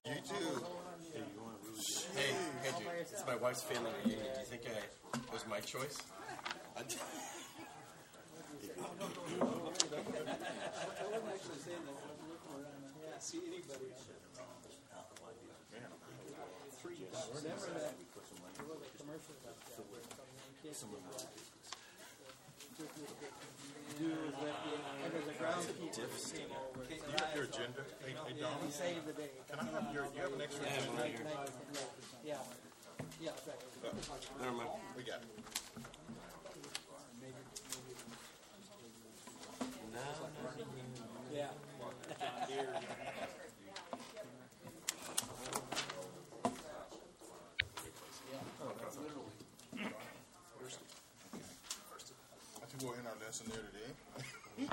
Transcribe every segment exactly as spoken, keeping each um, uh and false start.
You too. Hey, hey, dude. It's my wife's family reunion. Do you think I, it was my choice? I wasn't actually saying that. I was looking around. Yeah, see anybody. Remember that? There was a commercial about that. Do is that there's a groundskeeper came over. Can you have your agenda? Hey, hey Don, He saved the day. can I have your, you have an extra agenda? Yeah. Yeah, exactly. Never mind. We got it. Yeah. I think we'll end our lesson there today.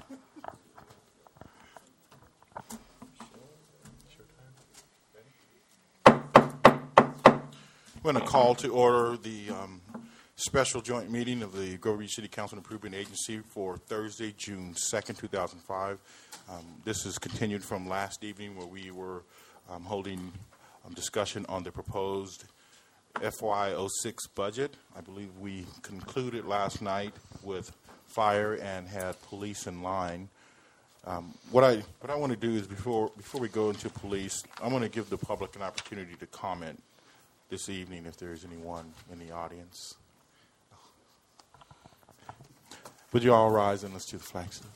We're going to call to order the um, special joint meeting of the Grover Beach City Council Improvement Agency for Thursday, June second, two thousand five. Um, this is continued from last evening where we were um, holding um, discussion on the proposed F Y oh six budget. I believe we concluded last night with fire and had police in line. Um, what I what I want to do is before before we go into police, I want to give the public an opportunity to comment this evening if there is anyone in the audience. Would you all rise and let's do the flag salute?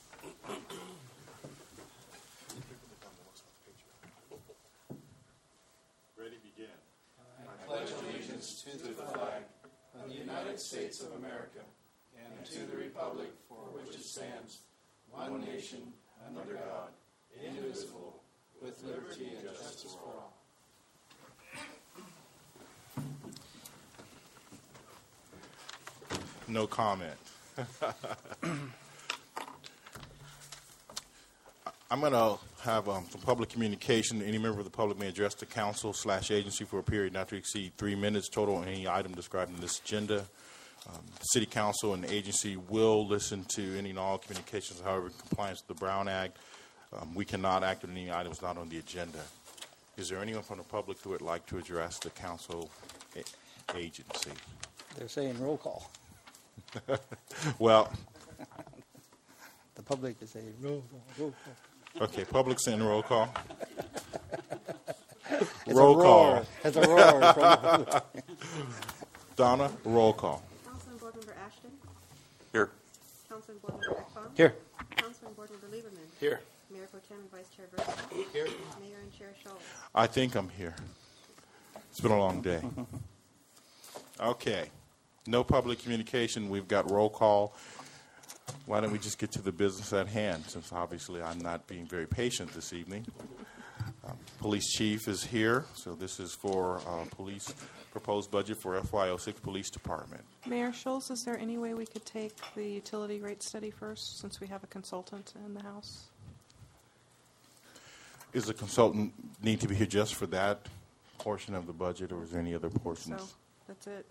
Ready, begin. I pledge allegiance to the flag of the United States of America and to the republic for which it stands, one nation, under God, indivisible, with liberty and justice for all. No comment. I'm going to have um, some public communication. Any member of the public may address the council slash agency for a period not to exceed three minutes total on any item described in this agenda. Um, the city council and the agency will listen to any and all communications, however, in compliance with the Brown Act. Um, we cannot act on any items not on the agenda. Is there anyone from the public who would like to address the council a- agency? They're saying roll call. Well, The public is saying roll call, roll call. okay, public saying roll call. It's Roll a roar. call. It's a roar from the public. Donna, roll call. Councilman Board Member Ashton. Here. Councilman Board Member Ekbom. Here. Councilman Board Member Lieberman. Here. Mayor Pro Tem and Vice Chair Versa. Here. Mayor and Chair Schultz. I think I'm here. It's been a long day. Okay. No public communication. We've got roll call. Why don't we just get to the business at hand, since obviously I'm not being very patient this evening. Um, Police Chief is here, so this is for uh, police proposed budget for F Y oh six Police Department. Mayor Schultz, is there any way we could take the utility rate study first, since we have a consultant in the House? Is the consultant need to be here just for that portion of the budget, or is there any other portions? So, that's it.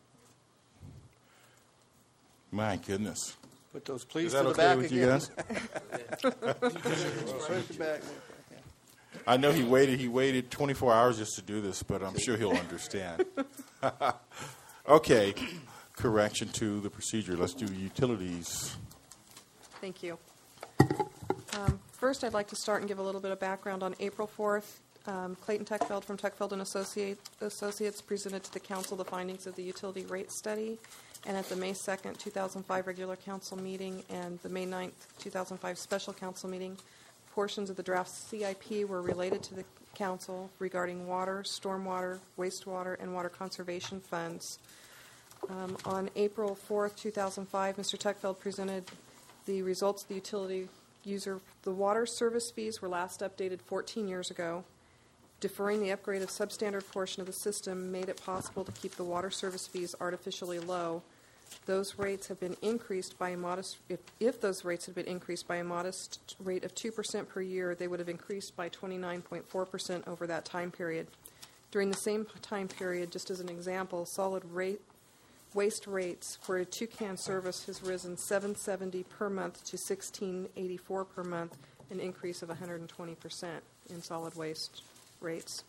My goodness. Put those please Is to that the okay back with you again. guys? Push the back. I know he waited. He waited twenty-four hours just to do this, but I'm sure he'll understand. Okay, correction to the procedure. Let's do utilities. Thank you. Um, first, I'd like to start and give a little bit of background on April fourth. Um, Clayton Techfeld from Techfeld and Associate, Associates presented to the council the findings of the utility rate study. And at the May second, two thousand five regular council meeting and the May ninth, two thousand five special council meeting, portions of the draft C I P were related to the council regarding water, stormwater, wastewater, and water conservation funds. Um, on April fourth, two thousand five, Mister Techfeld presented the results of the utility user. The water service fees were last updated fourteen years ago. Deferring the upgrade of substandard portion of the system made it possible to keep the water service fees artificially low. Those rates have been increased by a modest, if, if those rates had been increased by a modest rate of two percent per year, they would have increased by twenty-nine point four percent over that time period. During the same time period, just as an example, solid rate, waste rates for a two-can service has risen seven hundred seventy dollars per month to one thousand six hundred eighty-four dollars per month, an increase of one hundred twenty percent in solid waste rates.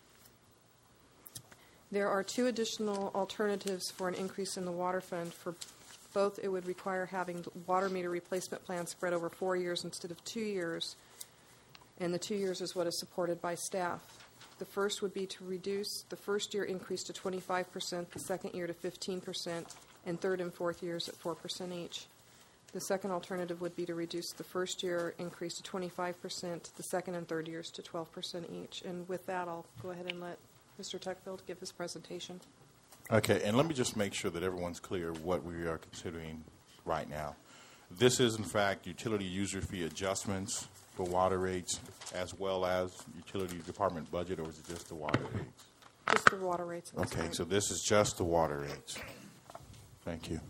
There are two additional alternatives for an increase in the water fund. For both, it would require having the water meter replacement plan spread over four years instead of two years, and the two years is what is supported by staff. The first would be to reduce the first year increase to twenty-five percent, the second year to fifteen percent, and third and fourth years at four percent each. The second alternative would be to reduce the first year increase to twenty-five percent, the second and third years to twelve percent each. And with that, I'll go ahead and let Mister Tuckfield give his presentation. Okay, and let me just make sure that everyone's clear what we are considering right now. This is, in fact, utility user fee adjustments for water rates as well as utility department budget, or is it just the water rates? Just the water rates. at this Okay, point. so this is just the water rates. Thank you.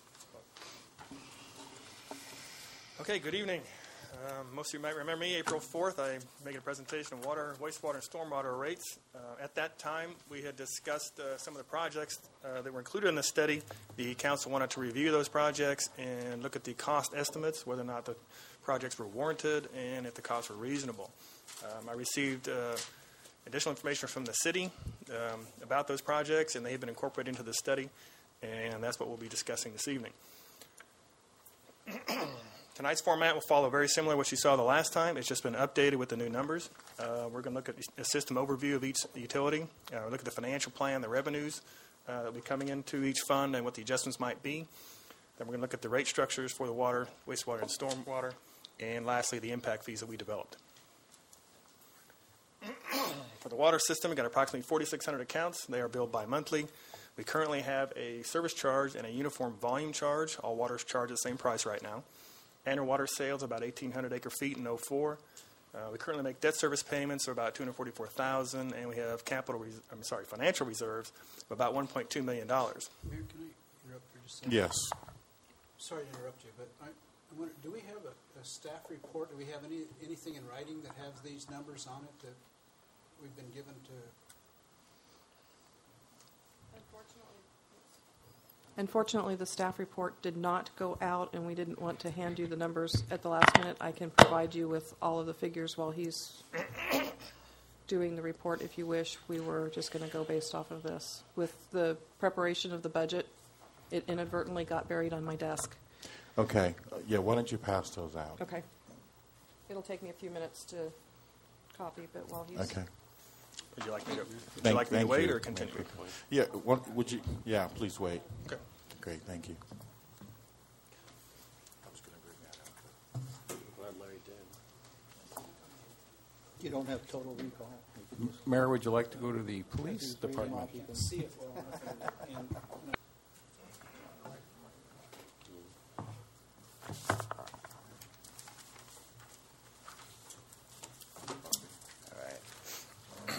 Okay, good evening. Um, most of you might remember me. April fourth, I made a presentation of water, wastewater, and stormwater rates. Uh, at that time, we had discussed uh, some of the projects uh, that were included in the study. The council wanted to review those projects and look at the cost estimates, whether or not the projects were warranted and if the costs were reasonable. Um, I received uh, additional information from the city um, about those projects, and they have been incorporated into the study, and that's what we'll be discussing this evening. Tonight's format will follow very similar to what you saw the last time. It's just been updated with the new numbers. Uh, we're going to look at a system overview of each utility, uh, look at the financial plan, the revenues uh, that will be coming into each fund and what the adjustments might be. Then we're going to look at the rate structures for the water, wastewater, and stormwater. And lastly, the impact fees that we developed. For the water system, we've got approximately forty-six hundred accounts. They are billed bi-monthly. We currently have a service charge and a uniform volume charge. All water is charged at the same price right now. Annual water sales about eighteen hundred acre feet in oh four. Uh, we currently make debt service payments of about two hundred forty-four thousand dollars, and we have capital, res- I'm sorry, financial reserves of about one point two million dollars. Mayor, can I interrupt for just a second? Yes. Sorry to interrupt you, but I, I wonder, do we have a, a staff report? Do we have any anything in writing that has these numbers on it that we've been given to? Unfortunately, the staff report did not go out, and we didn't want to hand you the numbers at the last minute. I can provide you with all of the figures while he's doing the report if you wish. We were just going to go based off of this. With the preparation of the budget, it inadvertently got buried on my desk. Okay. Uh, yeah, why don't you pass those out? Okay. It'll take me a few minutes to copy, but while he's... Okay. Would you like me to, would Thank- you like me to thank wait you. or continue? Yeah, what, would you, yeah, please wait. Okay. Great, thank you. Glad Larry did. You don't have total recall. You can just- Mayor, would you like to go to the police just bring them department? up, you can- See it well enough and, and All right.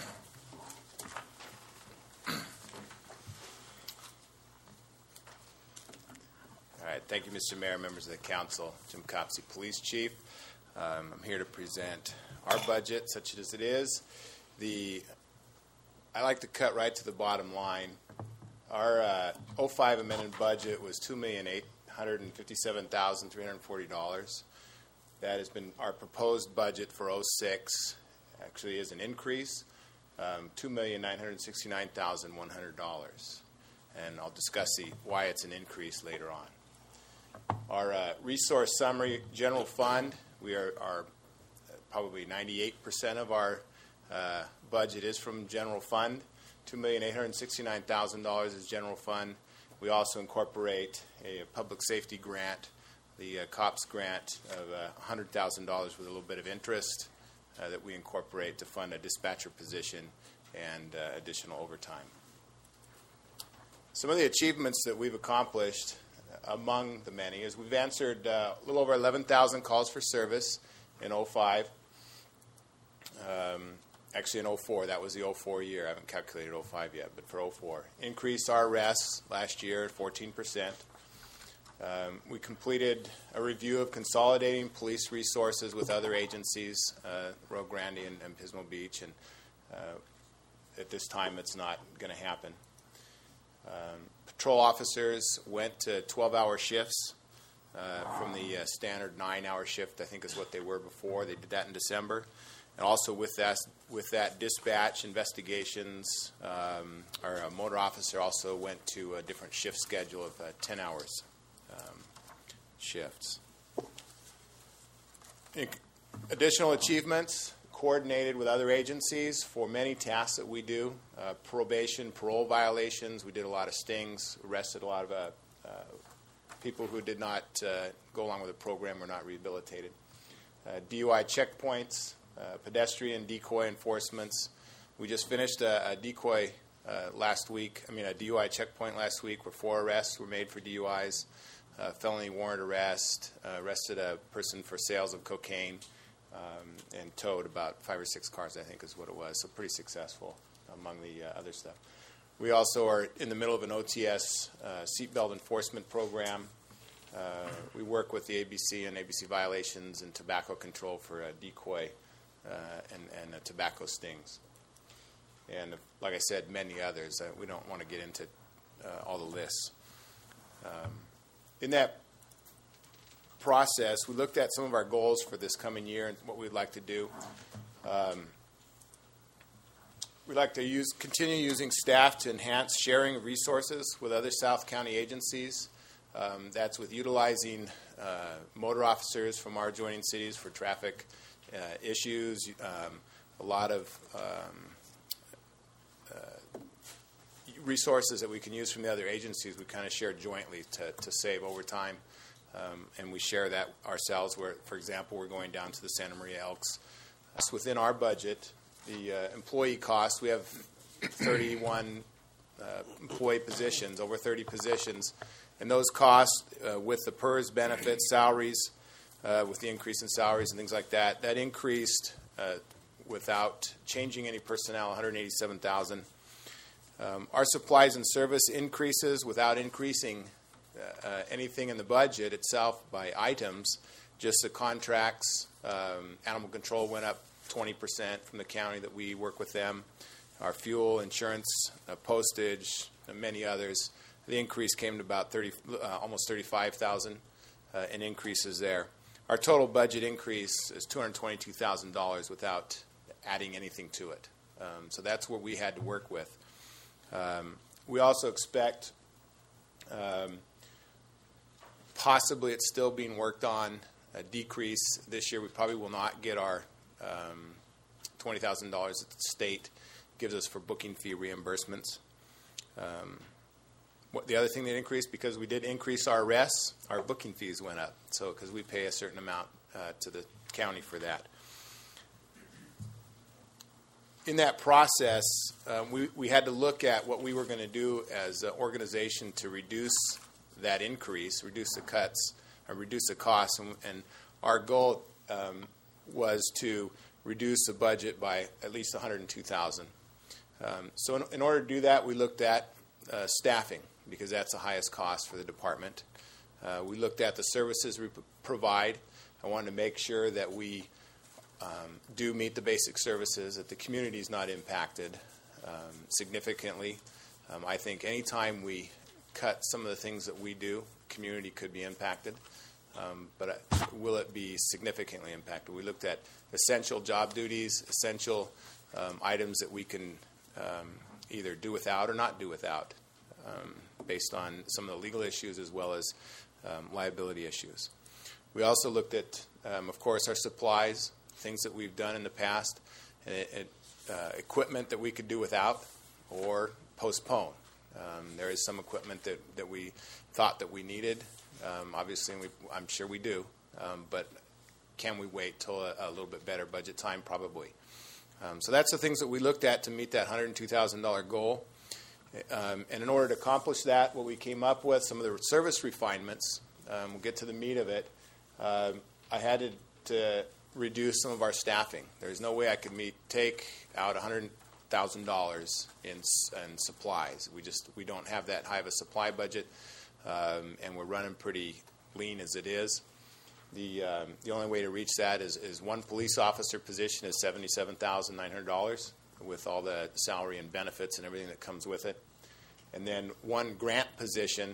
All right. Thank you, Mister Mayor, members of the council. Jim Copsey, Police Chief. Um, I'm here to present our budget, such as it is. The I like to cut right to the bottom line. Our uh, oh five amended budget was two million eight hundred fifty-seven thousand three hundred forty dollars. That has been our proposed budget for oh six. Actually, is an increase, um, two million nine hundred sixty-nine thousand one hundred dollars, and I'll discuss the, why it's an increase later on. Our uh, resource summary general fund, we are, are probably ninety-eight percent of our uh, budget is from general fund. two million eight hundred sixty-nine thousand dollars is general fund. We also incorporate a, a public safety grant, the uh, COPS grant of uh, one hundred thousand dollars with a little bit of interest uh, that we incorporate to fund a dispatcher position and uh, additional overtime. Some of the achievements that we've accomplished uh, among the many is we've answered uh, a little over eleven thousand calls for service in oh five. Um, actually in oh four, that was the oh four year. I haven't calculated oh five yet, but for oh four. Increased our arrests last year at fourteen percent. Um, we completed a review of consolidating police resources with other agencies, uh, Rio Grande and, and Pismo Beach, and uh, at this time it's not going to happen. Um, patrol officers went to twelve-hour shifts uh, from the uh, standard nine-hour shift, I think is what they were before. They did that in December. and also with that, with that dispatch investigations, um, our uh, motor officer also went to a different shift schedule of uh, ten hours um, shifts. In additional achievements, coordinated with other agencies for many tasks that we do, uh, probation, parole violations. We did a lot of stings, arrested a lot of uh, uh, people who did not uh, go along with the program or not rehabilitated. Uh, D U I checkpoints, uh, pedestrian decoy enforcements. We just finished a, a decoy uh, last week, I mean a D U I checkpoint last week where four arrests were made for D U Is, uh, felony warrant arrest, uh, arrested a person for sales of cocaine, um, and towed about five or six cars, I think is what it was, so pretty successful among the uh, other stuff. We also are in the middle of an O T S uh, seatbelt enforcement program. Uh, we work with the A B C and A B C violations and tobacco control for a decoy uh, and, and uh, tobacco stings. And uh, like I said, many others. Uh, we don't want to get into uh, all the lists. Um, in that process, we looked at some of our goals for this coming year and what we'd like to do. Um, we'd like to use, continue using staff to enhance sharing of resources with other South County agencies. Um, that's with utilizing uh, motor officers from our adjoining cities for traffic uh, issues. Um, a lot of um, uh, resources that we can use from the other agencies we kind of share jointly to, to save over time. Um, and we share that ourselves where, for example, we're going down to the Santa Maria Elks. That's within our budget. The uh, employee costs, we have thirty-one uh, employee positions, over thirty positions. And those costs, uh, with the P E R S benefits, salaries, uh, with the increase in salaries and things like that, that increased uh, without changing any personnel, one hundred eighty-seven thousand dollars. Um, our supplies and service increases without increasing uh, uh, anything in the budget itself by items. Just the contracts, um, animal control went up twenty percent from the county that we work with them. Our fuel, insurance, uh, postage, and many others. The increase came to about thirty, uh, almost thirty-five thousand dollars uh, in increases there. Our total budget increase is two hundred twenty-two thousand dollars without adding anything to it. Um, so that's what we had to work with. Um, we also expect, um, possibly it's still being worked on, a decrease this year. We probably will not get our um, twenty thousand dollars that the state gives us for booking fee reimbursements. Um, What, the other thing that increased, because we did increase our arrests, our booking fees went up. So, because we pay a certain amount uh, to the county for that. In that process, um, we, we had to look at what we were going to do as an organization to reduce that increase, reduce the cuts, or reduce the costs. And, and our goal um, was to reduce the budget by at least one hundred two thousand dollars. Um, so, in, in order to do that, we looked at uh, staffing, because that's the highest cost for the department. Uh, we looked at the services we p- provide. I wanted to make sure that we um, do meet the basic services, that the community is not impacted um, significantly. Um, I think anytime we cut some of the things that we do, community could be impacted. Um, but uh, will it be significantly impacted? We looked at essential job duties, essential um, items that we can um, either do without or not do without. Um, based on some of the legal issues as well as um, liability issues. We also looked at, um, of course, our supplies, things that we've done in the past, and it, it, uh, equipment that we could do without or postpone. Um, there is some equipment that, that we thought that we needed. Um, obviously, we, I'm sure we do, um, but can we wait till a, a little bit better budget time? Probably. Um, so that's the things that we looked at to meet that one hundred two thousand dollars goal. Um, and in order to accomplish that, what we came up with, some of the service refinements, um, we'll get to the meat of it, uh, I had to, to reduce some of our staffing. There's no way I could meet, take out one hundred thousand dollars in, in supplies. We just we don't have that high of a supply budget, um, and we're running pretty lean as it is. The um, the only way to reach that is, is one police officer position is seventy-seven thousand nine hundred dollars. With all the salary and benefits and everything that comes with it. And then one grant position,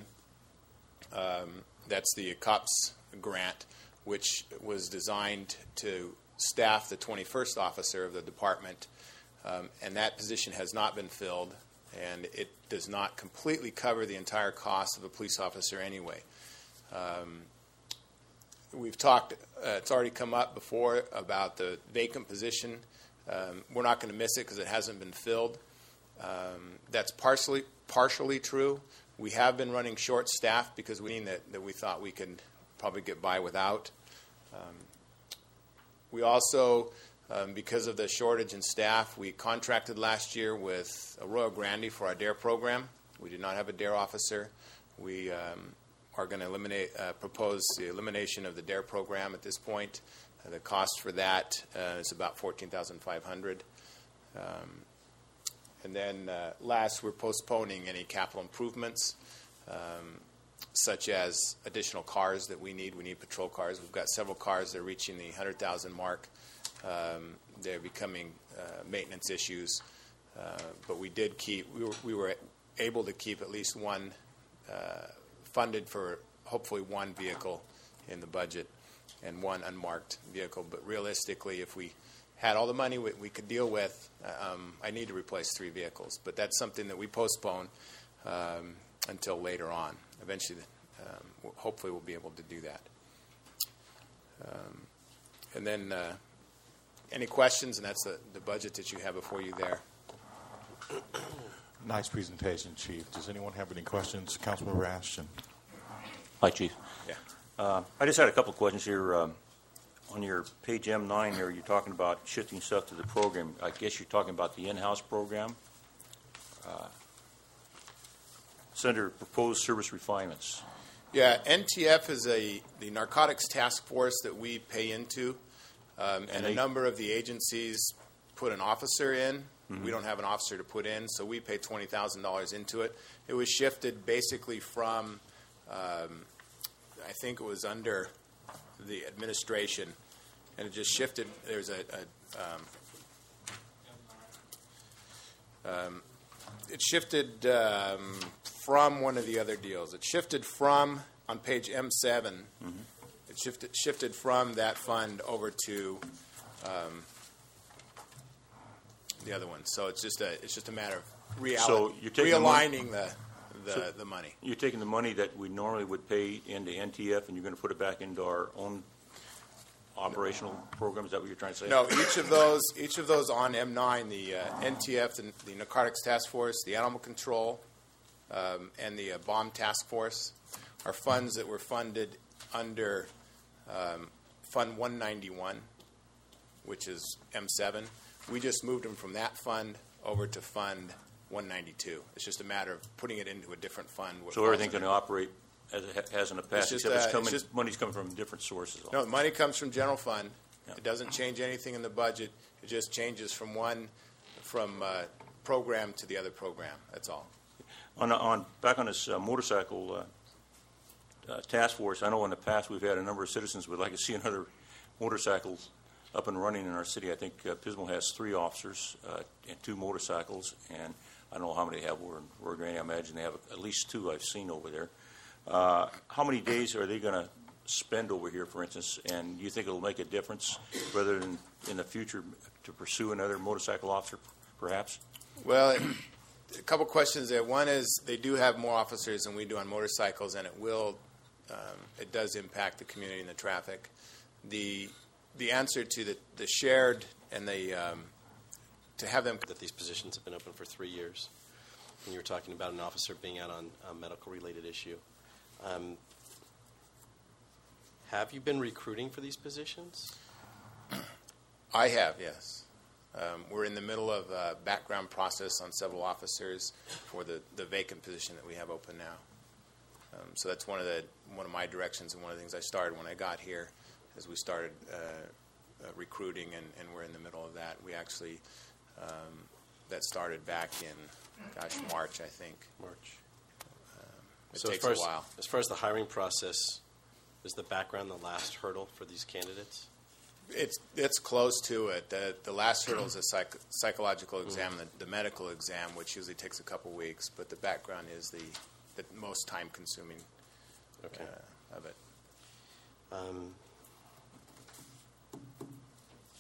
um, that's the COPS grant, which was designed to staff the twenty-first officer of the department, um, and that position has not been filled, and it does not completely cover the entire cost of a police officer anyway. Um, we've talked, uh, it's already come up before about the vacant position. Um, we're not going to miss it because it hasn't been filled. Um, that's partially partially true. We have been running short staff because we that, that we thought we could probably get by without. Um, we also, um, because of the shortage in staff, we contracted last year with Arroyo Grande for our DARE program. We did not have a DARE officer. We um, are going to eliminate, uh, propose the elimination of the DARE program at this point. Uh, the cost for that uh, is about fourteen thousand five hundred dollars. Um, And then uh, last, we're postponing any capital improvements, um, such as additional cars that we need. We need patrol cars. We've got several cars that are reaching the one hundred thousand mark. Um, they're becoming uh, maintenance issues. Uh, but we did keep, we were, we were able to keep at least one uh, funded for hopefully one vehicle in the budget and one unmarked vehicle. But realistically, if we had all the money we, we could deal with, um, I need to replace three vehicles. But that's something that we postpone um, until later on. Eventually, um, we'll, hopefully we'll be able to do that. Um, and then uh, any questions? And that's the, the budget that you have before you there. Nice presentation, Chief. Does anyone have any questions? Councilmember Ashton. Hi, Chief. Yeah. Uh, I just had a couple of questions here. Um, on your page M nine here, you're talking about shifting stuff to the program. I guess you're talking about the in-house program. Uh, it's under proposed service refinements. Yeah, N T F is a the narcotics task force that we pay into, um, and, and a number of the agencies put an officer in. Mm-hmm. We don't have an officer to put in, so we pay twenty thousand dollars into it. It was shifted basically from, um, I think it was under the administration, and it just shifted. There's a, a um, um, it shifted um, from one of the other deals. It shifted from, on page M seven, mm-hmm. it shifted shifted from that fund over to um, the other one. So it's just a it's just a matter of reality, so you're taking realigning the the, so the money. You're taking the money that we normally would pay into N T F, and you're going to put it back into our own operational program. Is that what you're trying to say? No, each of those, each of those on M nine, the uh, N T F, the, the Narcotics Task Force, the Animal Control, um, and the uh, Bomb Task Force, are funds that were funded under um, Fund one ninety-one, which is M seven. We just moved them from that fund over to Fund one ninety-two. It's just a matter of putting it into a different fund. So everything's going to operate as it has in the past, just, except it's uh, coming, it's just, money's coming from different sources. No, money comes from general fund. Yeah. It doesn't change anything in the budget. It just changes from one from uh, program to the other program. That's all. On, on back on this uh, motorcycle uh, uh, task force, I know in the past we've had a number of citizens would like to see another motorcycle up and running in our city. I think uh, Pismo has three officers uh, and two motorcycles, and I don't know how many they have over in Rio Grande. I imagine they have at least two I've seen over there. Uh, how many days are they going to spend over here, for instance, and do you think it'll make a difference rather than in the future to pursue another motorcycle officer, perhaps? Well, a couple questions there. One is they do have more officers than we do on motorcycles, and it will, um, it does impact the community and the traffic. The the answer to the, the shared and the um, to have them that these positions have been open for three years. And you were talking about an officer being out on a medical-related issue. Um, have you been recruiting for these positions? I have, yes. Um, we're in the middle of a background process on several officers for the, the vacant position that we have open now. Um, so that's one of the one of my directions and one of the things I started when I got here, is we started uh, uh, recruiting, and, and we're in the middle of that. We actually um, that started back in, gosh, March, I think. March. Um, it so takes as far a while. As, as far as the hiring process, is the background the last hurdle for these candidates? It's it's close to it. The the last hurdle is a psych, psychological exam, mm-hmm. the, the medical exam, which usually takes a couple weeks. But the background is the, the most time consuming okay. uh, of it. Um,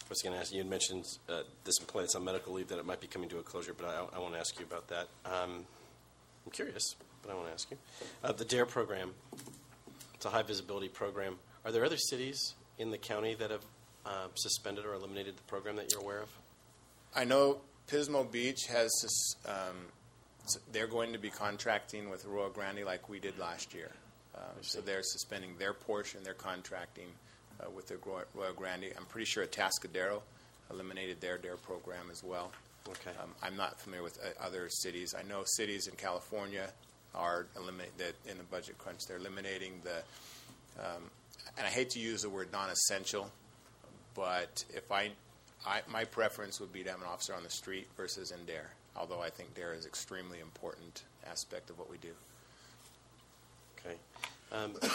was going to ask you, you had mentioned uh, this employee that's on medical leave, that it might be coming to a closure, but I, I want to ask you about that. Um, I'm curious, but I want to ask you. Uh, the DARE program, it's a high-visibility program. Are there other cities in the county that have uh, suspended or eliminated the program that you're aware of? I know Pismo Beach has, um, they're going to be contracting with Royal Grande like we did last year. Um, so they're suspending their portion, they're contracting uh, with the Royal Grande. I'm pretty sure Atascadero eliminated their DARE program as well. Okay. Um, I'm not familiar with uh, other cities. I know cities in California are eliminate that in the budget crunch. They're eliminating the, um, and I hate to use the word non-essential, but if I, I, my preference would be to have an officer on the street versus in DARE. Although I think DARE is an extremely important aspect of what we do. Okay. Um, I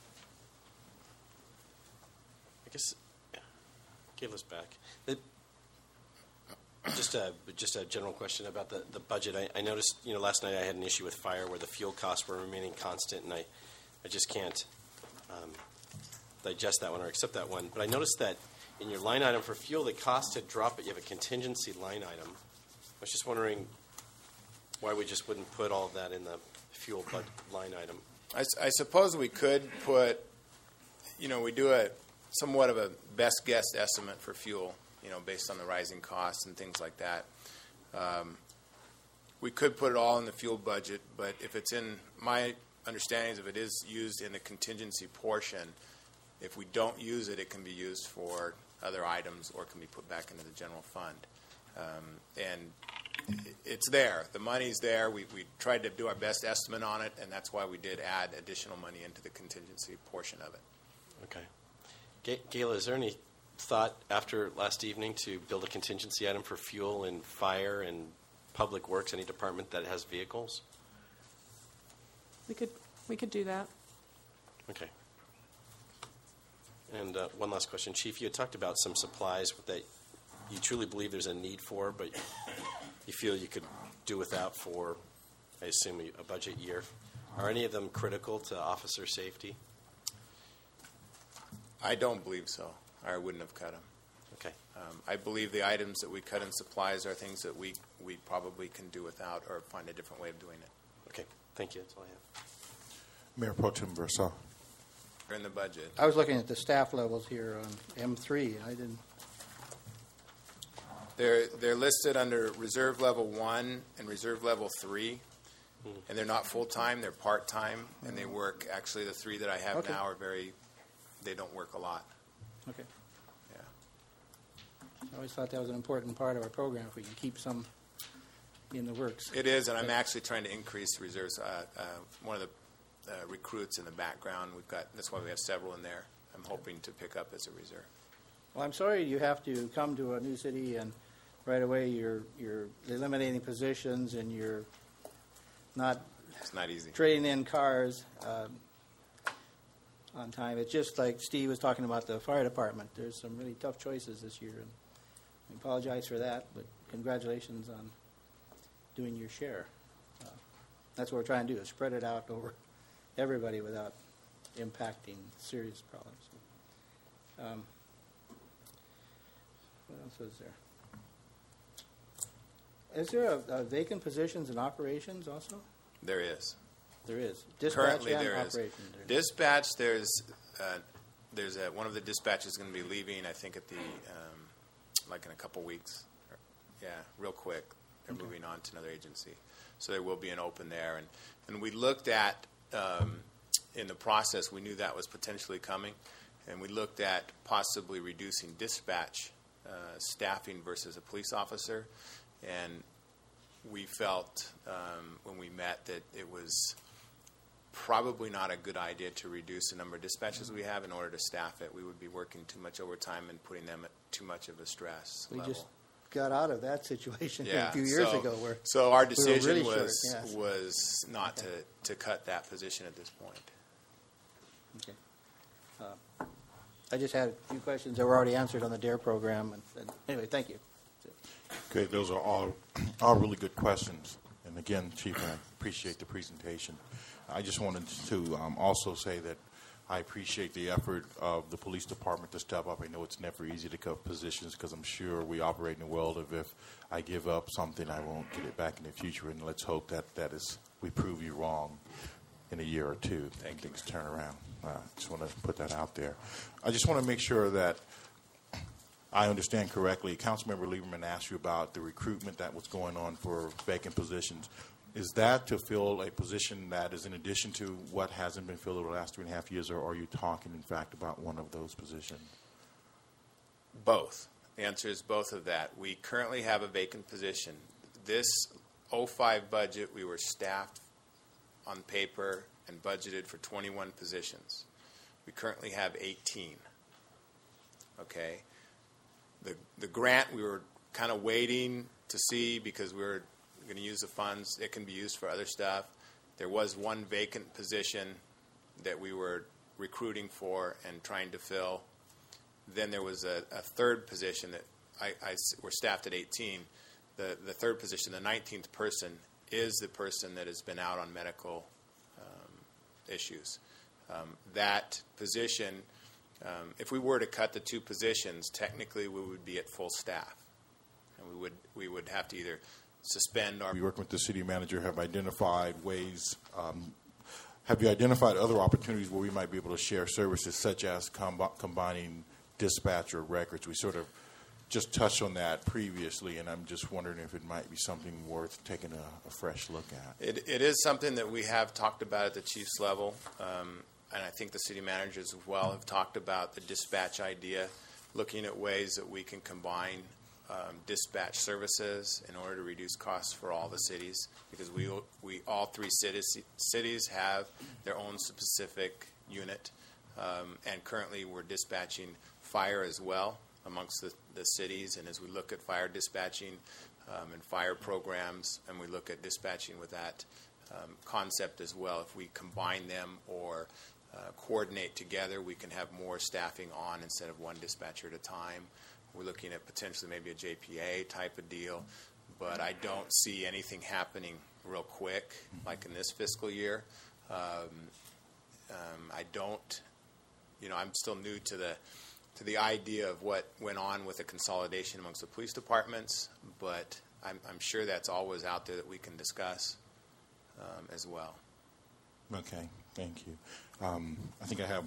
guess, yeah, give us back. The, just a just a general question about the, the budget. I, I noticed, you know, last night I had an issue with fire where the fuel costs were remaining constant, and I, I just can't um, digest that one or accept that one. But I noticed that in your line item for fuel, the cost had dropped, but you have a contingency line item. I was just wondering why we just wouldn't put all of that in the fuel bud line item. I, I suppose we could put, you know, we do a somewhat of a best guess estimate for fuel, you know, based on the rising costs and things like that. Um, we could put it all in the fuel budget, but if it's in, my understanding is if it is used in the contingency portion, if we don't use it, it can be used for other items or can be put back into the general fund. Um, and it's there. The money's there. We, we tried to do our best estimate on it, and that's why we did add additional money into the contingency portion of it. Okay. G- Gayla, is there any thought after last evening to build a contingency item for fuel and fire and public works, any department that has vehicles? We could we could do that. Okay. And uh, one last question. Chief, you had talked about some supplies that you truly believe there's a need for, but you feel you could do without for, I assume, a budget year. Are any of them critical to officer safety? I don't believe so. I wouldn't have cut them. Okay. Um, I believe the items that we cut in supplies are things that we, we probably can do without or find a different way of doing it. Okay. Thank you. That's all I have. Mayor Pro Tem Versa. In the budget. I was looking at the staff levels here on M three. I didn't. They're they're listed under reserve level one and reserve level three, hmm. and they're not full time. They're part time, mm-hmm. and they work. Actually, the three that I have okay. now are very. They don't work a lot. Okay. Yeah. I always thought that was an important part of our program. If we can keep some in the works. It is, and I'm actually trying to increase reserves. Uh, uh, one of the uh, recruits in the background, we've got. That's why we have several in there. I'm hoping to pick up as a reserve. Well, I'm sorry you have to come to a new city and right away you're you're eliminating positions and you're not. It's not easy. Trading in cars um, on time. It's just like Steve was talking about the fire department. There's some really tough choices this year, and I apologize for that. But congratulations on doing your share. Uh, that's what we're trying to do: is spread it out over everybody without impacting serious problems. Um, what else was there? Is there a, a vacant positions in operations also? There is. There is. Dispatch Currently, and there is. operation. Dispatch, there's uh, there's a, one of the dispatchers going to be leaving. I think at the um, like in a couple weeks. Yeah, real quick. They're Okay. moving on to another agency, so there will be an open there. And and we looked at um, in the process. We knew that was potentially coming, and we looked at possibly reducing dispatch uh, staffing versus a police officer, and we felt um, when we met that it was probably not a good idea to reduce the number of dispatches we have in order to staff it. We would be working too much overtime and putting them at too much of a stress We level. just got out of that situation Yeah, a few years so, ago. Where so our we were decision really was short, yes. was not Okay. to, to cut that position at this point. Okay. Uh, I just had a few questions that were already answered on the DARE program. And, and anyway, thank you. Okay, those are all all really good questions. And again, Chief, I appreciate the presentation. I just wanted to um, also say that I appreciate the effort of the police department to step up. I know it's never easy to cut positions because I'm sure we operate in a world of if I give up something, I won't get it back in the future. And let's hope that that is we prove you wrong in a year or two. Thank things turn around. I uh, just want to put that out there. I just want to make sure that I understand correctly. Councilmember Lieberman asked you about the recruitment that was going on for vacant positions. Is that to fill a position that is in addition to what hasn't been filled over the last three and a half years, or are you talking, in fact, about one of those positions? Both. The answer is both of that. We currently have a vacant position. This oh five budget, we were staffed on paper and budgeted for twenty-one positions. We currently have eighteen. Okay? The, the grant, we were kind of waiting to see because we were going to use the funds. It can be used for other stuff. There was one vacant position that we were recruiting for and trying to fill. Then there was a, a third position that I, I we're staffed at eighteen. The the third position, the nineteenth person, is the person that has been out on medical um, issues. Um, that position, um, if we were to cut the two positions, technically we would be at full staff, and we would we would have to either suspend our. We work with the city manager, have identified ways. Um, have you identified other opportunities where we might be able to share services, such as com- combining dispatch or records? We sort of just touched on that previously, and I'm just wondering if it might be something worth taking a, a fresh look at. It, it is something that we have talked about at the chief's level, um, and I think the city managers as well have talked about the dispatch idea, looking at ways that we can combine Um, dispatch services in order to reduce costs for all the cities, because we we all three cities cities have their own specific unit, um, and currently we're dispatching fire as well amongst the, the cities. And as we look at fire dispatching um, and fire programs, and we look at dispatching with that um, concept as well, if we combine them or uh, coordinate together, we can have more staffing on instead of one dispatcher at a time. We're looking at potentially maybe a J P A type of deal, but I don't see anything happening real quick, like in this fiscal year. Um, um, I don't, you know, I'm still new to the to the idea of what went on with the consolidation amongst the police departments, but I'm, I'm sure that's always out there that we can discuss um, as well. Okay, thank you. Um, I think I have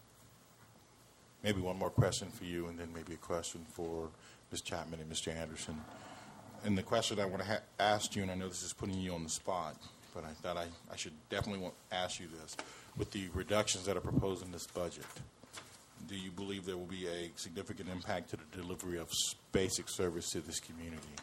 maybe one more question for you, and then maybe a question for Miz Chapman and Mister Anderson. And the question I want to ha- ask you, and I know this is putting you on the spot, but I thought I, I should definitely want to ask you this. With the reductions that are proposed in this budget, do you believe there will be a significant impact to the delivery of basic service to this community?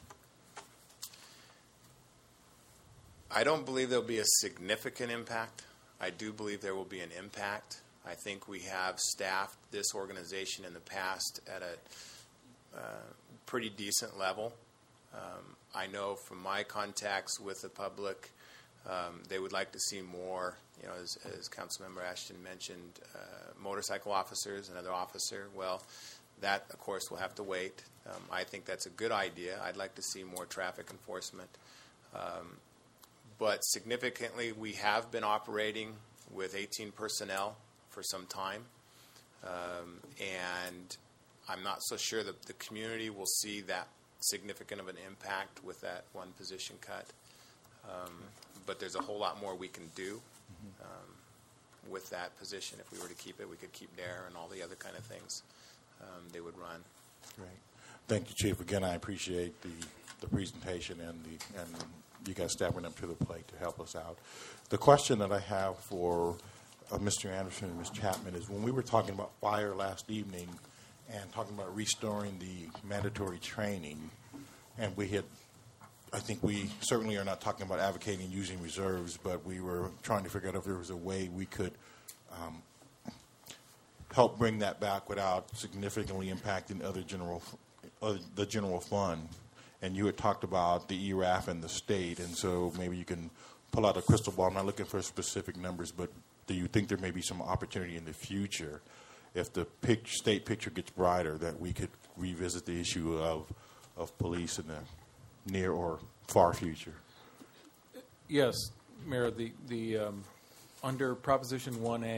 I don't believe there will be a significant impact. I do believe there will be an impact. I think we have staffed this organization in the past at a uh, pretty decent level. Um, I know from my contacts with the public, um, they would like to see more, you know, as, as Councilmember Ashton mentioned, uh, motorcycle officers, another officer. Well, that, of course, will have to wait. Um, I think that's a good idea. I'd like to see more traffic enforcement. Um, but significantly, we have been operating with eighteen personnel for some time, um, and I'm not so sure that the community will see that significant of an impact with that one position cut. Um, but there's a whole lot more we can do um, with that position. If we were to keep it, we could keep DARE and all the other kind of things um, they would run. Great. Thank you, Chief. Again, I appreciate the, the presentation and the and you guys stepping up to the plate to help us out. The question that I have for Uh, Mister Anderson and Miz Chapman is, when we were talking about fire last evening and talking about restoring the mandatory training, and we had, I think we certainly are not talking about advocating using reserves, but we were trying to figure out if there was a way we could um, help bring that back without significantly impacting other general, uh, the general fund. And you had talked about the E R A F and the state, and so maybe you can pull out a crystal ball. I'm not looking for specific numbers, but do you think there may be some opportunity in the future, if the pic- state picture gets brighter, that we could revisit the issue of of police in the near or far future? Yes, Mayor. The the um, under Proposition one A,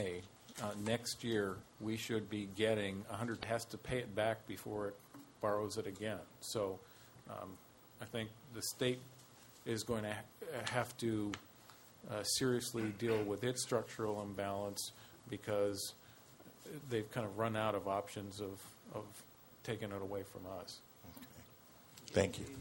uh, next year we should be getting one hundred, has to pay it back before it borrows it again. So um, I think the state is going to ha- have to uh, seriously deal with its structural imbalance because they've kind of run out of options of, of taking it away from us. Thank you.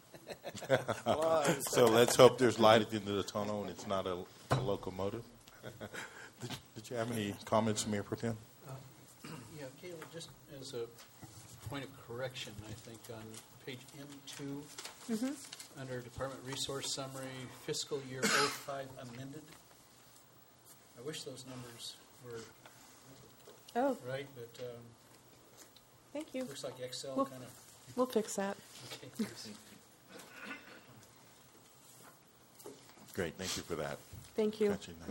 So let's hope there's light at the end of the tunnel and it's not a, a locomotive. did, did you have any comments, Mayor Pro Tem? Uh, yeah, Kayla, just as a point of correction, I think on page M two, Mm-hmm. under Department Resource Summary, fiscal year oh five amended. I wish those numbers were Oh, right, but um, thank you. looks like Excel Well- kind of. We'll fix that. Okay, thanks. Great, thank you for that. Thank you. Catching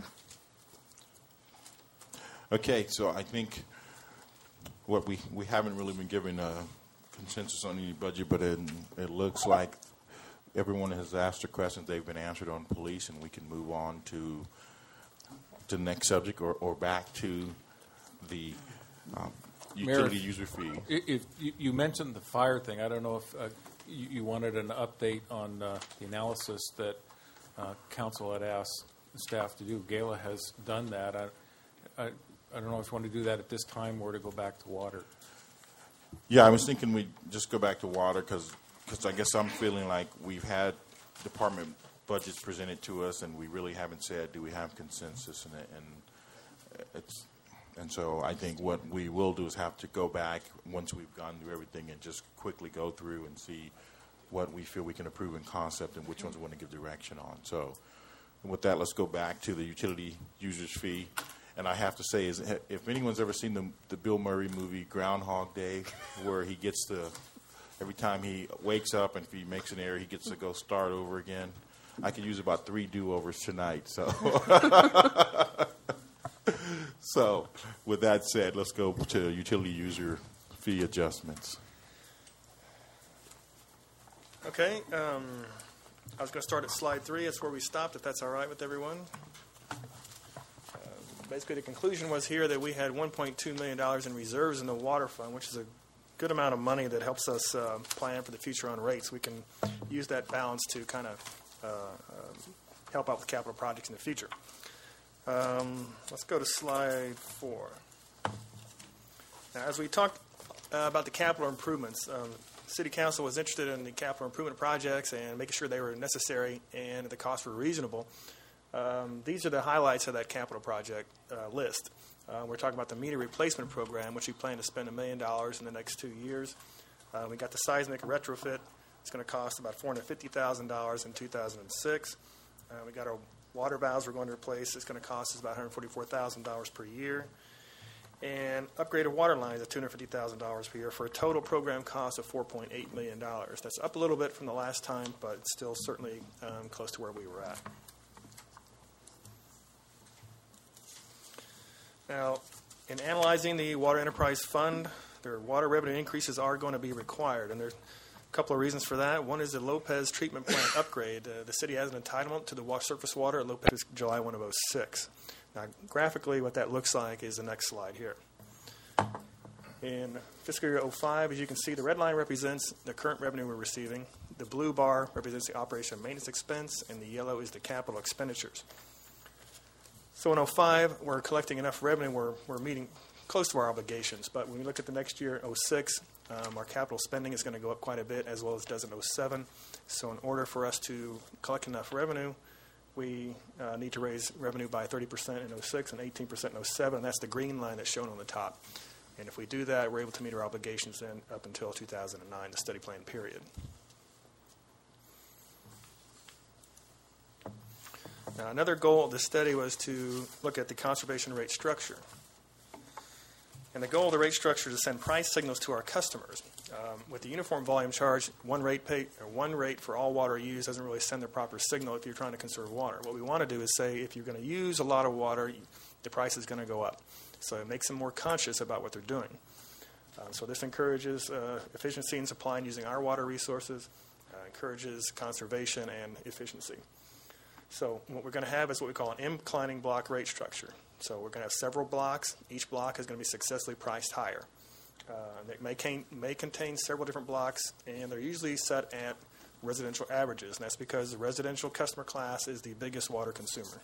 that. Okay, so I think what we, we haven't really been given a consensus on any budget, but it, it looks like everyone has asked their questions. They've been answered on police, and we can move on to to the next subject or, or back to the um, utility Mayor, user fee. I- If you, you mentioned the fire thing, I don't know if uh, you, you wanted an update on uh, the analysis that uh, council had asked staff to do. Gala has done that. I, I, I don't know if you want to do that at this time or to go back to water. Yeah, I was thinking we'd just go back to water because I guess I'm feeling like we've had department budgets presented to us and we really haven't said, do we have consensus in it? And it's, and so I think what we will do is have to go back once we've gone through everything and just quickly go through and see what we feel we can approve in concept and which ones we want to give direction on. So with that, let's go back to the utility users fee. And I have to say, is if anyone's ever seen the, the Bill Murray movie Groundhog Day, where he gets to, every time he wakes up and if he makes an error, he gets to go start over again. I could use about three do-overs tonight. So, so with that said, let's go to utility user fee adjustments. Okay, um, I was going to start at slide three. That's where we stopped, if that's all right with everyone. Uh, basically, the conclusion was here that we had one point two million dollars in reserves in the water fund, which is a good amount of money that helps us uh, plan for the future on rates. We can use that balance to kind of uh, uh, help out with capital projects in the future. Um, let's go to slide four. Now, as we talked uh, about the capital improvements, um, City Council was interested in the capital improvement projects and making sure they were necessary and the costs were reasonable. Um, these are the highlights of that capital project uh, list. Uh, we're talking about the meter replacement program, which we plan to spend a million dollars in the next two years. Uh, we got the seismic retrofit. It's going to cost about four hundred fifty thousand dollars in two thousand six. Uh, we got our water valves we're going to replace. It's going to cost us about one hundred forty-four thousand dollars per year. And upgraded water lines at two hundred fifty thousand dollars per year for a total program cost of four point eight million dollars. That's up a little bit from the last time, but it's still certainly um, close to where we were at. Now, in analyzing the Water Enterprise Fund, their water revenue increases are going to be required, and there's a couple of reasons for that. One is the Lopez treatment plant upgrade. Uh, the city has an entitlement to the water, surface water at Lopez July first of oh six. Now, graphically, what that looks like is the next slide here. In fiscal year oh five, as you can see, the red line represents the current revenue we're receiving. The blue bar represents the operation and maintenance expense, and the yellow is the capital expenditures. So in oh five, we're collecting enough revenue, we're, we're meeting close to our obligations. But when we look at the next year, oh six, um, our capital spending is going to go up quite a bit, as well as it does in oh seven. So in order for us to collect enough revenue, we uh, need to raise revenue by thirty percent in oh six and eighteen percent in oh seven. And that's the green line that's shown on the top. And if we do that, we're able to meet our obligations then up until two thousand nine, the study plan period. Now, another goal of the study was to look at the conservation rate structure. And the goal of the rate structure is to send price signals to our customers. Um, with the uniform volume charge, one rate pay, or one rate for all water used doesn't really send the proper signal if you're trying to conserve water. What we want to do is say if you're going to use a lot of water, the price is going to go up. So it makes them more conscious about what they're doing. Um, so this encourages uh, efficiency in supply and using our water resources, uh, encourages conservation and efficiency. So what we're going to have is what we call an inclining block rate structure. So we're going to have several blocks. Each block is going to be successfully priced higher. Uh, it may, can, may contain several different blocks, and they're usually set at residential averages, and that's because the residential customer class is the biggest water consumer.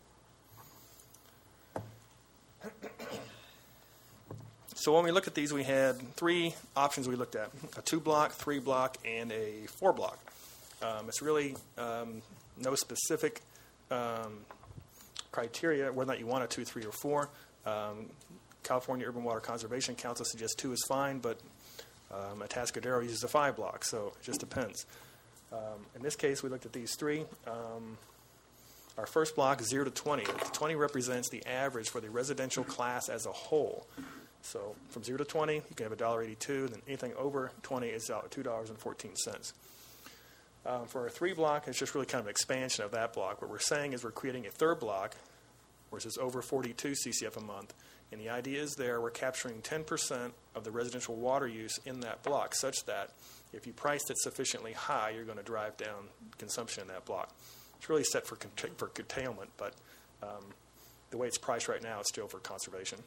So when we look at these, we had three options we looked at: a two-block, three-block, and a four-block. Um, it's really um, no specific um, criteria whether or not you want a two, three, or four. Um, California Urban Water Conservation Council suggests two is fine, but um, Atascadero uses a five-block, so it just depends. Um, in this case, we looked at these three. Um, our first block is zero to twenty. twenty represents the average for the residential class as a whole. So from zero to twenty, you can have one dollar eighty-two, then anything over twenty is two dollars and fourteen cents. Um, for our three block, it's just really kind of an expansion of that block. What we're saying is we're creating a third block, which is over forty-two C C F a month. And the idea is there we're capturing ten percent of the residential water use in that block, such that if you priced it sufficiently high, you're going to drive down consumption in that block. It's really set for, for curtailment, but um, the way it's priced right now, it's still for conservation.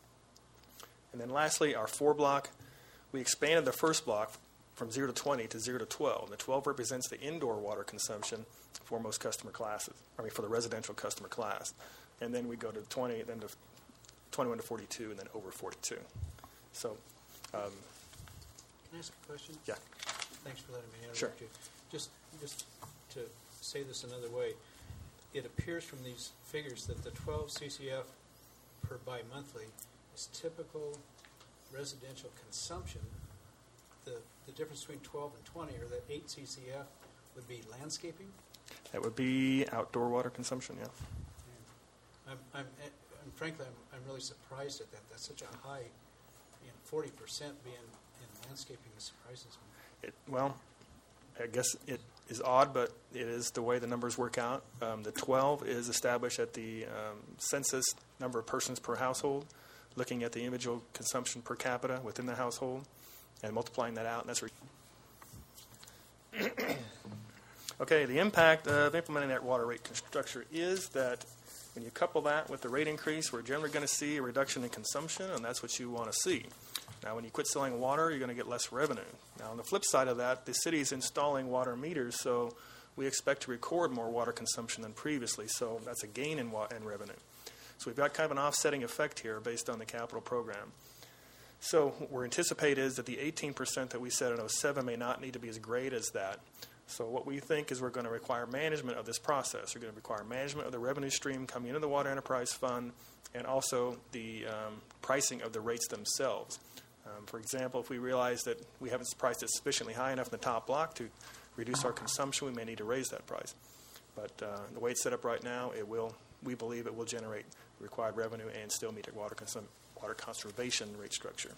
And then lastly, our four block, we expanded the first block from zero to twenty to zero to twelve. And the twelve represents the indoor water consumption for most customer classes, I mean for the residential customer class. And then we go to twenty, then to twenty-one to forty-two, and then over forty-two. So, um, Can I ask a question? Yeah. Thanks for letting me interrupt Sure. you. Just, just to say this another way, it appears from these figures that the twelve C C F per bi-monthly is typical residential consumption. The, the difference between twelve and twenty, or the eight C C F, would be landscaping? That would be outdoor water consumption, yeah. I'm, I'm, and frankly, I'm, I'm really surprised at that. That's such a high, you know, forty percent being in landscaping surprises me. It, well, I guess it is odd, but it is the way the numbers work out. Um, the twelve is established at the um, census number of persons per household, looking at the individual consumption per capita within the household, and multiplying that out. And that's re- okay. The impact of implementing that water rate structure is that when you couple that with the rate increase, we're generally going to see a reduction in consumption, and that's what you want to see. Now, when you quit selling water, you're going to get less revenue. Now, on the flip side of that, the city is installing water meters, so we expect to record more water consumption than previously, so that's a gain in, wa- in revenue. So we've got kind of an offsetting effect here based on the capital program. So what we're anticipating is that the eighteen percent that we set in oh seven may not need to be as great as that. So what we think is we're going to require management of this process. We're going to require management of the revenue stream coming into the Water Enterprise Fund, and also the um, pricing of the rates themselves. Um, for example, if we realize that we haven't priced it sufficiently high enough in the top block to reduce our consumption, we may need to raise that price. But uh, the way it's set up right now, it will. We believe it will generate required revenue and still meet the water, consum- water conservation rate structure.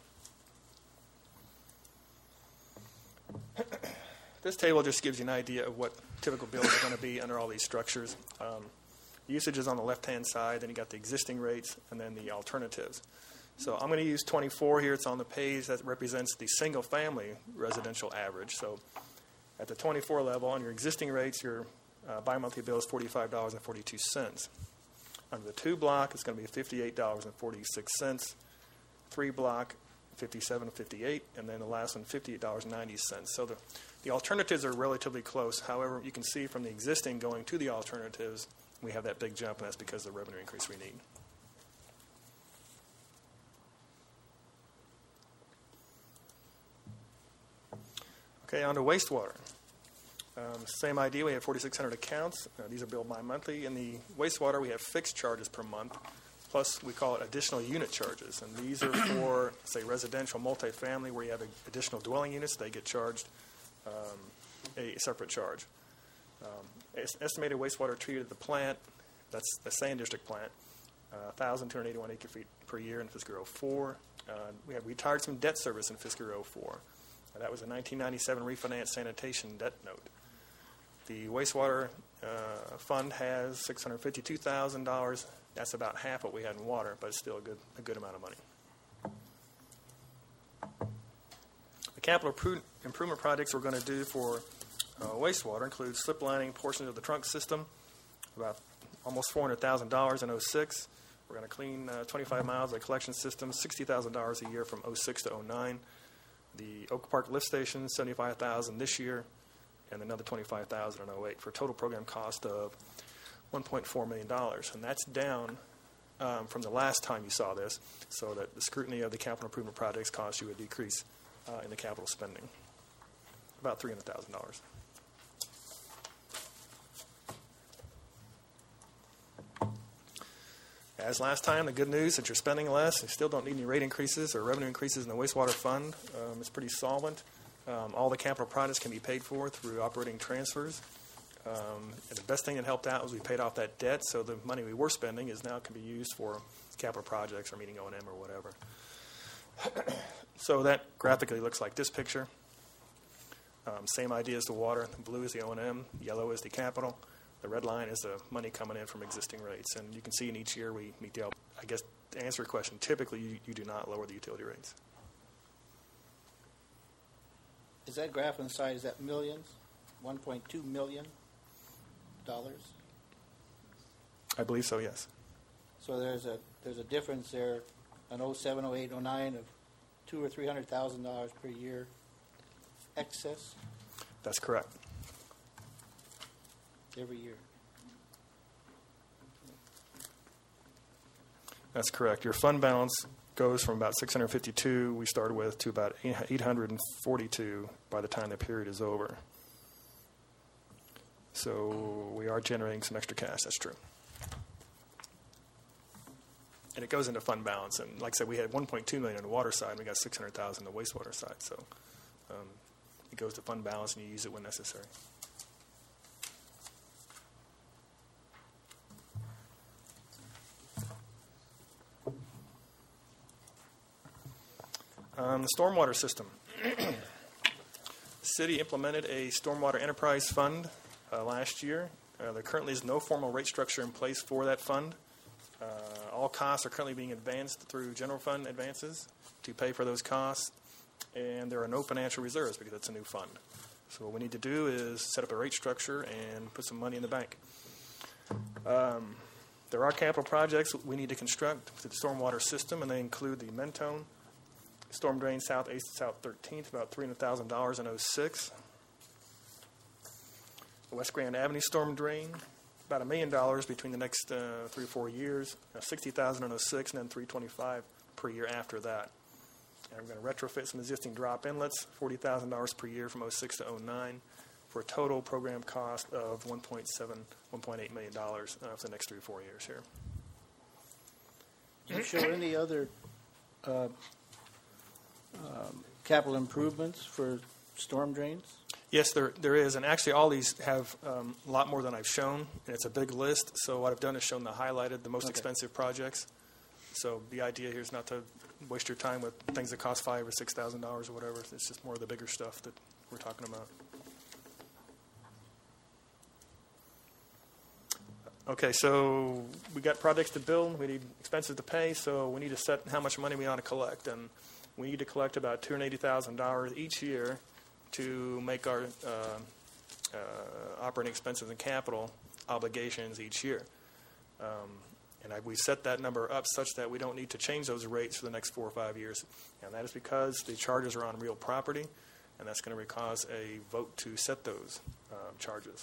This table just gives you an idea of what typical bills are going to be under all these structures. Um, usage is on the left-hand side, then you got the existing rates, and then the alternatives. So I'm going to use twenty-four here. It's on the page. That represents the single-family residential average. So at the twenty-four level, on your existing rates, your uh, bi-monthly bill is forty-five dollars and forty-two cents. Under the two block, it's going to be fifty-eight dollars and forty-six cents. Three block, fifty-seven dollars and fifty-eight cents, and then the last one, fifty-eight dollars and ninety cents. So the, the alternatives are relatively close. However, you can see from the existing going to the alternatives, we have that big jump, and that's because of the revenue increase we need. Okay, on to wastewater. Um, same idea. We have forty-six hundred accounts. Uh, these are billed bi-monthly. In the wastewater, we have fixed charges per month, plus we call it additional unit charges. And these are for, say, residential multifamily, where you have a, additional dwelling units. They get charged um, a separate charge. Um, es- estimated wastewater treated at the plant, that's the Sand District plant, uh, one thousand two hundred eighty-one acre feet per year in fiscal year oh four. Uh, we have retired some debt service in fiscal year oh four. Uh, that was a nineteen ninety-seven refinance sanitation debt note. The wastewater uh, fund has six hundred fifty-two thousand dollars. That's about half what we had in water, but it's still a good, a good amount of money. The capital impro- improvement projects we're going to do for uh, wastewater include slip lining portions of the trunk system, about almost four hundred thousand dollars in oh six. We're going to clean uh, twenty-five miles of the collection system, sixty thousand dollars a year from oh six to oh nine. The Oak Park lift station, seventy-five thousand dollars this year, and another twenty-five thousand dollars in oh eight, for a total program cost of one point four million dollars. And that's down um, from the last time you saw this, so that the scrutiny of the capital improvement projects caused you a decrease uh, in the capital spending, about three hundred thousand dollars. As last time, the good news that you're spending less, you still don't need any rate increases or revenue increases in the wastewater fund. Um, it's pretty solvent. Um, all the capital projects can be paid for through operating transfers. Um, and the best thing that helped out was we paid off that debt, so the money we were spending is now can be used for capital projects or meeting O and M or whatever. So that graphically looks like this picture. Um, same idea as the water. The blue is the O and M, yellow is the capital. The red line is the money coming in from existing rates. And you can see in each year we meet the, I guess, to answer your question, typically you, you do not lower the utility rates. Is that graph on the side, is that millions? one point two million dollars? I believe so, yes. So there's a there's a difference there on oh seven, oh eight, oh nine of two or three hundred thousand dollars per year excess That's correct. every year. That's correct. Your fund balance goes from about six hundred fifty-two we started with to about eight hundred forty-two by the time the period is over. So we are generating some extra cash. That's true. And it goes into fund balance. And like I said, we had one point two million dollars on the water side, and we got six hundred thousand dollars on the wastewater side. So um, it goes to fund balance, and you use it when necessary. Um, the stormwater system. The city implemented a stormwater enterprise fund uh, last year. Uh, there currently is no formal rate structure in place for that fund. Uh, all costs are currently being advanced through general fund advances to pay for those costs, and there are no financial reserves because it's a new fund. So what we need to do is set up a rate structure and put some money in the bank. Um, there are capital projects we need to construct for the stormwater system, and they include the Mentone storm drain south eighth to south thirteenth, about three hundred thousand dollars in oh six. The West Grand Avenue storm drain, about a million dollars between the next uh, three or four years, uh, sixty thousand dollars in oh six, and then three hundred twenty-five thousand dollars per year after that. And we're going to retrofit some existing drop inlets, forty thousand dollars per year from oh six to oh nine, for a total program cost of one point seven, one point eight million dollars uh, for the next three or four years here. Do you show any other uh, um, capital improvements for storm drains? Yes, there there is, and actually all these have um, a lot more than I've shown, and it's a big list. So what I've done is shown the highlighted, the most Okay. expensive projects. So the idea here is not to waste your time with things that cost five or six thousand dollars or whatever. It's just more of the bigger stuff that we're talking about. Okay, so we got projects to build, we need expenses to pay, so we need to set how much money we ought to collect, and we need to collect about two hundred eighty thousand dollars each year to make our uh, uh, operating expenses and capital obligations each year. Um, and I, we set that number up such that we don't need to change those rates for the next four or five years. And that is because the charges are on real property, and that's going to cause a vote to set those um, charges.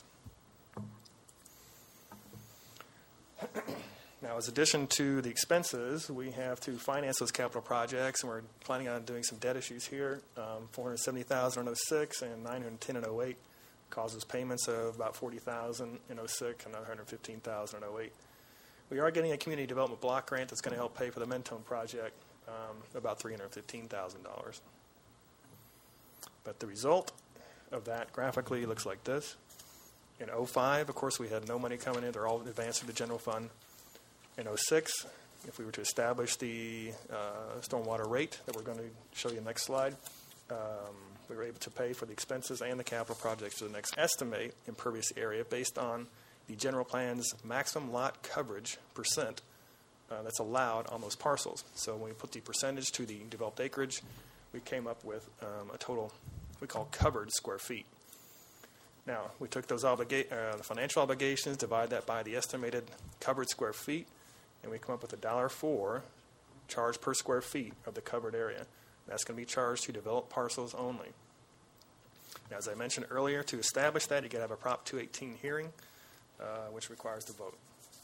Now, as addition to the expenses, we have to finance those capital projects, and we're planning on doing some debt issues here. Um, four hundred seventy thousand dollars in oh six and nine hundred ten thousand dollars in oh eight causes payments of about forty thousand dollars in oh six and one hundred fifteen thousand dollars in oh eight. We are getting a community development block grant that's going to help pay for the Mentone project, um, about three hundred fifteen thousand dollars. But the result of that graphically looks like this. In oh five, of course, we had no money coming in. They're all advanced to the general fund. In oh six, if we were to establish the uh, stormwater rate that we're going to show you next slide, um, we were able to pay for the expenses and the capital projects to the next estimate impervious area based on the general plan's maximum lot coverage percent uh, that's allowed on those parcels. So when we put the percentage to the developed acreage, we came up with um, a total we call covered square feet. Now, we took those obliga- uh, the financial obligations, divide that by the estimated covered square feet, and we come up with a dollar four charge per square feet of the covered area. That's going to be charged to developed parcels only. Now, as I mentioned earlier, to establish that, you got to have a Prop two eighteen hearing, uh, which requires the vote.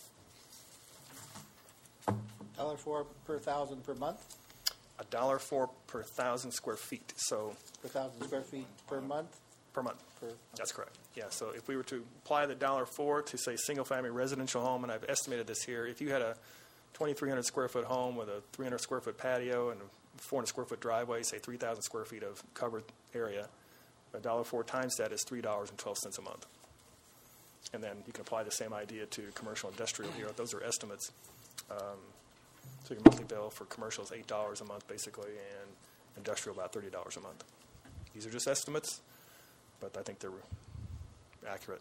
Dollar four per thousand per month, A dollar four per thousand square feet. So per thousand square feet per month? per month. Per, That's correct. Yeah. So if we were to apply the dollar four to say single-family residential home, and I've estimated this here, if you had a twenty-three hundred square foot home with a three hundred square foot patio and a four hundred square foot driveway, say three thousand square feet of covered area, a dollar four times that is three dollars and twelve cents a month. And then you can apply the same idea to commercial industrial here. Those are estimates. Um, so your monthly bill for commercial is eight dollars a month basically, and industrial about thirty dollars a month. These are just estimates, but I think they're accurate.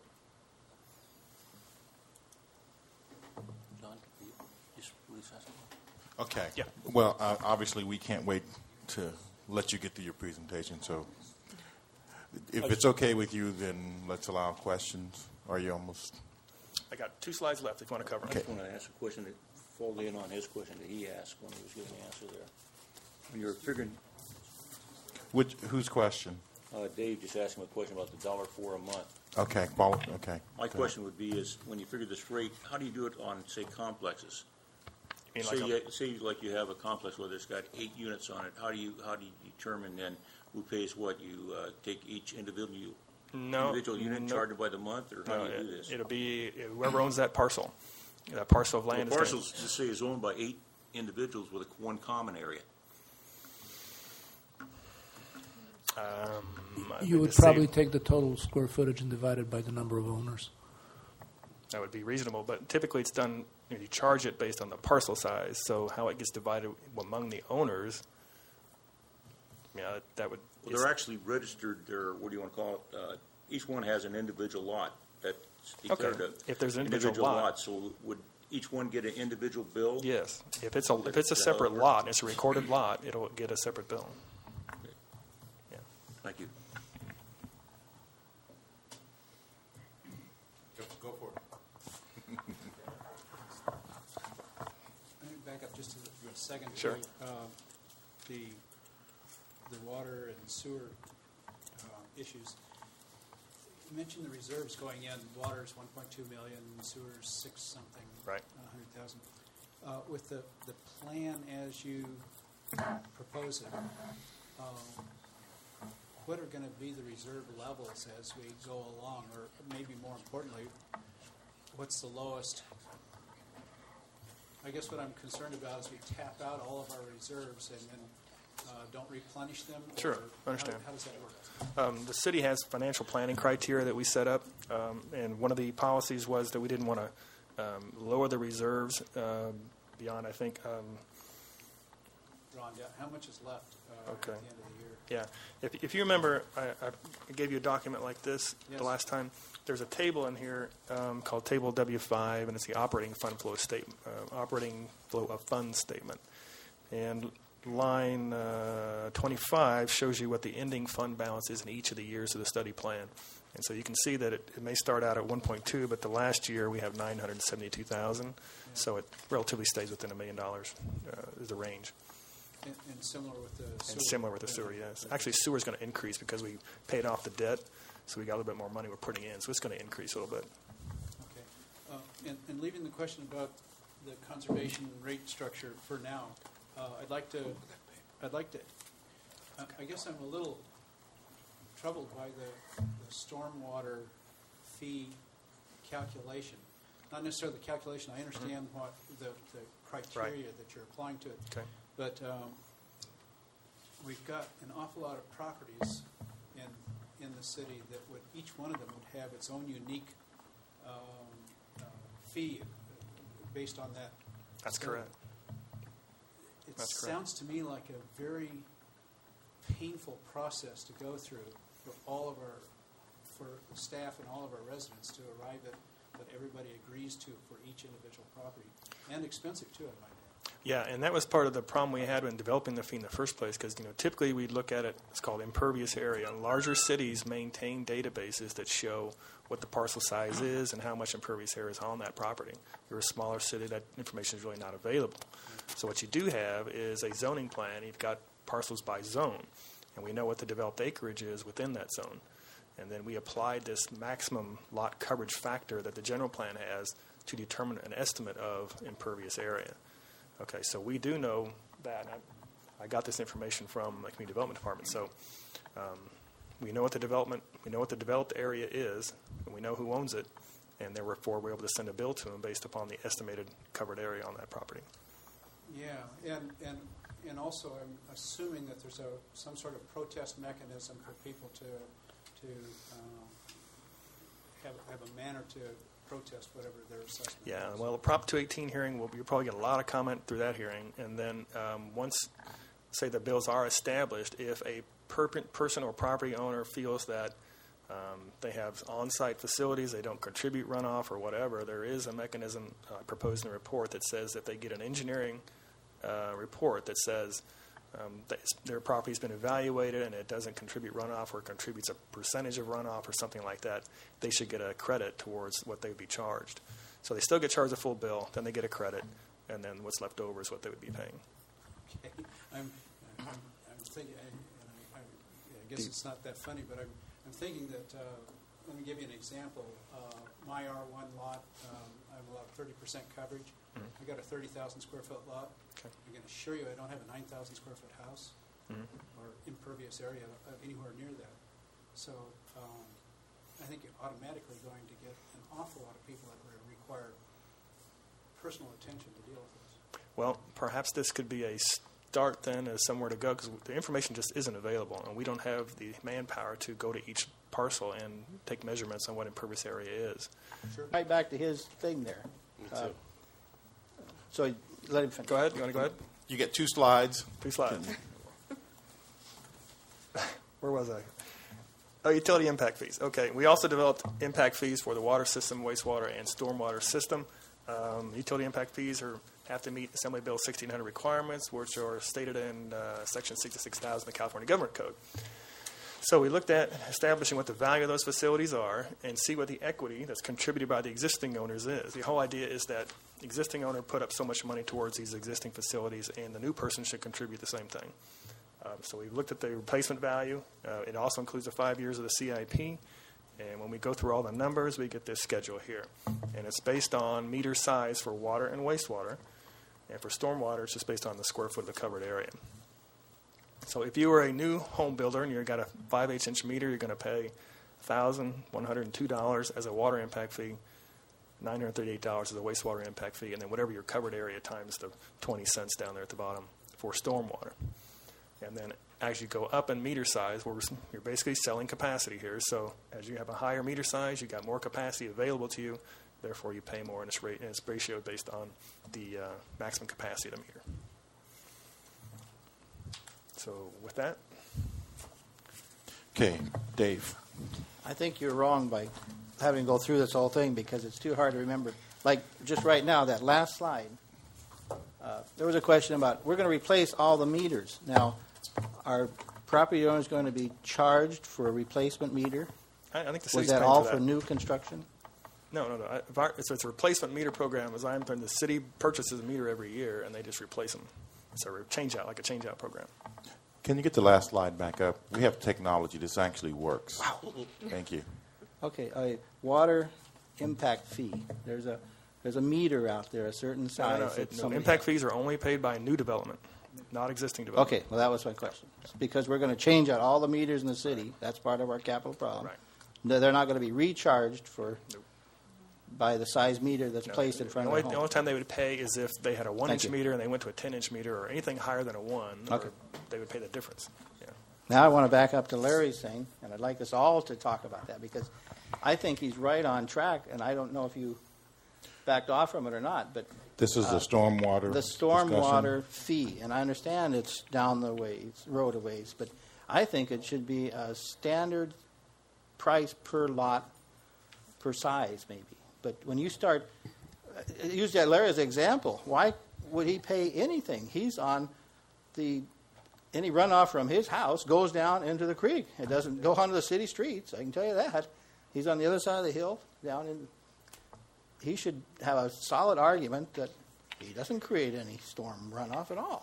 John, you just please ask him. Okay. Yeah. Well, uh, obviously, we can't wait to let you get through your presentation. So, if it's okay with you, then let's allow questions. Are you almost? I got two slides left if you want to cover I them. just want to ask a question that followed in on his question that he asked when he was giving the answer there. When you're figuring, Which whose question? uh, Dave just asked him a question about the dollar four a month. Okay. Follow, okay. My Go question would be is, when you figure this rate, how do you do it on, say, complexes? You mean Say, like a- you, say like you have a complex where there's got eight units on it. How do you how do you determine then who pays what? You uh, take each individual No, individual unit, no. charge it by the month, or how No, do you do it, this? it'll be whoever owns that parcel. That parcel of Well, land the is parcels, just say, is owned by eight individuals with a, one common area. Gonna, um, I You think would the same- probably take the total square footage and divide it by the number of owners. That would be reasonable, but typically it's done. You, know, you charge it based on the parcel size. So how it gets divided among the owners. Yeah, that, that would. Well, they're actually registered. They're, what do you want to call it? Uh, each one has an individual lot that's declared Okay. a If there's an individual lot. So would each one get an individual bill? Yes, if it's a if it's a Is that how it separate works? lot, it's a recorded lot, it'll get a separate bill. Yeah. Thank you. Go, go for it. Let me back up just a, a second. Sure. Uh, the the water and sewer uh, issues. You mentioned the reserves going in. Water's one point two million, sewer's six something. Right. A hundred thousand. Uh, with the the plan as you propose it, uh, what are going to be the reserve levels as we go along, or maybe more importantly, what's the lowest? I guess what I'm concerned about is we tap out all of our reserves and then uh, don't replenish them? or Sure, how- understand. How does that work? Um, the city has financial planning criteria that we set up, um, and one of the policies was that we didn't want to um, lower the reserves um, beyond, I think, um, Drawn down, how much is left uh, at Okay. the end of the year? yeah. If, if you remember, I, I gave you a document like this Yes. the last time. There's a table in here um, called Table W five, and it's the operating fund flow statement, uh, operating flow of funds statement. And line uh, twenty-five shows you what the ending fund balance is in each of the years of the study plan. And so you can see that it, it may start out at one point two, but the last year we have nine hundred seventy-two thousand. Yeah. So it relatively stays within a million dollars uh, is the range. And, and similar with the sewer? And similar with the sewer, yes. Actually, sewer's going to increase because we paid off the debt, so we got a little bit more money we're putting in. So it's going to increase a little bit. Okay. Uh, and, and leaving the question about the conservation rate structure for now, uh, I'd like to, I'd like to, I I guess I'm a little troubled by the, the stormwater fee calculation. Not necessarily the calculation, I understand what the, the criteria that you're applying to it. Okay. But um, we've got an awful lot of properties in, in the city that would, each one of them would have its own unique um, uh, fee based on that. That's So correct. It That's correct. sounds to me like a very painful process to go through for all of our, for staff and all of our residents to arrive at what everybody agrees to for each individual property. And expensive too, I might add. Yeah, and that was part of the problem we had when developing the fee in the first place, because you know typically we look at it, it's called impervious area. And larger cities maintain databases that show what the parcel size is and how much impervious area is on that property. You're a smaller city, that information is really not available. So what you do have is a zoning plan. You've got parcels by zone, and we know what the developed acreage is within that zone. And then we applied this maximum lot coverage factor that the general plan has to determine an estimate of impervious area. Okay, so we do know that. I, I got this information from the Community Development Department. So um, we know what the development, we know what the developed area is, and we know who owns it, and therefore we're able to send a bill to them based upon the estimated covered area on that property. Yeah, and and and also I'm assuming that there's a some sort of protest mechanism for people to to uh, have have a manner to protest whatever their assessment Yeah, is. well, the Prop two eighteen hearing, will you'll probably get a lot of comment through that hearing. And then um, once, say, the bills are established, if a per- person or property owner feels that um, they have on-site facilities, they don't contribute runoff or whatever, there is a mechanism uh, proposed in the report that says that they get an engineering uh, report that says um, that their property's been evaluated and it doesn't contribute runoff or contributes a percentage of runoff or something like that, they should get a credit towards what they would be charged. So they still get charged a full bill, then they get a credit, and then what's left over is what they would be paying. Okay. I'm, I'm, I'm thinking, I, and I, I, I guess it's not that funny, but I'm, I'm thinking that, uh, let me give you an example. Uh, my R one lot, um, I'm allowed thirty percent coverage. Mm-hmm. I got a thirty thousand square foot lot. Okay. I can assure you I don't have a nine thousand square foot house mm-hmm. or impervious area uh, anywhere near that. So um, I think you're automatically going to get an awful lot of people that will require personal attention to deal with this. Well, perhaps this could be a start then as somewhere to go, because the information just isn't available, and we don't have the manpower to go to each parcel and take measurements on what impervious area is. Sure. Right back to his thing there. Uh, so let him finish. Go ahead. You want to go ahead? You get two slides. Two slides. Where was I? Oh, utility impact fees. Okay. We also developed impact fees for the water system, wastewater, and stormwater system. Um, utility impact fees are have to meet Assembly Bill sixteen hundred requirements, which are stated in uh, Section sixty-six thousand of the California Government Code. So we looked at establishing what the value of those facilities are and see what the equity that's contributed by the existing owners is. The whole idea is that the existing owner put up so much money towards these existing facilities, and the new person should contribute the same thing. Um, so we looked at the replacement value. Uh, it also includes the five years of the C I P. And when we go through all the numbers, we get this schedule here. And it's based on meter size for water and wastewater. And for stormwater, it's just based on the square foot of the covered area. So if you were a new home builder and you've got a five eighths inch meter, you're going to pay one thousand one hundred two dollars as a water impact fee, nine hundred thirty-eight dollars as a wastewater impact fee, and then whatever your covered area times the twenty cents down there at the bottom for stormwater. And then as you go up in meter size, we're, you're basically selling capacity here. So as you have a higher meter size, you've got more capacity available to you. Therefore, you pay more, and it's, rate, and it's ratio based on the uh, maximum capacity of the meter. So with that. Okay, Dave. I think you're wrong by having to go through this whole thing because it's too hard to remember. Like just right now, that last slide, uh, there was a question about we're going to replace all the meters. Now, are property owners going to be charged for a replacement meter? I, I think the Was city's that paying all for for that. new construction? No, no, no. I, if our, so it's a replacement meter program. As I'm the city purchases a meter every year, and they just replace them. It's a change out, like a change out program. Can you get the last slide back up? We have technology. This actually works. Wow. Thank you. Okay, a water impact fee. There's a there's a meter out there, a certain size. No, no, that it, no, somebody impact fees are only paid by new development, not existing development. Okay, well, that was my question. It's because we're going to change out all the meters in the city. Right. That's part of our capital problem. Right. No, they're not going to be recharged for Nope. by the size meter that's No, placed in front the of only, the home. the only time they would pay is if they had a one-inch you. meter and they went to a ten-inch meter or anything higher than a one. Okay. Or they would pay the difference. Yeah. Now I want to back up to Larry's thing, and I'd like us all to talk about that because I think he's right on track, and I don't know if you backed off from it or not, but This is uh, the stormwater. the stormwater fee, and I understand it's down the ways, road a ways, but I think it should be a standard price per lot, per size maybe. But when you start, uh, use that Larry as an example. Why, would he pay anything? He's on the, any runoff from his house goes down into the creek. It doesn't go onto the city streets, I can tell you that. He's on the other side of the hill, down in, he should have a solid argument that he doesn't create any storm runoff at all.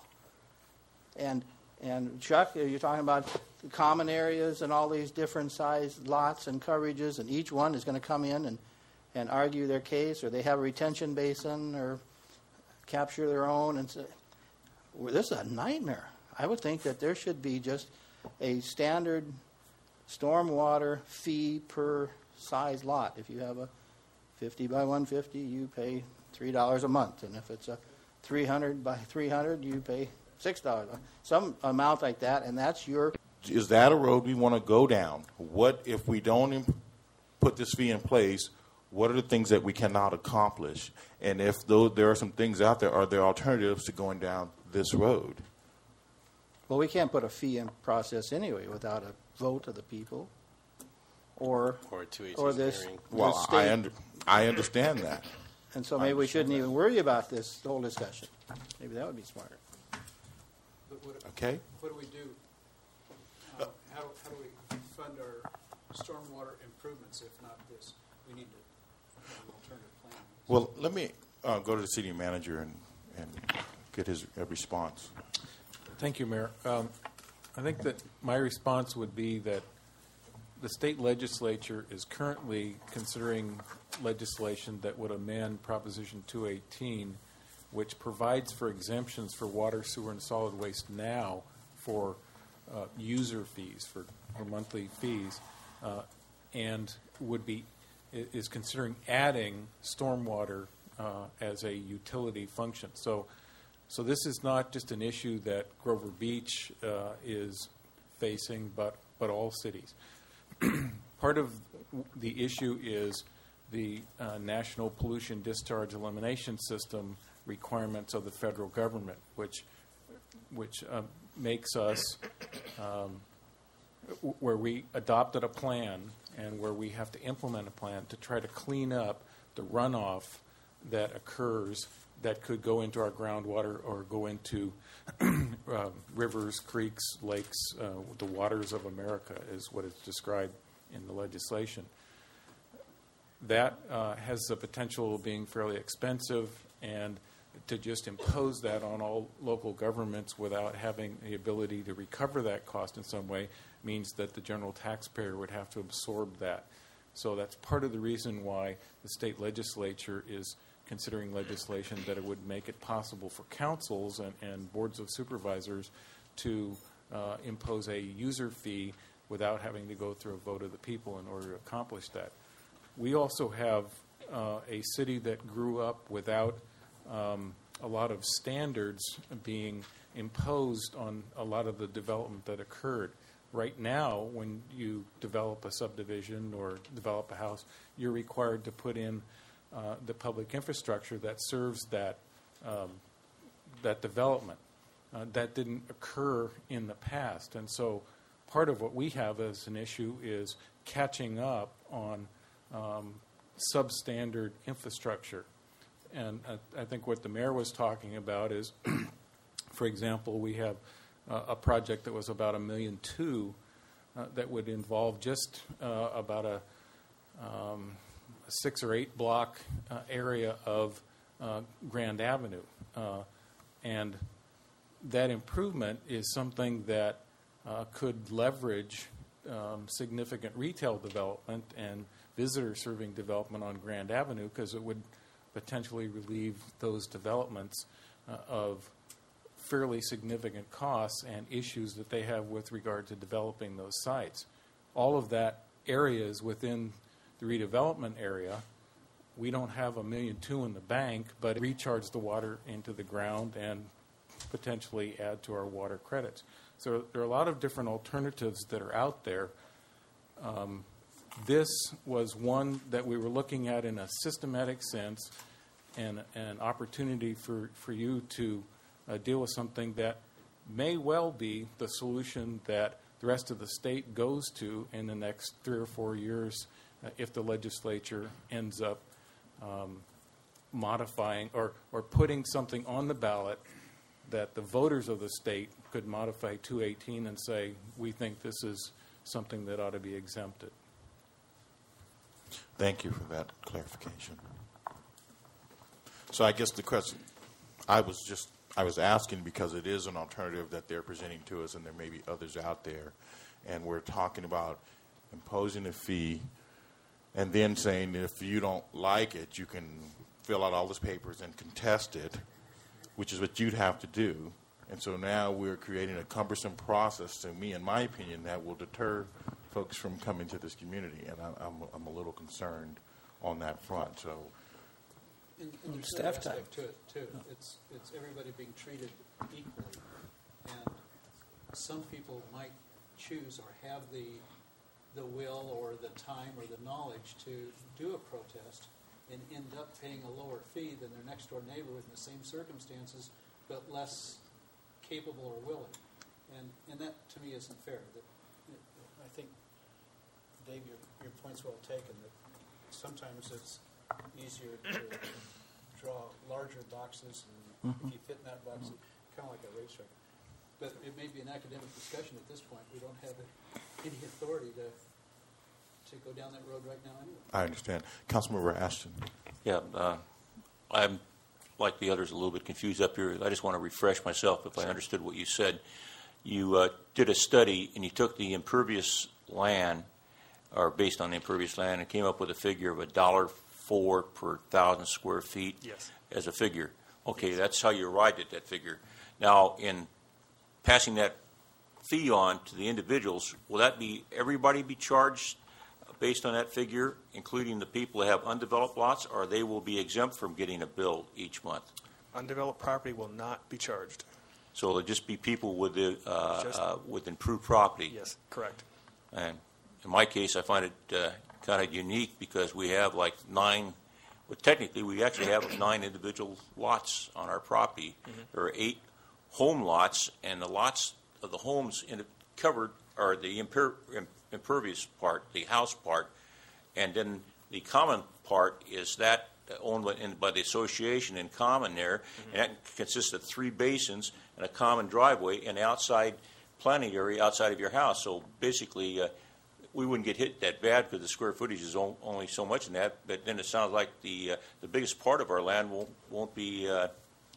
And and Chuck, you're talking about the common areas and all these different sized lots and coverages, and each one is going to come in and, and argue their case, or they have a retention basin, or capture their own. And say, well, this is a nightmare. I would think that there should be just a standard stormwater fee per size lot. If you have a fifty by one fifty, you pay three dollars a month, and if it's a three hundred by three hundred, you pay six dollars. Some amount like that, and that's your. Is that a road we want to go down? What if we don't imp- put this fee in place? What are the things that we cannot accomplish? And if though there are some things out there, are there alternatives to going down this road? Well, we can't put a fee in process anyway without a vote of the people, or Or a two eighteen or this. hearing. Well, this I state. under, I understand that. And so maybe we shouldn't even worry about this whole discussion. Maybe that would be smarter. But what, Okay. what do we do? Uh, how, how do we fund our stormwater improvements if not this? We need to have an alternative plan. Well, let me uh, go to the city manager and, and get his uh, response. Thank you, Mayor. Um, I think that my response would be that the state legislature is currently considering legislation that would amend Proposition two eighteen, which provides for exemptions for water, sewer, and solid waste now for uh, user fees, for, for monthly fees, uh, and would be is considering adding stormwater uh, as a utility function. So. So this is not just an issue that Grover Beach uh, is facing, but, but all cities. Part of the issue is the uh, National Pollution Discharge Elimination System requirements of the federal government, which, which uh, makes us, um, w- where we adopted a plan and where we have to implement a plan to try to clean up the runoff that occurs that could go into our groundwater or go into uh, rivers, creeks, lakes, uh, the waters of America is what is described in the legislation. That uh, has the potential of being fairly expensive, and to just impose that on all local governments without having the ability to recover that cost in some way means that the general taxpayer would have to absorb that. So that's part of the reason why the state legislature is considering legislation that it would make it possible for councils and, and boards of supervisors to uh, impose a user fee without having to go through a vote of the people in order to accomplish that. We also have uh, a city that grew up without um, a lot of standards being imposed on a lot of the development that occurred. Right now, when you develop a subdivision or develop a house, you're required to put in Uh, the public infrastructure that serves that um, that development. Uh, that didn't occur in the past, and so part of what we have as an issue is catching up on um, substandard infrastructure. And I, I think what the mayor was talking about is, for example, we have uh, a project that was about a million two uh, that would involve just uh, about a um, six or eight block uh, area of uh, Grand Avenue. Uh, and that improvement is something that uh, could leverage um, significant retail development and visitor serving development on Grand Avenue, because it would potentially relieve those developments uh, of fairly significant costs and issues that they have with regard to developing those sites. All of that area is within the redevelopment area. We don't have a million two in the bank, but recharge the water into the ground and potentially add to our water credits. So there are a lot of different alternatives that are out there. Um, this was one that we were looking at in a systematic sense, and an opportunity for, for you to uh, deal with something that may well be the solution that the rest of the state goes to in the next three or four years, Uh, if the legislature ends up um, modifying or, or putting something on the ballot that the voters of the state could modify two eighteen and say, we think this is something that ought to be exempted. Thank you for that clarification. So I guess the question, I was just, I was asking because it is an alternative that they're presenting to us, and there may be others out there, and we're talking about imposing a fee and then saying if you don't like it, you can fill out all those papers and contest it, which is what you'd have to do. And so now we're creating a cumbersome process, to me, in my opinion, that will deter folks from coming to this community, and I, I'm, I'm a little concerned on that front. So, And, and there's Staff another time. aspect to it too. It's it's everybody being treated equally, and some people might choose or have the the will or the time or the knowledge to do a protest and end up paying a lower fee than their next door neighbor with the same circumstances, but less capable or willing. And and that to me isn't fair. That I think, Dave, your your point's well taken. That sometimes it's easier to draw larger boxes, and Mhm. if you fit in that box, it's kind of like a racetrack. But it may be an academic discussion at this point. We don't have any authority to to go down that road right now anyway. I understand. Councilmember Ashton. Yeah, uh, I'm, like the others, a little bit confused up here. I just want to refresh myself if I understood what you said. You uh, did a study, and you took the impervious land, or based on the impervious land, and came up with a figure of a dollar four per thousand square feet Yes. as a figure. Okay, that's how you arrived at that figure. Now, in passing that fee on to the individuals, will that be, everybody be charged based on that figure, including the people that have undeveloped lots, or they will be exempt from getting a bill each month? Undeveloped property will not be charged. So it'll just be people with the, uh, Just- uh, with improved property. Yes, correct. And in my case, I find it uh, kind of unique because we have like nine, well, technically, we actually have nine individual lots on our property. Mm-hmm. There are eight home lots, and the lots of the homes in covered are the imper, im, impervious part, the house part, and then the common part is that owned by, in, by the association in common there, Mm-hmm. and that consists of three basins and a common driveway and outside planting area outside of your house. So basically, uh, we wouldn't get hit that bad because the square footage is on, only so much in that. But then it sounds like the uh, the biggest part of our land won't won't be uh,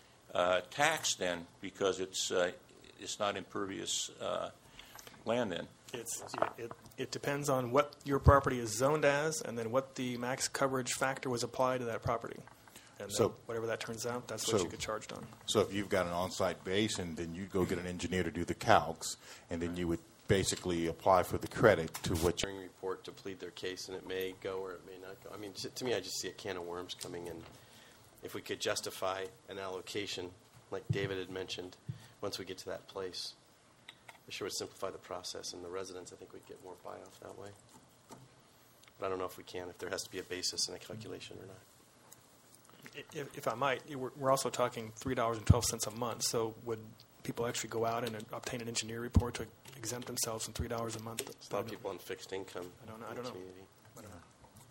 uh, taxed then because it's uh, it's not impervious uh, land then. It's, it, it depends on what your property is zoned as, and then what the max coverage factor was applied to that property. And then So- whatever that turns out, that's what so- you get charged on. So if you've got an on-site basin, then you'd go get an engineer to do the calcs, and then you would basically apply for the credit to what you... Hearing report to plead their case, and it may go or it may not go. I mean, to, to me, I just see a can of worms coming in. If we could justify an allocation, like David had mentioned, once we get to that place, it sure would simplify the process, and the residents, I think, would get more buy-off that way. But I don't know if we can, if there has to be a basis in a calculation or not. If, if I might, we're, we're also talking three dollars and twelve cents a month. So would people actually go out and obtain an engineer report to exempt themselves from three dollars a month? There's a lot of people on fixed income. I don't know. I in don't the know. community. I don't know.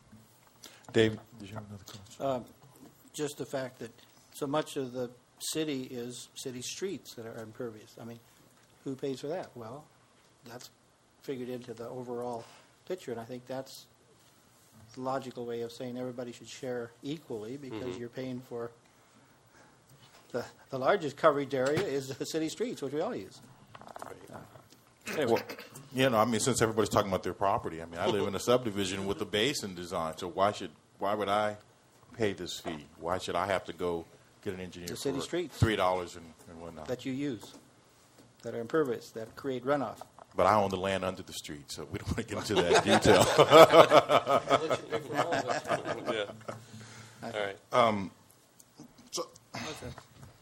Dave, did you have another question? Um, just the fact that so much of the city is city streets that are impervious. I mean, who pays for that? Well, that's figured into the overall picture, and I think that's the logical way of saying everybody should share equally because Mhm. you're paying for the the largest coverage area is the city streets, which we all use. Anyway, Well, you know, I mean, since everybody's talking about their property, I mean, I live in a subdivision with a basin design, so why should, why would I pay this fee? Why should I have to go get an engineer The city for streets. three dollars and, and whatnot? that you use that are impervious that create runoff. But I own the land under the street, so we don't want to get into that detail. I'll let you pay for all of it. Yeah. All right. So, Okay.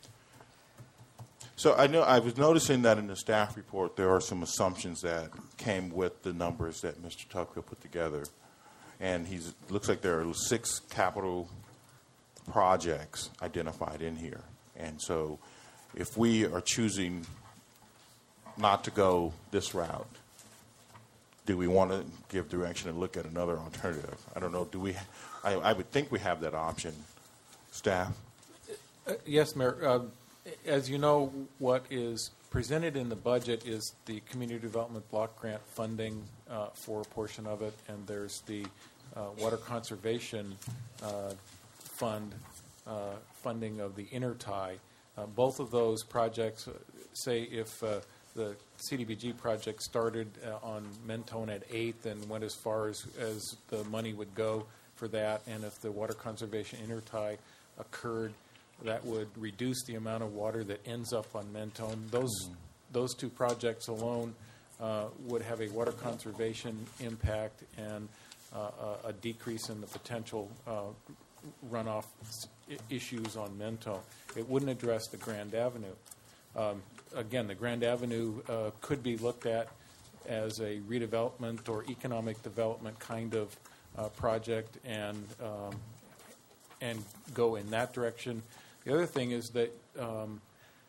so I know I was noticing that in the staff report there are some assumptions that came with the numbers that Mister Tucker put together, and he's looks like there are six capital projects identified in here, and so if we are choosing not to go this route, do we want to give direction and look at another alternative? I don't know. Do we? I, I would think we have that option Staff? Uh, Yes, Mayor. Uh, As you know, what is presented in the budget is the community development block grant funding uh, for a portion of it, and there's the uh, water conservation uh, fund uh, funding of the intertie. Uh, both of those projects, uh, say if uh, the C D B G project started uh, on Mentone at eighth and went as far as, as the money would go for that, and if the water conservation intertie occurred, that would reduce the amount of water that ends up on Mentone. Those mm-hmm. those two projects alone uh, would have a water conservation impact and uh, a, a decrease in the potential uh, runoff I- issues on Mentone. It wouldn't address the Grand Avenue. Um, again, the Grand Avenue uh, could be looked at as a redevelopment or economic development kind of uh, project and um, and go in that direction. The other thing is that, um,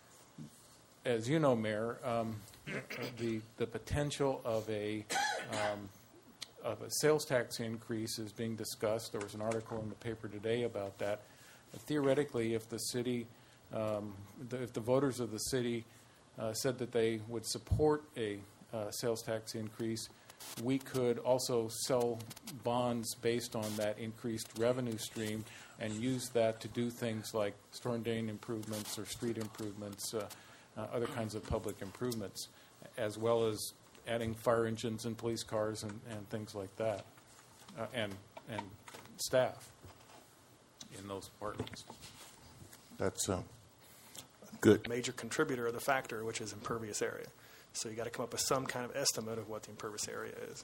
as you know, Mayor, um, the the potential of a um, of a sales tax increase is being discussed. There was an article in the paper today about that. But theoretically, if the city, um, the, if the voters of the city uh, said that they would support a uh, sales tax increase, we could also sell bonds based on that increased revenue stream and use that to do things like storm drain improvements or street improvements, uh, uh, other kinds of public improvements, as well as adding fire engines and police cars and, and things like that, uh, and and staff in those departments. That's uh, good. Major contributor of the factor, which is impervious area. So you got to come up with some kind of estimate of what the impervious area is.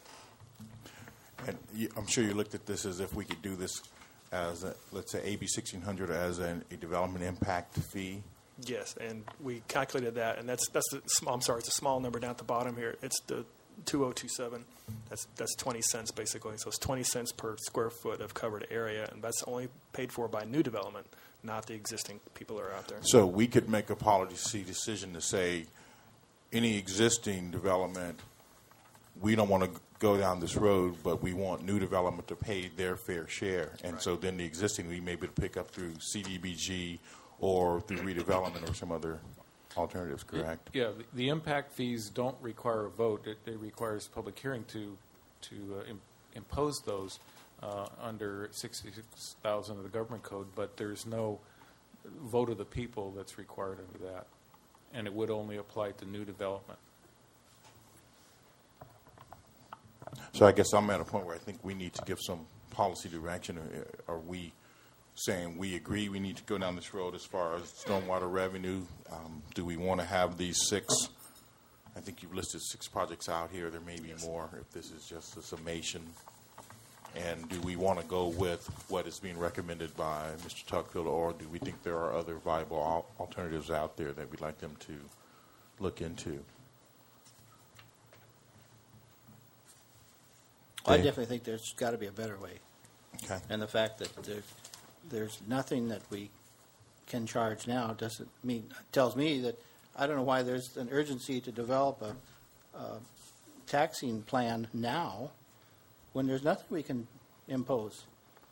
And you, I'm sure you looked at this as if we could do this as, a, let's say, A B sixteen hundred as an, a development impact fee. Yes, and we calculated that, and that's that's the small. I'm sorry, it's a small number down at the bottom here. It's the two thousand twenty-seven. That's that's twenty cents basically. So it's twenty cents per square foot of covered area, and that's only paid for by new development, not the existing people that are out there. So we could make a policy decision to say, any existing development, we don't want to go down this road, but we want new development to pay their fair share. And right. So then the existing we may be able to pick up through C D B G or through redevelopment or some other alternatives, correct? Yeah, the, the impact fees don't require a vote. It, it requires public hearing to to uh, im- impose those uh, under sixty-six thousand of the government code, but there's no vote of the people that's required under that. And it would only apply to new development. So I guess I'm at a point where I think we need to give some policy direction. Are we saying we agree we need to go down this road as far as stormwater revenue? Um, do we want to have these six? I think you've listed six projects out here. There may be yes. more if this is just a summation. And do we want to go with what is being recommended by Mister Tuckfield, or do we think there are other viable al- alternatives out there that we'd like them to look into? Well, I definitely think there's got to be a better way. Okay. And the fact that there's, there's nothing that we can charge now doesn't mean, tells me that I don't know why there's an urgency to develop a, a taxing plan now when there's nothing we can impose.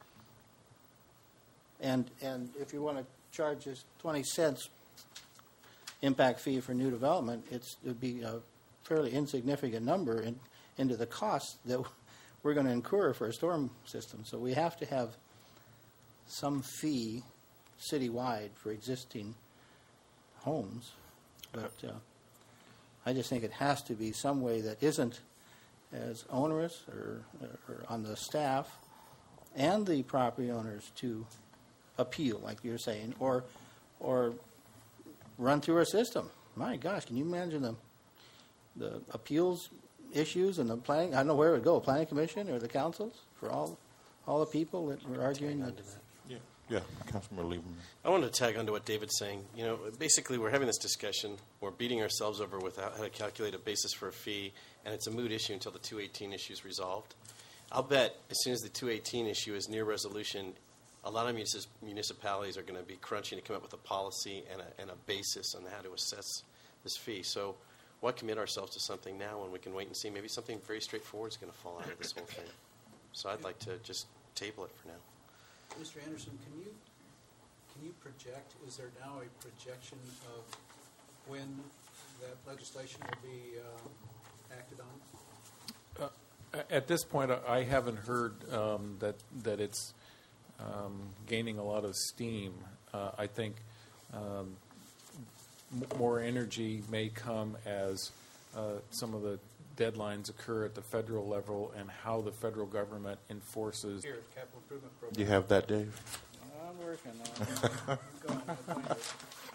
And and if you want to charge us twenty cents impact fee for new development, it's, it would be a fairly insignificant number in, into the cost that we're going to incur for a storm system. So we have to have some fee citywide for existing homes. But uh, I just think it has to be some way that isn't as onerous or, or on the staff and the property owners to appeal, like you're saying, or or run through a system. My gosh, can you imagine the the appeals issues and the planning? I don't know where it would go, planning commission or the councils for all all the people that were arguing that. Yeah, yeah, Councilman Lieberman. I wanted to tag onto what David's saying. You know, basically, we're having this discussion. We're beating ourselves over with how to calculate a basis for a fee, and it's a moot issue until the two eighteen issue is resolved. I'll bet as soon as the two eighteen issue is near resolution, a lot of municip- municipalities are going to be crunching to come up with a policy and a, and a basis on how to assess this fee. So why commit ourselves to something now when we can wait and see? Maybe something very straightforward is going to fall out of this whole thing. So I'd like to just table it for now. Mister Anderson, can you can you project, is there now a projection of when that legislation will be um, acted on? Uh, at this point, I I haven't heard um, that that it's um, gaining a lot of steam. Uh, I think um, m- more energy may come as uh, some of the deadlines occur at the federal level and how the federal government enforces. Here, capital improvement program. Do you have that, Dave? I'm working on it. I'm going to find it.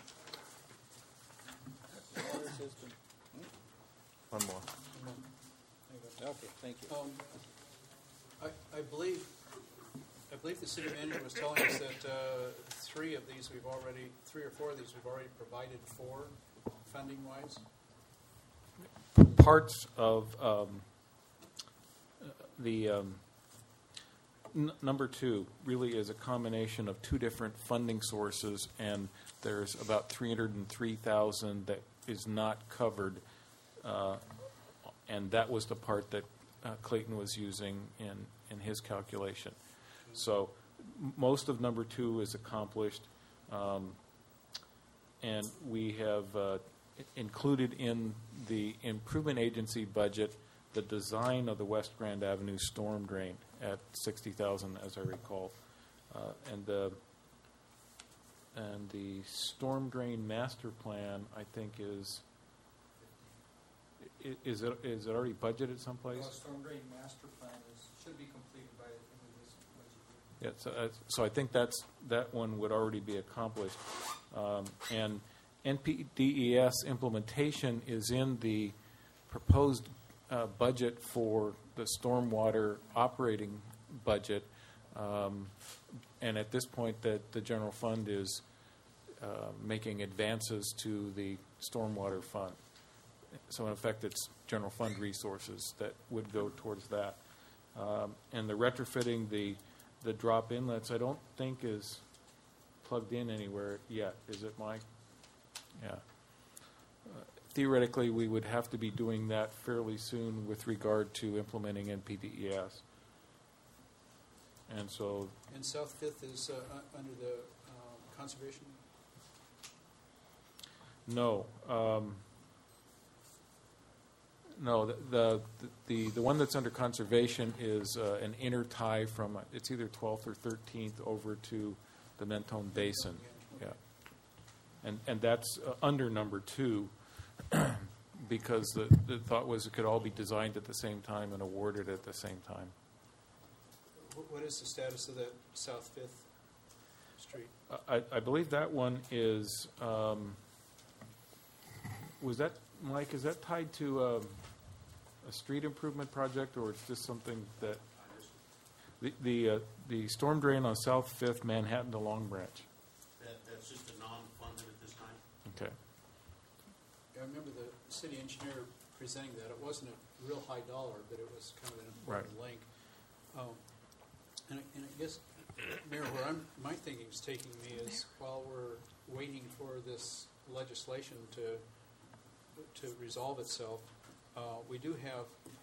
Water system. One more. Okay, thank you. Um, I, I believe, I believe the city manager was telling us that uh, three of these we've already, three or four of these we've already provided for, funding-wise. Parts of um, the um, n- number two really is a combination of two different funding sources, and there's about three hundred three thousand that is not covered, uh, and that was the part that uh, Clayton was using in, in his calculation. So m- most of number two is accomplished, um, and we have uh, included in the improvement agency budget the design of the West Grand Avenue storm drain at sixty thousand, as I recall, uh, and the and the storm drain master plan, I think, is i- is it is it already budgeted someplace? Well, storm drain master plan is, should be completed by the end of this budget year. Yeah, so, uh, so I think that's that one would already be accomplished, um, and N P D E S implementation is in the proposed uh, budget for the stormwater operating budget, um, and at this point, that the general fund is uh, making advances to the stormwater fund. So in effect, it's general fund resources that would go towards that. Um, and the retrofitting the the drop inlets, I don't think is plugged in anywhere yet. Is it, Mike? Yeah. Uh, theoretically, we would have to be doing that fairly soon with regard to implementing N P D E S. And so, And South Fifth is uh, u- under the um, conservation? no. Um, no, the, the the the one that's under conservation is uh, an inner tie from uh, it's either twelfth or thirteenth over to the Mentone Basin. Yeah. And and that's uh, under number two, because the, the thought was it could all be designed at the same time and awarded at the same time. Wh- What is the status of that South Fifth Street? I, I believe that one is, um, was that, Mike, is that tied to um, a street improvement project, or it's just something that, the the, uh, the storm drain on South Fifth, Manhattan to Long Branch? That, that's just a non-funded at this time? Okay. I remember the city engineer presenting that. It wasn't a real high dollar, but it was kind of an important link. Um, and, I- and I guess, Mayor, where I'm, my thinking is taking me is while we're waiting for this legislation to to resolve itself, uh, we do have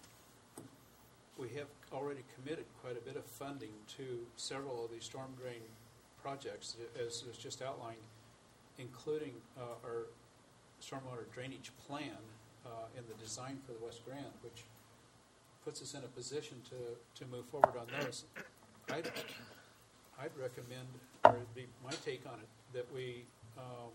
we have already committed quite a bit of funding to several of these storm drain projects, as was just outlined, including uh, our stormwater drainage plan uh, in the design for the West Grand, which puts us in a position to, to move forward on those. I'd, I'd recommend, or it'd be my take on it, that we um,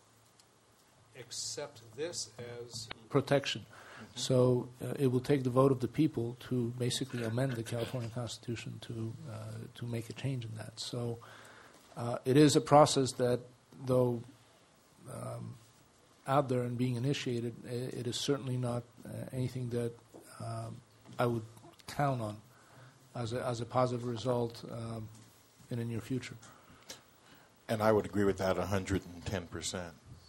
accept this as Protection. So uh, it will take the vote of the people to basically amend the California Constitution to uh, to make a change in that. So uh, it is a process that, though um, out there and being initiated, i- it is certainly not uh, anything that um, I would count on as a, as a positive result um, in the near future. And I would agree with that one hundred ten percent.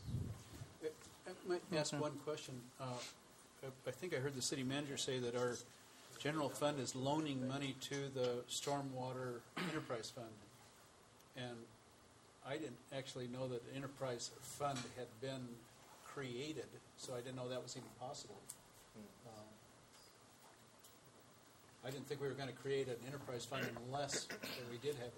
I might ask one question. Uh, I- I think I heard the city manager say that our general fund is loaning money to the Stormwater Enterprise Fund. And I didn't actually know that the enterprise fund had been created, so I didn't know that was even possible. Um, I didn't think we were going to create an enterprise fund unless we did have that.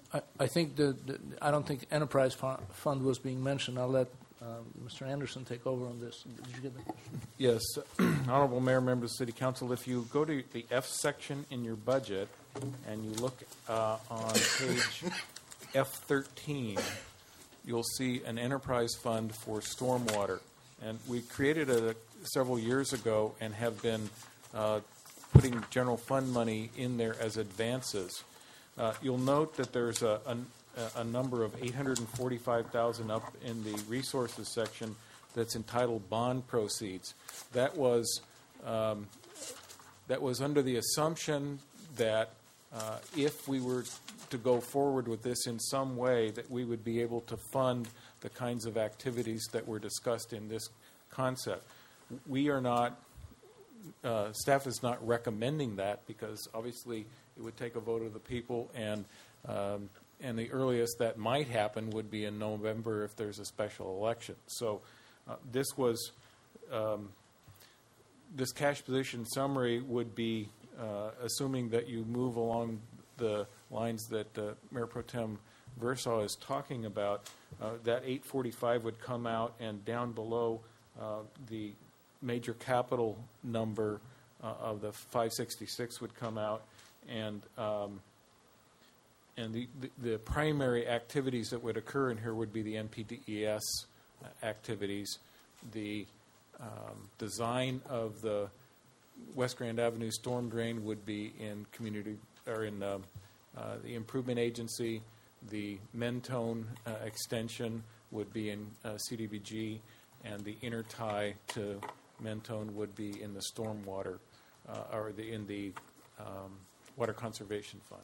I, I think the, the I don't think enterprise fu- fund was being mentioned. I'll let um, Mister Anderson take over on this. Did you get the question? Yes, Honorable Mayor, members of City Council, if you go to the F section in your budget and you look uh, on page F thirteen, you'll see an enterprise fund for stormwater. And we created it several years ago and have been uh, putting general fund money in there as advances. Uh, you'll note that there's a, a, a number of eight hundred forty-five thousand dollars up in the resources section that's entitled bond proceeds. That was um, that was under the assumption that uh, if we were to go forward with this in some way, that we would be able to fund the kinds of activities that were discussed in this concept. We are not, uh, staff is not recommending that because obviously it would take a vote of the people, and um, and the earliest that might happen would be in November if there's a special election. So uh, this was, um, this cash position summary would be uh, assuming that you move along the lines that uh, Mayor Pro Tem Versaw is talking about. Uh, that eight forty-five would come out, and down below uh, the major capital number uh, of the five sixty-six would come out, and um, and the, the the primary activities that would occur in here would be the N P D E S activities, the um, design of the West Grand Avenue storm drain would be in community or in um, uh, the Improvement Agency. The Mentone uh, extension would be in uh, C D B G, and the intertie to Mentone would be in the stormwater uh, or the in the um, Water Conservation Fund.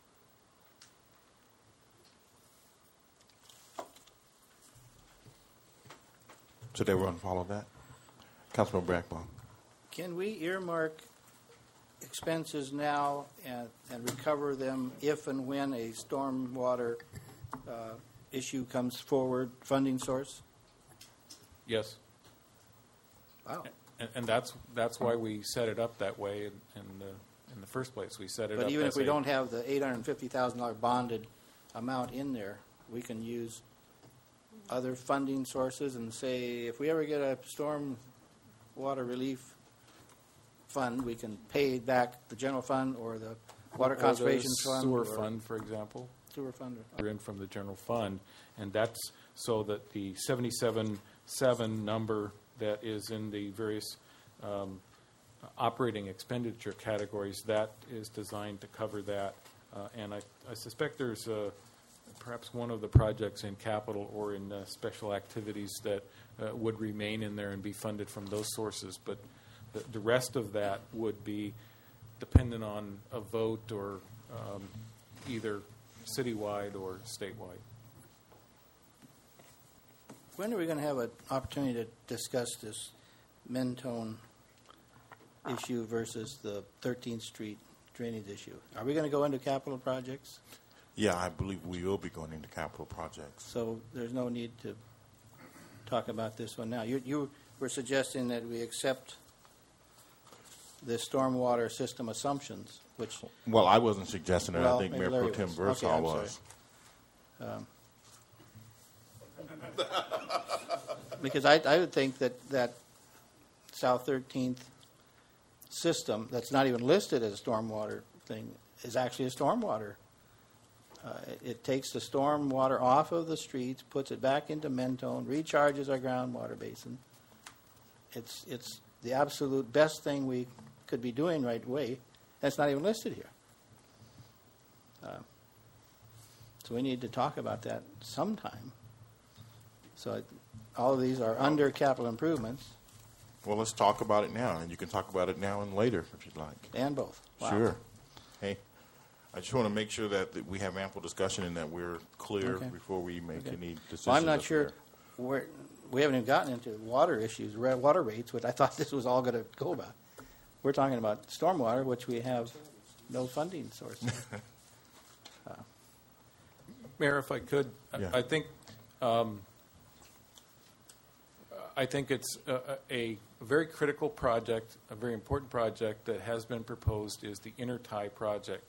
Did everyone follow that? Councilman Brackbaum. Can we earmark expenses now and, and recover them if and when a stormwater uh, issue comes forward, funding source? Yes. Wow. And, and that's that's why we set it up that way in, in the in the first place. We set it But up. even as if we a, don't have the eight hundred fifty thousand dollars bonded amount in there, we can use other funding sources and say, if we ever get a storm water relief fund, we can pay back the general fund or the water or the conservation fund. sewer or fund, for example. Sewer fund. Are in from the general fund, and that's so that the seventy-seven seven number that is in the various um, operating expenditure categories, that is designed to cover that. Uh, and I, I suspect there's a, perhaps one of the projects in capital or in uh, special activities that uh, would remain in there and be funded from those sources. But the, the rest of that would be dependent on a vote or um, either citywide or statewide. When are we going to have an opportunity to discuss this Mentone issue versus the thirteenth Street drainage issue? Are we going to go into capital projects? Yeah, I believe we will be going into capital projects. So there's no need to talk about this one now. You, you were suggesting that we accept the stormwater system assumptions, which... Well, I wasn't suggesting it. Well, I think maybe Mayor Larry Pro Tem was. Versaw Okay, I'm was. sorry. Um, because I, I would think that, that South thirteenth system that's not even listed as a stormwater thing is actually a stormwater. Uh, it, it takes the storm water off of the streets, puts it back into Mentone, recharges our groundwater basin. It's it's the absolute best thing we could be doing right away, and it's not even listed here. Uh, so we need to talk about that sometime. So it, all of these are under capital improvements. Well, let's talk about it now, and you can talk about it now and later if you'd like. And both. Wow. Sure. Hey, I just want to make sure that, that we have ample discussion and that we're clear Okay. before we make Okay. any decisions. Well, I'm not up sure there. where we haven't even gotten into water issues, ra- water rates, which I thought this was all going to go about. We're talking about stormwater, which we have no funding source. uh, Mayor, if I could, I- Yeah. I think um, I think it's a, a very critical project, a very important project that has been proposed is the intertie project.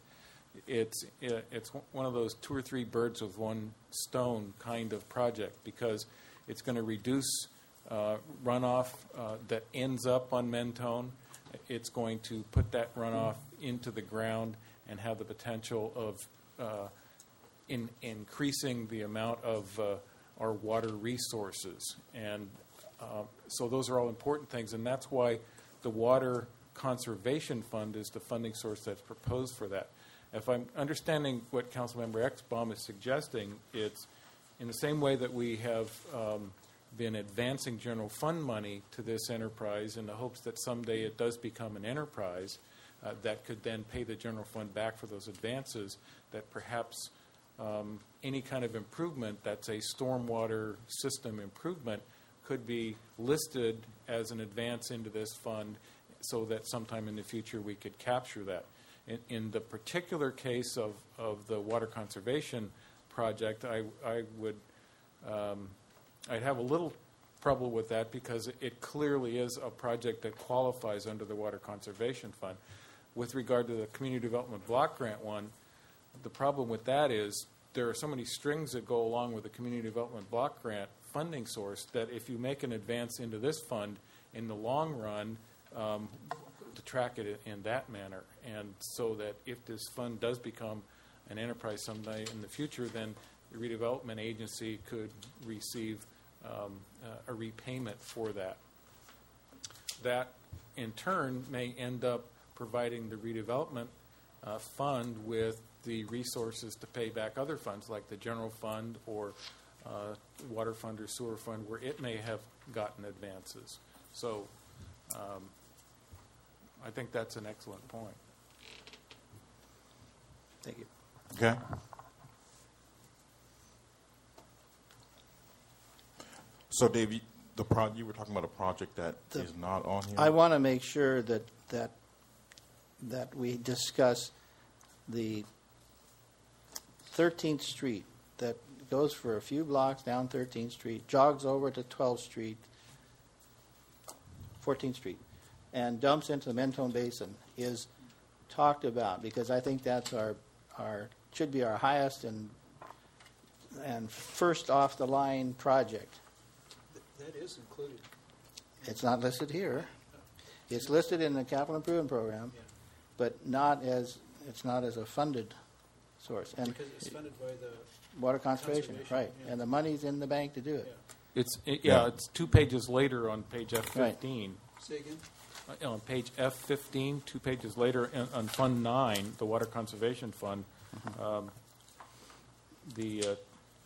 it's it's one of those two or three birds with one stone kind of project, because it's going to reduce uh, runoff uh, that ends up on Mentone. It's going to put that runoff into the ground and have the potential of uh, in increasing the amount of uh, our water resources. And uh, so those are all important things, and that's why the Water Conservation Fund is the funding source that's proposed for that. If I'm understanding what Councilmember Exbaum is suggesting, it's in the same way that we have um, been advancing general fund money to this enterprise in the hopes that someday it does become an enterprise uh, that could then pay the general fund back for those advances, that perhaps um, any kind of improvement that's a stormwater system improvement could be listed as an advance into this fund so that sometime in the future we could capture that. In, in the particular case of, of the water conservation project, I, I would um, I'd have a little trouble with that, because it, it clearly is a project that qualifies under the Water Conservation Fund. With regard to the Community Development Block Grant one, the problem with that is there are so many strings that go along with the Community Development Block Grant funding source that if you make an advance into this fund, in the long run, um, to track it in that manner. And so that if this fund does become an enterprise someday in the future, then the redevelopment agency could receive um, uh, a repayment for that. That, in turn, may end up providing the redevelopment uh, fund with the resources to pay back other funds, like the general fund or uh, water fund or sewer fund, where it may have gotten advances. So um, I think that's an excellent point. Thank you. Okay. So, Dave, you, the pro- you were talking about a project that The- is not on here? I want to make sure that, that, that we discuss the thirteenth Street that goes for a few blocks down thirteenth Street, jogs over to twelfth Street, fourteenth Street, and dumps into the Mentone Basin is talked about, because I think that's our, our should be our highest and and first off the line project. That is included. It's not listed here. It's listed in the capital improvement program, Yeah. but not as it's not as a funded source. And Because it's funded by the water conservation, conservation, right? yeah. And the money's in the bank to do it. Yeah. It's it, yeah, Yeah. it's two pages later on page F fifteen. Say again? Uh, On page F fifteen, two pages later, in, on Fund nine, the Water Conservation Fund, um, the uh,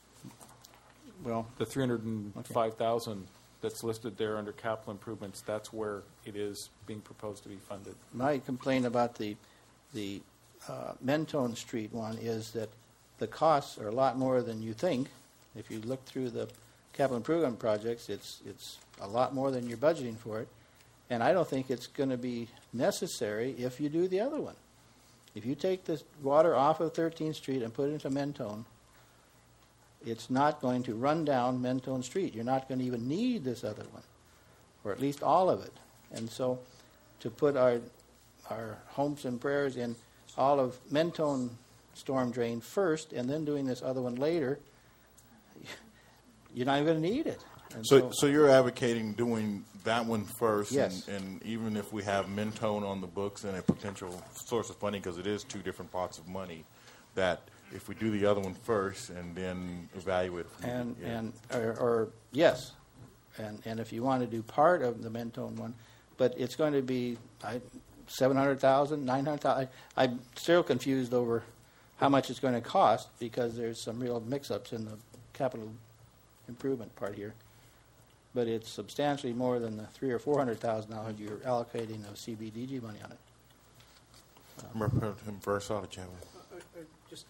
Well, the three hundred five thousand that's listed there under capital improvements, that's where it is being proposed to be funded. my complaint about the the uh, Mentone Street one is that the costs are a lot more than you think. If you look through the capital improvement projects, it's it's a lot more than you're budgeting for it, and I don't think it's going to be necessary if you do the other one. If you take the water off of thirteenth Street and put it into Mentone, it's not going to run down Mentone Street. You're not going to even need this other one, or at least all of it. And so to put our our hopes and prayers in all of Mentone storm drain first and then doing this other one later, you're not even going to need it. And So, so you're advocating doing that one first, Yes. and, and even if we have Mentone on the books and a potential source of funding, because it is two different pots of money, that if we do the other one first and then evaluate. From And, yeah. and or, or yes, and and if you want to do part of the Mentone one, but it's going to be I, seven hundred thousand, nine hundred thousand. I'm still confused over how much it's going to cost, because there's some real mix-ups in the capital improvement part here. But it's substantially more than the three or four hundred thousand dollars you're allocating of C B D G money on it. Representative Versada, gentlemen. I- I Just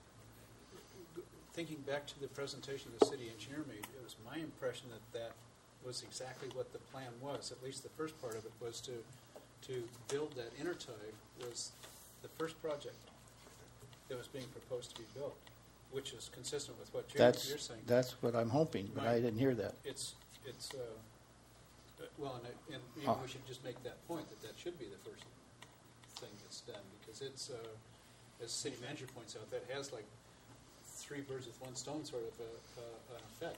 thinking back to the presentation the city engineer made, it was my impression that that was exactly what the plan was. At least the first part of it was to to build that intertie was the first project that was being proposed to be built, which is consistent with what you're, That's you're saying. that's what I'm hoping, but I didn't hear that. It's it's uh, uh, well, and, I- and maybe Oh. we should just make that point that that should be the first thing that's done, because it's uh, as the city manager points out, that has like three birds with one stone sort of a, a, an effect.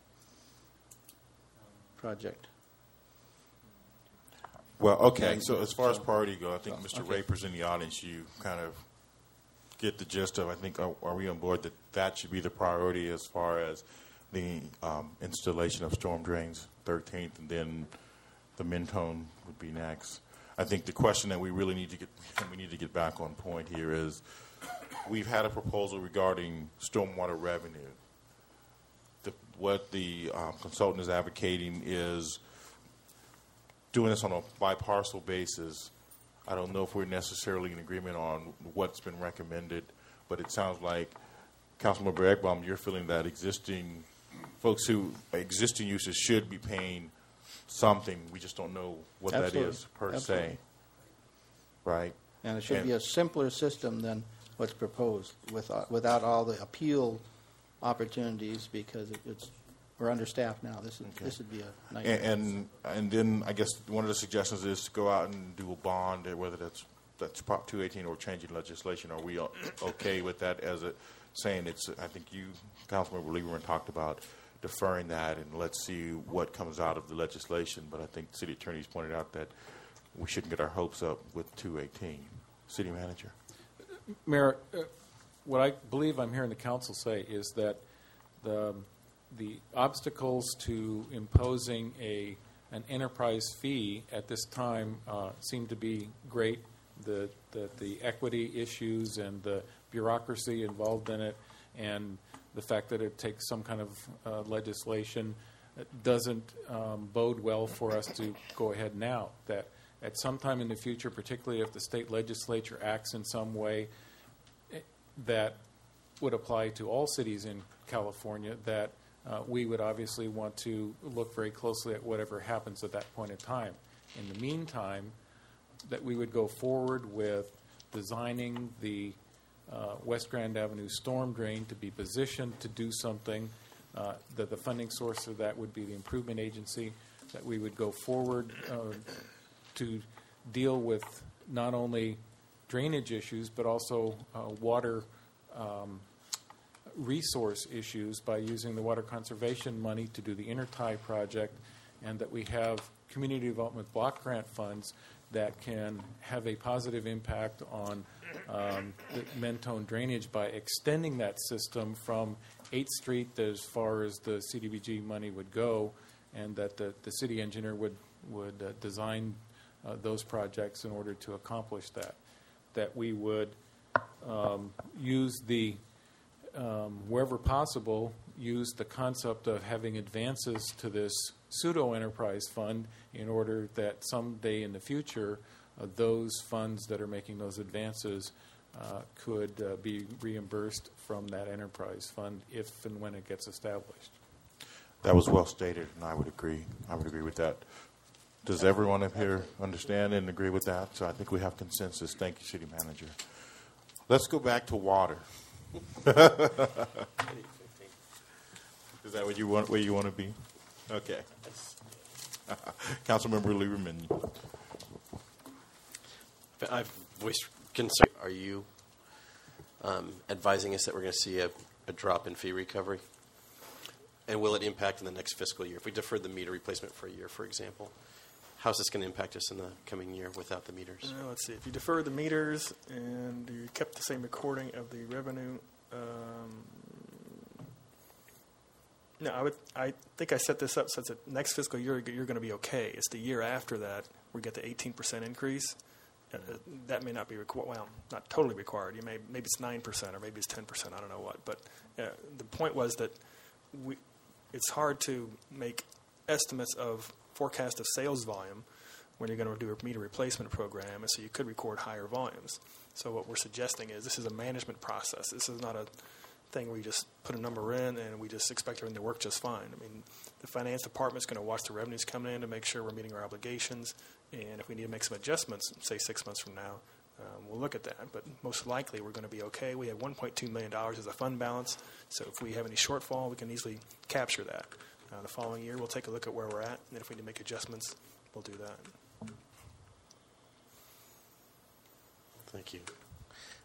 Project. Well, okay, so as far as priority go, I think Mister Okay. Raper's in the audience. You kind of get the gist of, I think, are, are we on board that that should be the priority as far as the um, installation of storm drains, thirteenth, and then the Mentone would be next. I think the question that we really need to get, we need to get back on point here is, we've had a proposal regarding stormwater revenue. The, what the um, consultant is advocating is doing this on a by parcel basis. I don't know if we're necessarily in agreement on what's been recommended, but it sounds like, Councilmember Ekbaum, you're feeling that existing folks who, existing uses should be paying something. We just don't know what Absolutely. that is per Absolutely. se. Right? And it should And- be a simpler system than what's proposed, with, uh, without all the appeal opportunities, because it, it's, we're understaffed now. This is, Okay. this would be a nightmare. And, and and then I guess one of the suggestions is to go out and do a bond, uh, whether that's that's Prop two eighteen or changing legislation. Are we o- okay with that as a saying it's? I think you, Councilmember Lieberman, talked about deferring that and let's see what comes out of the legislation. But I think the city attorney's pointed out that we shouldn't get our hopes up with two eighteen. City manager. Mayor, uh, what I believe I'm hearing the council say is that the the obstacles to imposing a an enterprise fee at this time uh, seem to be great. The, the the equity issues and the bureaucracy involved in it, and the fact that it takes some kind of uh, legislation doesn't um, bode well for us to go ahead now. That at some time in the future, particularly if the state legislature acts in some way that would apply to all cities in California, that uh, we would obviously want to look very closely at whatever happens at that point in time. In the meantime, that we would go forward with designing the uh, West Grand Avenue storm drain to be positioned to do something, uh, that the funding source of that would be the improvement agency, that we would go forward uh, to deal with not only drainage issues, but also uh, water um, resource issues by using the water conservation money to do the Intertie project, and that we have community development block grant funds that can have a positive impact on um, the Mentone drainage by extending that system from eighth Street as far as the C D B G money would go, and that the, the city engineer would, would uh, design uh, those projects in order to accomplish that. That we would um, use the, um, wherever possible, use the concept of having advances to this pseudo-enterprise fund in order that someday in the future, uh, those funds that are making those advances uh, could uh, be reimbursed from that enterprise fund if and when it gets established. That was well stated, and I would agree. I would agree with that. Does everyone up here understand and agree with that? So I think we have consensus. Thank you, City Manager. Let's go back to water. Is that what you want? Where you want to be? Okay. Councilmember Lieberman. I've voiced concern. Are you um, advising us that we're going to see a, a drop in fee recovery? And will it impact in the next fiscal year? If we defer the meter replacement for a year, for example, how's this going to impact us in the coming year without the meters? Uh, let's see. If you defer the meters and you kept the same recording of the revenue, um, no, I would. I think I set this up such that next fiscal year you're going to be okay. It's the year after that we get the eighteen percent increase. Uh, that may not be required. Well, not totally required. You may maybe it's nine percent or maybe it's ten percent. I don't know what. But uh, the point was that we. It's hard to make estimates of forecast of sales volume when you're going to do a meter replacement program, and so you could record higher volumes. So what we're suggesting is this is a management process. This is not a thing where you just put a number in and we just expect everything to work just fine. I mean, the finance department's going to watch the revenues coming in to make sure we're meeting our obligations, and if we need to make some adjustments, say six months from now, um, we'll look at that. But most likely we're going to be okay. We have one point two million dollars as a fund balance, so if we have any shortfall, we can easily capture that. Uh, the following year, we'll take a look at where we're at, and if we need to make adjustments, we'll do that. Thank you.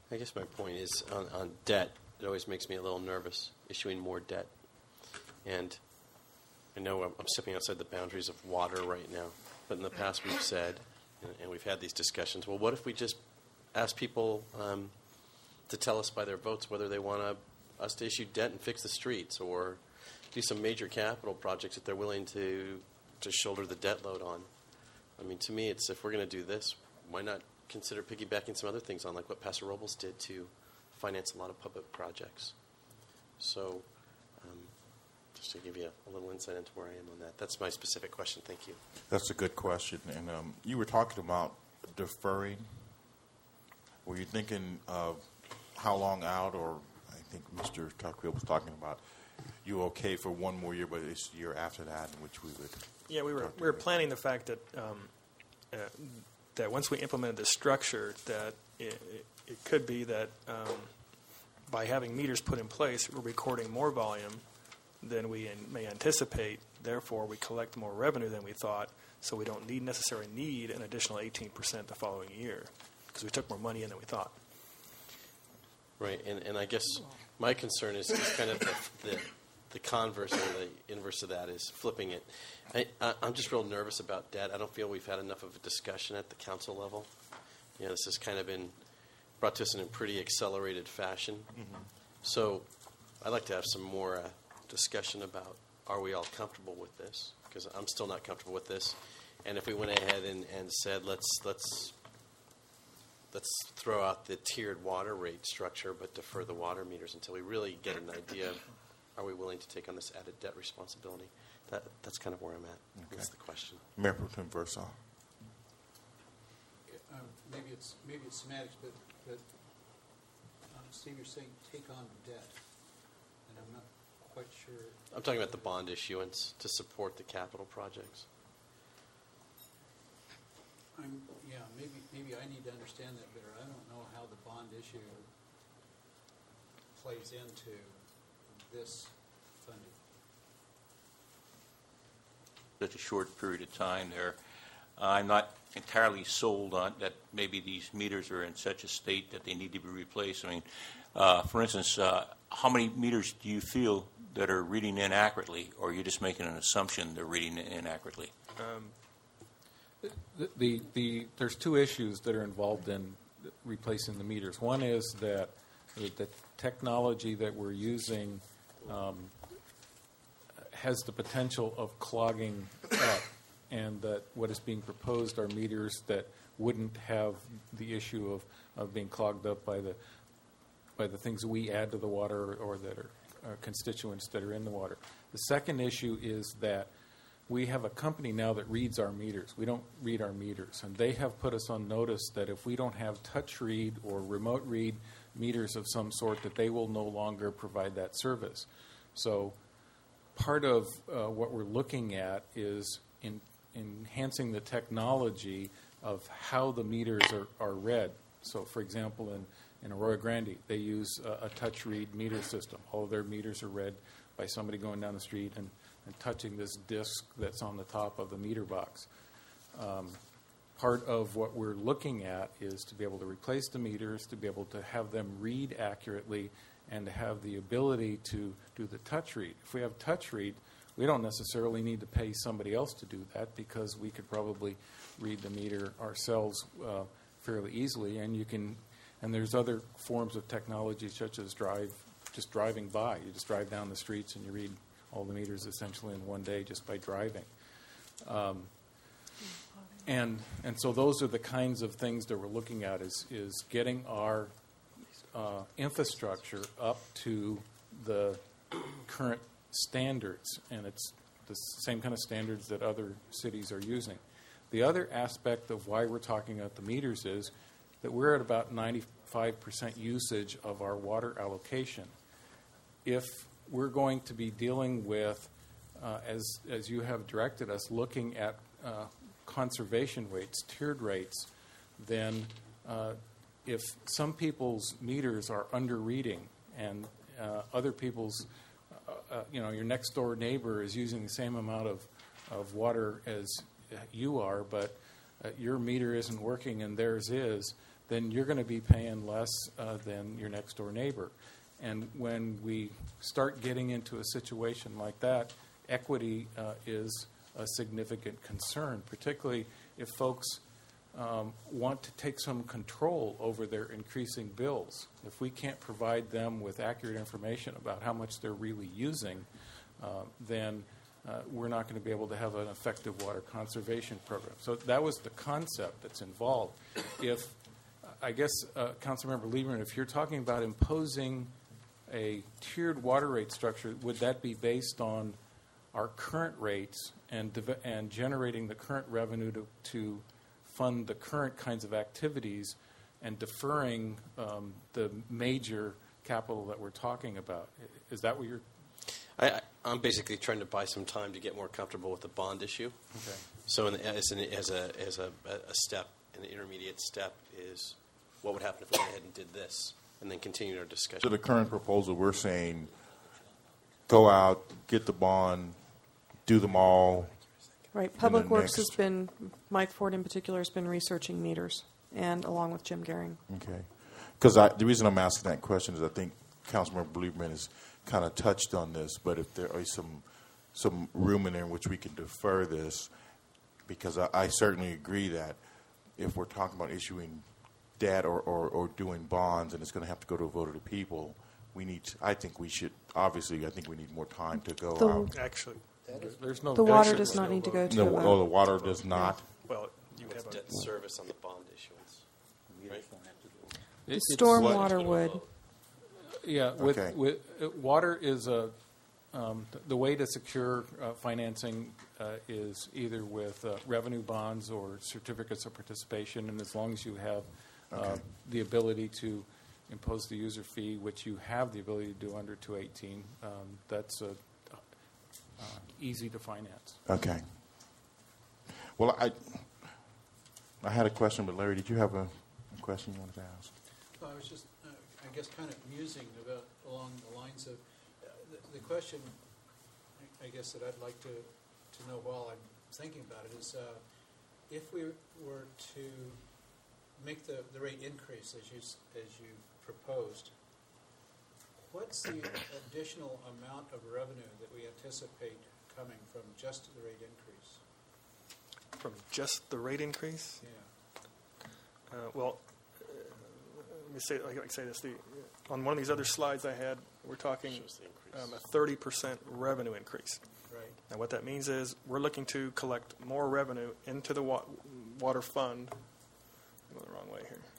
I guess my point is on, on debt, it always makes me a little nervous, issuing more debt. And I know I'm, I'm stepping outside the boundaries of water right now, but in the past we've said, and, and we've had these discussions, well, what if we just ask people um, to tell us by their votes whether they want to, us to issue debt and fix the streets or do some major capital projects that they're willing to, to shoulder the debt load on. I mean, to me, it's if we're going to do this, why not consider piggybacking some other things on, like what Paso Robles did to finance a lot of public projects. So um, just to give you a, a little insight into where I am on that. That's my specific question. Thank you. That's a good question. And um, you were talking about deferring. Were you thinking of how long out, or I think Mister Tuckfield was talking about you okay for one more year, but it's the year after that in which we would. Yeah, we were we were planning the fact that um, uh, that once we implemented this structure, that it, it, it could be that um, by having meters put in place, we're recording more volume than we in, may anticipate. Therefore, we collect more revenue than we thought, so we don't need necessarily need an additional eighteen percent the following year because we took more money in than we thought. Right, and, and I guess my concern is, is kind of the, the the converse or the inverse of that is flipping it. I, I, I'm just real nervous about debt. I don't feel we've had enough of a discussion at the council level. You know, this has kind of been brought to us in a pretty accelerated fashion. Mm-hmm. So I'd like to have some more uh, discussion about, are we all comfortable with this? Because I'm still not comfortable with this. And if we went ahead and, and said, let's let's let's throw out the tiered water rate structure, but defer the water meters until we really get an idea of, are we willing to take on this added debt responsibility? That that's kind of where I'm at. Okay. That's the question. Mayor Pro Tem Versa. Um, maybe it's maybe it's semantics, but but um, Steve, you're saying take on debt, and I'm not quite sure. I'm talking about the bond issuance to support the capital projects. I'm, yeah, maybe maybe I need to understand that better. I don't know how the bond issue plays into this funding. Such a short period of time there. Uh, I'm not entirely sold on that maybe these meters are in such a state that they need to be replaced. I mean, uh, for instance, uh, how many meters do you feel that are reading inaccurately, or are you just making an assumption they're reading inaccurately? Um, The, the, the, there's two issues that are involved in replacing the meters. One is that the technology that we're using um, has the potential of clogging up, and that what is being proposed are meters that wouldn't have the issue of, of being clogged up by the by the things that we add to the water or, or that are uh, constituents that are in the water. The second issue is that we have a company now that reads our meters. We don't read our meters, and they have put us on notice that if we don't have touch read or remote read meters of some sort, that they will no longer provide that service. So part of uh, what we're looking at is in enhancing the technology of how the meters are, are read. So, for example, in, in Arroyo Grande, they use a, a touch read meter system. All of their meters are read by somebody going down the street and, and touching this disc that's on the top of the meter box. Um, part of what we're looking at is to be able to replace the meters, to be able to have them read accurately, and to have the ability to do the touch read. If we have touch read, we don't necessarily need to pay somebody else to do that, because we could probably read the meter ourselves uh, fairly easily. And you can, and there's other forms of technology such as drive, just driving by. You just drive down the streets and you read all the meters essentially in one day just by driving. Um, and and so those are the kinds of things that we're looking at is is getting our uh, infrastructure up to the current standards, and it's the same kind of standards that other cities are using. The other aspect of why we're talking about the meters is that we're at about ninety-five percent usage of our water allocation. If we're going to be dealing with, uh, as as you have directed us, looking at uh, conservation rates, tiered rates, then uh, if some people's meters are under reading and uh, other people's Uh, uh, you know, your next door neighbor is using the same amount of, of water as you are, but uh, your meter isn't working and theirs is, then you're going to be paying less uh, than your next door neighbor. And when we start getting into a situation like that, equity uh, is a significant concern, particularly if folks um, want to take some control over their increasing bills. If we can't provide them with accurate information about how much they're really using, uh, then uh, we're not going to be able to have an effective water conservation program. So that was the concept that's involved. If, I guess, uh, Councilmember Lieberman, if you're talking about imposing a tiered water rate structure, would that be based on our current rates and deve- and generating the current revenue to, to fund the current kinds of activities and deferring um, the major capital that we're talking about? Is that what you're... I, I- I'm basically trying to buy some time to get more comfortable with the bond issue. Okay. So in the, as, an, as, a, as a, a step, an intermediate step is what would happen if we went ahead and did this and then continued our discussion. So the current proposal, we're saying go out, get the bond, do them all. Right. Public the Works next- has been, Mike Ford in particular, has been researching meters, and along with Jim Gehring. Okay. Because the reason I'm asking that question is I think Councilmember Lieberman has kind of touched on this, but if there is some some room in there in which we can defer this, because I, I certainly agree that if we're talking about issuing debt or, or, or doing bonds and it's going to have to go to a vote of the people, we need to, I think we should, obviously, I think we need more time to go The- out. Actually, There's no The water actually- does not need to go to No, a vote. oh, the water does not? well, you What's have a, debt service on the bond issuance? Right? The It- it's- stormwater would. Yeah, with, Okay. with uh, water is a um, th- the way to secure uh, financing uh, is either with uh, revenue bonds or certificates of participation, and as long as you have uh, Okay. the ability to impose the user fee, which you have the ability to do under two eighteen, um, that's uh, uh, easy to finance. Okay. Well, I I had a question, but Larry, did you have a, a question you wanted to ask? Well, I was just, uh, I guess, kind of musing about along the lines of uh, the, the question. I- I guess that I'd like to to know while I'm thinking about it is, uh, if we were to make the, the rate increase as you s- as you proposed, what's the additional amount of revenue that we anticipate coming from just the rate increase? from just the rate increase. Yeah. Uh, well, uh, let me say, like I say this: the, on one of these other slides I had, we're talking Shows the increase. um, a thirty percent revenue increase. Right. Now, what that means is we're looking to collect more revenue into the wa- water fund. I'm going the wrong way here.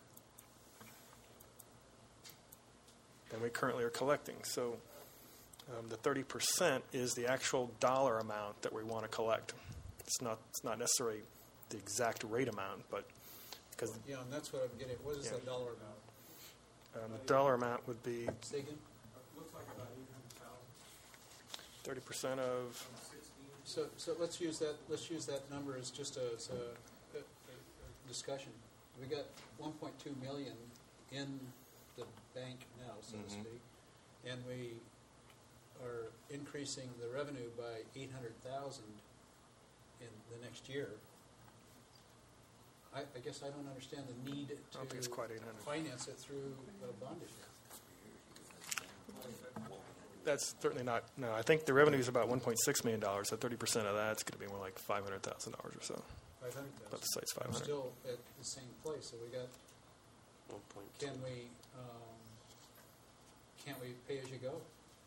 Than we currently are collecting. So um, the thirty percent is the actual dollar amount that we want to collect. It's not. It's not necessarily the exact rate amount, but because Yeah, and that's what I'm getting. What is Yeah. that dollar amount? um, the dollar amount would be Say again? Looks like about eight hundred thousand. thirty percent of. So, so let's use that, let's use that number as just a, as a, a, a discussion. We got one point two million in the bank now, so to Mhm. speak, and we are increasing the revenue by eight hundred thousand in the next year. I, I guess I don't understand the need I don't think it's to quite eight hundred. finance it through a bond issue. That's certainly not. No, I think the revenue is about one point six million dollars. So thirty percent of that's going to be more like five hundred thousand dollars or so. Five hundred About the thousand. size five We're hundred. still at the same place, so we got, one point two. can we, um, can't we pay as you go?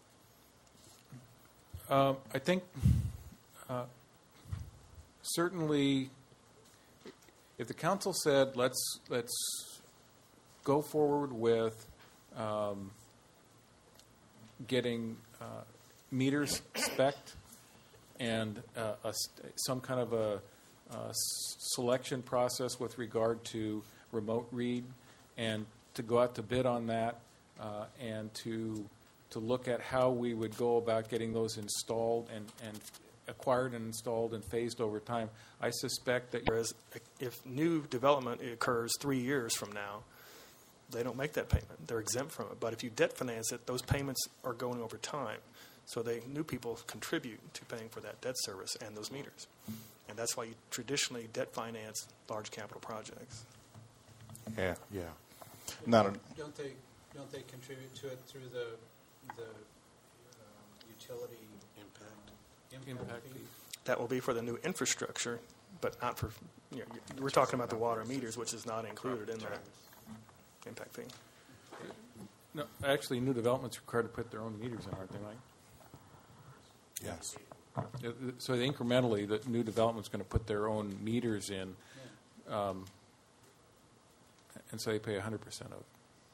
Um, I think uh, certainly, if the council said let's let's go forward with um, getting uh, meters spec'd and uh, a, st- some kind of a, a s- selection process with regard to remote read, and to go out to bid on that, uh, and to to look at how we would go about getting those installed and, and acquired and installed and phased over time. I suspect that Whereas if new development occurs three years from now, they don't make that payment. They're exempt from it. But if you debt finance it, those payments are going over time. So they new people contribute to paying for that debt service and those meters. And that's why you traditionally debt finance large capital projects. Yeah, yeah. Not a, Don't they, don't they contribute to it through the, the um, utility impact? Impact fee? fee. That will be for the new infrastructure, but not for, you know, we're talking about the water meters, which is not included in that impact fee. No, actually, new developments required to put their own meters in, aren't they, Mike? yes. Uh, So incrementally, the new development's going to put their own meters in, um, and so they pay one hundred percent of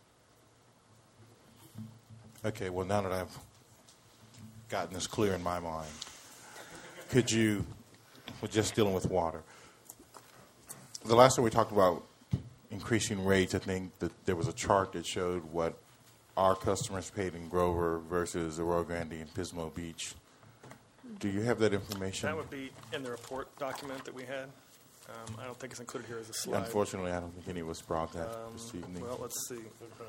it. Okay, well, now that I've gotten this clear in my mind, could you, we're just dealing with water. The last time we talked about increasing rates, I think that there was a chart that showed what our customers paid in Grover versus Arroyo Grande and Pismo Beach. Do you have that information? That would be in the report document that we had. Um, I don't think it's included here as a slide. Unfortunately, I don't think any of us brought that Um, this evening. Well, let's see.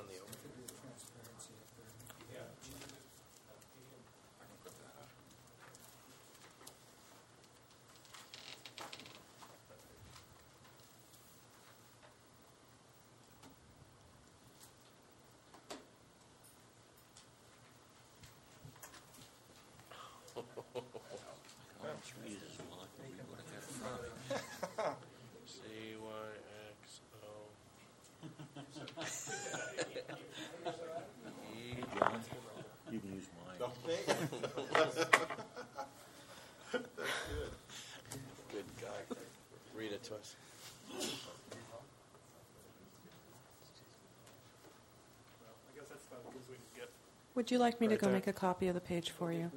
C Y X O. You can use mine. Good guy. Read it to us. I guess that's about as we can get. Would you like me to Right go there. make a copy of the page for you?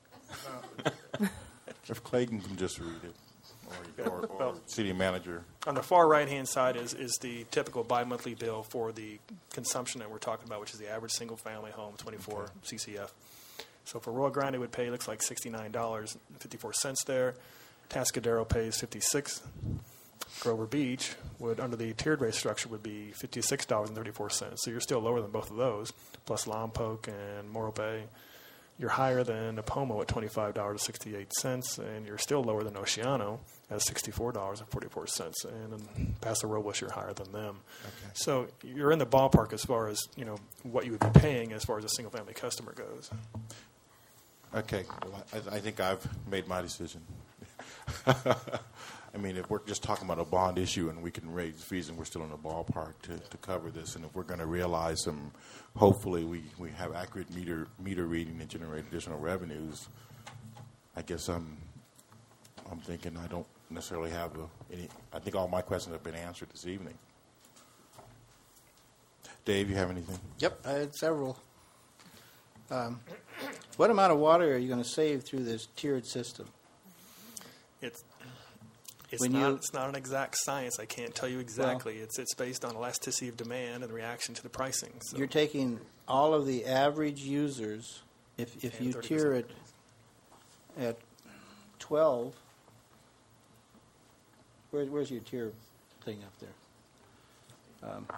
If Clayton can just read it, or, or, or Well- city manager. On the far right-hand side is, is the typical bi-monthly bill for the consumption that we're talking about, which is the average single-family home, twenty-four Okay. C C F. So for Rio Grande, would pay, looks like sixty-nine dollars and fifty-four cents there. Tascadero pays fifty-six. Grover Beach would, under the tiered rate structure, would be fifty-six dollars and thirty-four cents. So you're still lower than both of those, plus Lompoc and Morro Bay. You're higher than Napomo at twenty-five dollars and sixty-eight cents, and you're still lower than Oceano at sixty-four dollars and forty-four cents. And in Paso Robles, you're higher than them. Okay. So you're in the ballpark as far as, you know, what you would be paying as far as a single-family customer goes. Okay, well, I, I think I've made my decision. I mean, if we're just talking about a bond issue and we can raise fees and we're still in the ballpark to, to cover this, and if we're going to realize some, hopefully we, we have accurate meter meter reading and generate additional revenues, I guess I'm I'm thinking I don't necessarily have a, any. I think all my questions have been answered this evening. Dave, you have anything? Yep, I had several. Um, what amount of water are you going to save through this tiered system? It's it's When not you- it's not an exact science. I can't tell you exactly. it's it's based on elasticity of demand and the reaction to the pricing. So. You're taking all of the average users, if, if And you thirty tier percent. it at twelve, where, where's your tier thing up there? Um,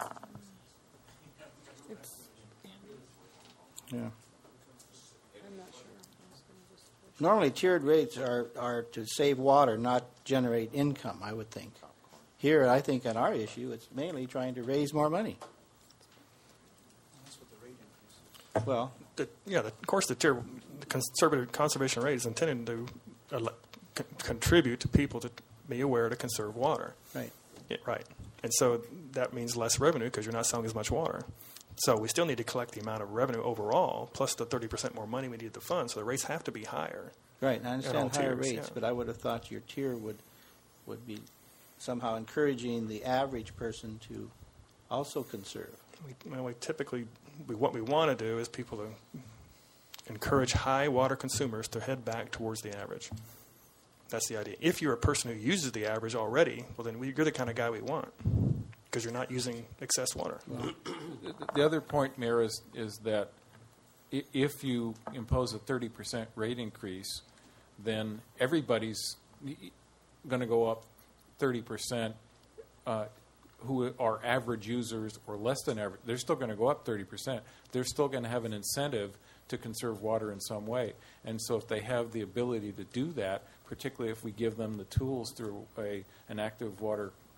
yeah. I'm not sure. Normally, tiered rates are, are to save water, not generate income, I would think. Here, I think on our issue, it's mainly trying to raise more money. That's what the rate increase is. Well, The, yeah, the, of course, the tier the conservative conservation rate is intended to ele- con- contribute to people to be aware to conserve water. right. Yeah, right. And so that means less revenue because you're not selling as much water. So we still need to collect the amount of revenue overall, plus the thirty percent more money we need to fund. So the rates have to be higher. Right, and I all understand higher tiers, rates, yeah. but I would have thought your tier would, would be somehow encouraging the average person to also conserve. We, well, we typically, we, what we want to do is people to encourage high water consumers to head back towards the average. That's the idea. If you're a person who uses the average already, well, then we, you're the kind of guy we want because you're not using excess water. The other point, Mayor, is, is that i- if you impose a thirty percent rate increase, then everybody's going to go up thirty percent uh, who are average users or less than average. They're still going to go up thirty percent. They're still going to have an incentive to conserve water in some way. And so if they have the ability to do that, particularly if we give them the tools through a, an active water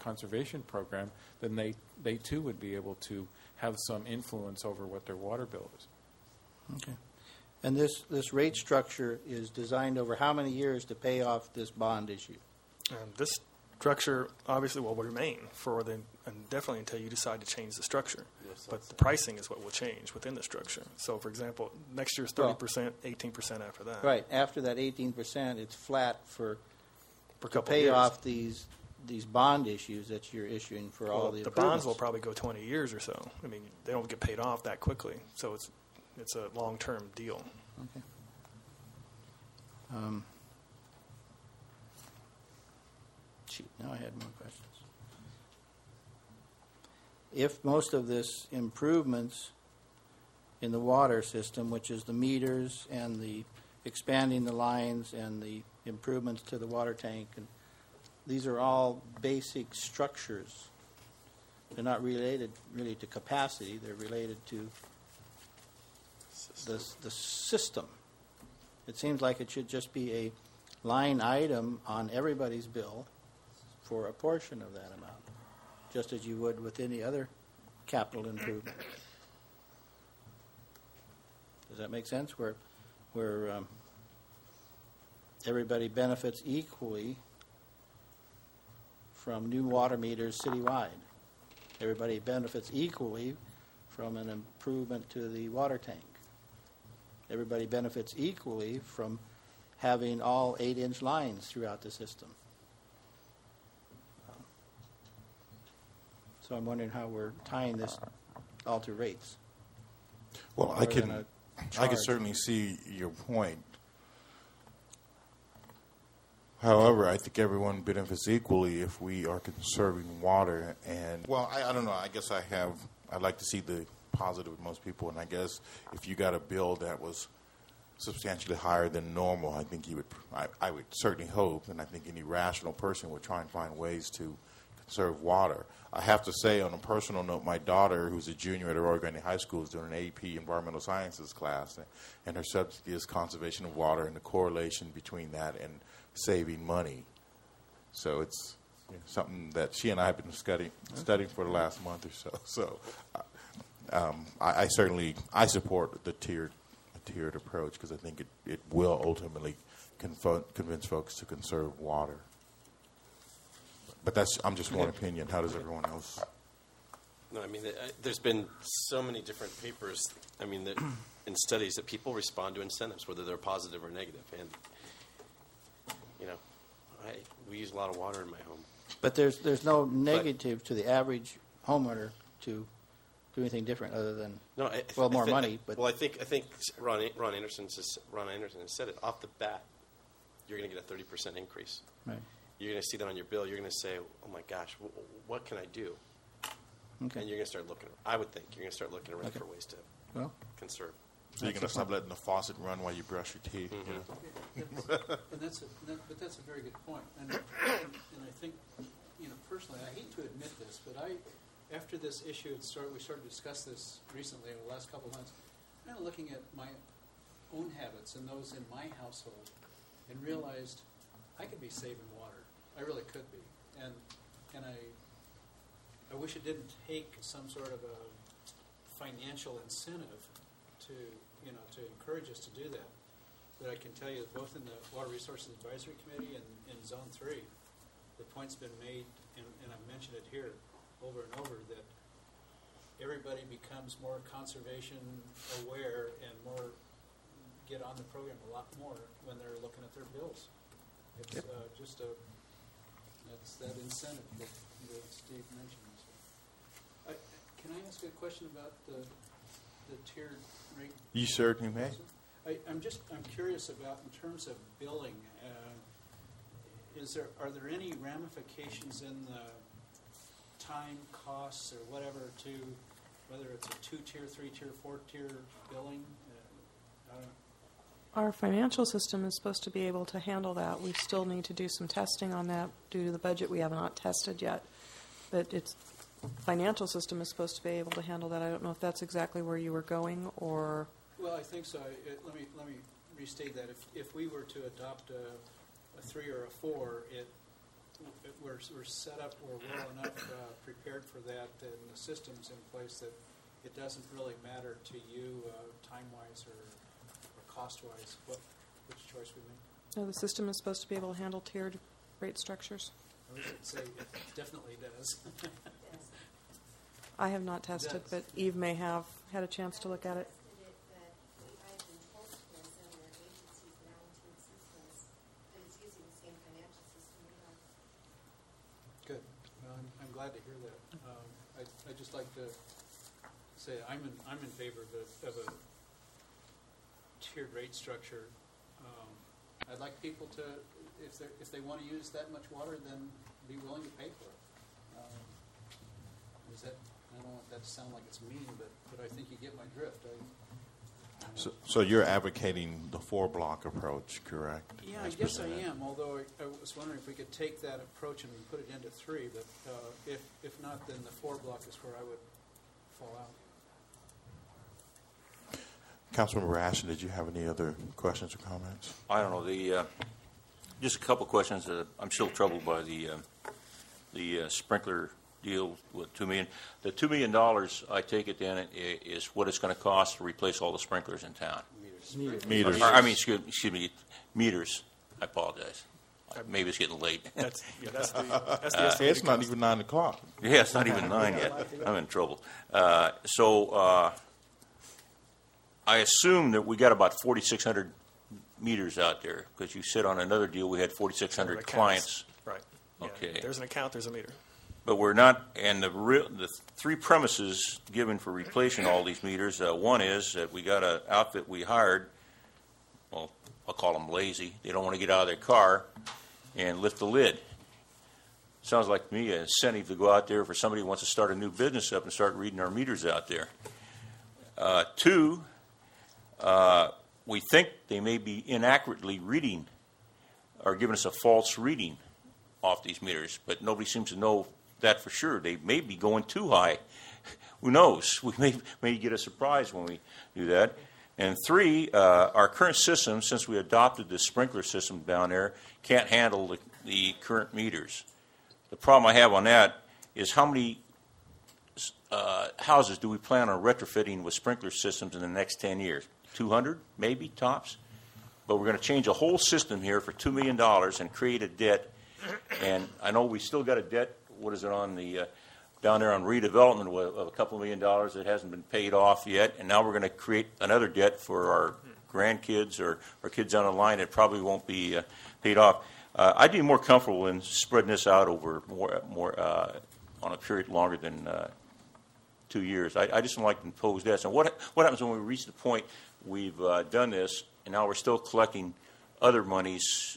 conservation program, then they, they too would be able to have some influence over what their water bill is. Okay. And this, this rate structure is designed over how many years to pay off this bond issue? Um, this structure obviously will remain for the, and definitely until you decide to change the structure. Yes, But the pricing is what will change within the structure. So, for example, next year's thirty percent, eighteen percent after that. Right. After that eighteen percent, it's flat for, For a to couple pay of years. off these these bond issues that you're issuing for all Well, the the improvements. bonds will probably go twenty years or so. I mean, they don't get paid off that quickly. So it's it's a long-term deal. Okay. Um, shoot, now I had more questions. If most of this improvements in the water system, which is the meters and the expanding the lines and the improvements to the water tank, and these are all basic structures. They're not related really to capacity. They're related to the, the system. It seems like it should just be a line item on everybody's bill for a portion of that amount, just as you would with any other capital improvement. Does that make sense? Where, where um, everybody benefits equally from new water meters citywide. Everybody benefits equally from an improvement to the water tank. Everybody benefits equally from having all eight-inch lines throughout the system. Um, So I'm wondering how we're tying this all to rates. Well, I Rather can, than a I charge. can certainly see your point. However, I think everyone benefits equally if we are conserving water. And well, I, I don't know. I guess I have. I'd like to see the positive with most people. And I guess if you got a bill that was substantially higher than normal, I think you would. I, I would certainly hope, and I think any rational person would try and find ways to conserve water. I have to say, on a personal note, my daughter, who's a junior at Aurora Grande High School, is doing an A P Environmental Sciences class, and her subject is conservation of water and the correlation between that and saving money. So it's you know, something that she and I have been studying studying for the last month or so. So um, I, I certainly I support the tiered tiered approach because I think it, it will ultimately confo- convince folks to conserve water. But that's I'm just one opinion. How does everyone else? No, I mean, I, there's been so many different papers, I mean, that, in studies that people respond to incentives, whether they're positive or negative. And, you know, I, we use a lot of water in my home. But there's there's no negative to the average homeowner to do anything different other than No, I, well I more thi- money. But well, I think I think Ron Ron Anderson says, Ron Anderson has said it off the bat. You're going to get a thirty percent increase. right. You're going to see that on your bill. You're going to say, "Oh my gosh, w- what can I do?" Okay. And you're going to start looking. I would think you're going to start looking around Okay. for ways to Well, conserve. So you're going to stop letting the faucet run while you brush your teeth. Mhm. You know? That's- and that's a, that, but that's a very good point. And, and I think, you know, personally, I hate to admit this, but I, after this issue had started, we started to discuss this recently over the last couple of months, kind of looking at my own habits and those in my household, and realized I could be saving water. I really could be, and and I, I wish it didn't take some sort of a financial incentive to, you know, to encourage us to do that. But I can tell you that both in the Water Resources Advisory Committee and in Zone three, the point's been made, and, and I've mentioned it here over and over, that everybody becomes more conservation aware and more get on the program a lot more when they're looking at their bills. It's Yep. uh, just a, that's that incentive that, that Steve mentioned. So. I, can I ask a question about the the tiered rate? You certainly may. I, I'm just I'm curious about in terms of billing. Uh, is there are there any ramifications in the time costs or whatever to whether it's a two tier, three tier, four tier billing? Uh, I don't know. Our financial system is supposed to be able to handle that. We still need to do some testing on that due to the budget. We have not tested yet, but its financial system is supposed to be able to handle that. I don't know if that's exactly where you were going, or Well, I think so. I, it, let me let me restate that. If if we were to adopt a, a three or a four, it we're, we're set up, we're well enough uh, prepared for that, and the system's in place that it doesn't really matter to you uh, time-wise or, or cost-wise what, which choice we make? No, the system is supposed to be able to handle tiered rate structures. I would say it definitely does. I have not tested, but Eve may have had a chance to look at it. Good. Well, I'm, I'm glad to hear that. Um, I, I'd just like to say I'm in, I'm in favor of a, of a tiered rate structure. Um, I'd like people to, if they if they want to use that much water, then be willing to pay for it. Um, is that? I don't want that to sound like it's mean, but but I think you get my drift. I, So, so you're advocating the four-block approach, correct? Yeah, As I guess I presented. am, although I, I was wondering if we could take that approach and put it into three, but uh, if, if not, then the four block is where I would fall out. Councilmember Ashton, did you have any other questions or comments? I don't know. The uh, just a couple questions. Uh, I'm still troubled by the uh, the uh, sprinkler deal with two million. The two million dollars, I take it then, is what it's going to cost to replace all the sprinklers in town. Meters. Meters. Or, I mean, excuse, excuse me, meters. I apologize. Maybe it's getting late. That's, yeah, that's the, that's the Uh, estimated it's not cost. even nine o'clock. Yeah, it's not even nine yet. I'm in trouble. Uh, so uh, I assume that we got about forty-six hundred meters out there because you said on another deal we had forty-six hundred Accounts. clients. Right. Yeah. Okay. There's an account, there's a meter. But we're not, and the real, the three premises given for replacing all these meters, uh, one is that we got an outfit we hired, well, I'll call them lazy. They don't want to get out of their car and lift the lid. Sounds like to me an incentive to go out there for somebody who wants to start a new business up and start reading our meters out there. Uh, two, uh, we think they may be inaccurately reading or giving us a false reading off these meters, but nobody seems to know that for sure. They may be going too high. Who knows? We may, may get a surprise when we do that. And three, uh, our current system, since we adopted the sprinkler system down there, can't handle the, the current meters. The problem I have on that is how many uh, houses do we plan on retrofitting with sprinkler systems in the next ten years? two hundred, maybe, tops? But we're going to change a whole system here for two million dollars and create a debt. And I know we still got a debt, what is it on the, uh, down there on redevelopment of, of a couple million dollars that hasn't been paid off yet. And now we're going to create another debt for our grandkids or, or kids down the line that probably won't be uh, paid off. Uh, I'd be more comfortable in spreading this out over more, more uh, on a period longer than uh, two years. I, I just don't like to impose debts. And what, what happens when we reach the point we've uh, done this and now we're still collecting other monies?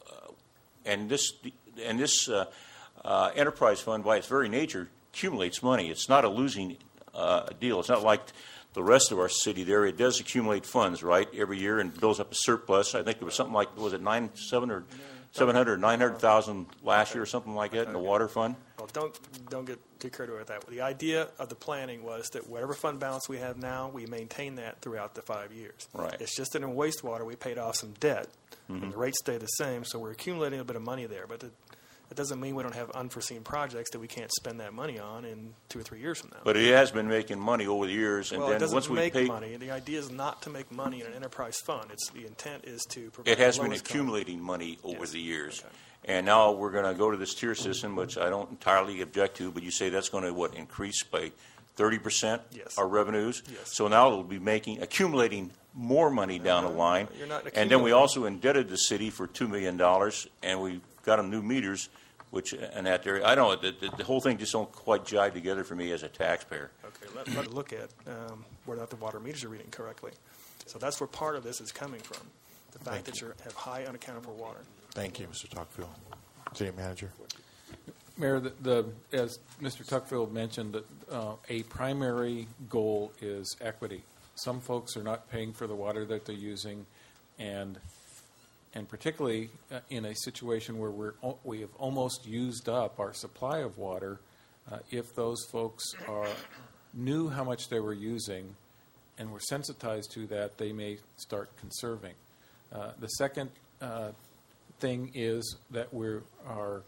And this and this uh, uh, enterprise fund, by its very nature, accumulates money. It's not a losing uh, deal. It's not like the rest of our city there. It does accumulate funds, right, every year and builds up a surplus. I think it was something like, was it nine, seven or seven hundred, nine hundred thousand last year or something like that in the water fund? Well, don't don't get too carried away with that. The idea of the planning was that whatever fund balance we have now, we maintain that throughout the five years. Right. It's just that in wastewater, we paid off some debt, Mhm. and the rates stay the same, so we're accumulating a bit of money there. But it, it doesn't mean we don't have unforeseen projects that we can't spend that money on in two or three years from now. But it has been making money over the years, and well, it then doesn't once we make pay, money. The idea is not to make money in an enterprise fund. It's the intent is to provide it has the been lowest cost. accumulating money over Yes. the years. Okay. And now we're going to go to this tier system, which I don't entirely object to, but you say that's going to, what, increase by thirty percent Yes. our revenues? Yes. So now it'll be making, accumulating more money down the line. You're not And then we accumulating. also indebted the city for two million dollars, and we got them new meters, which, in that area, I don't know, the, the, the whole thing just don't quite jive together for me as a taxpayer. Okay, let, let's look at um, whether or not the water meters are reading correctly. So that's where part of this is coming from, the fact Thank that you have high unaccounted for water. Thank you, Mister Tuckfield. City Manager. Mayor, the, the, as Mister Tuckfield mentioned, that uh, a primary goal is equity. Some folks are not paying for the water that they're using, and and particularly uh, in a situation where we're o- we have almost used up our supply of water, uh, if those folks are knew how much they were using and were sensitized to that, they may start conserving. Uh, the second uh, thing is that we are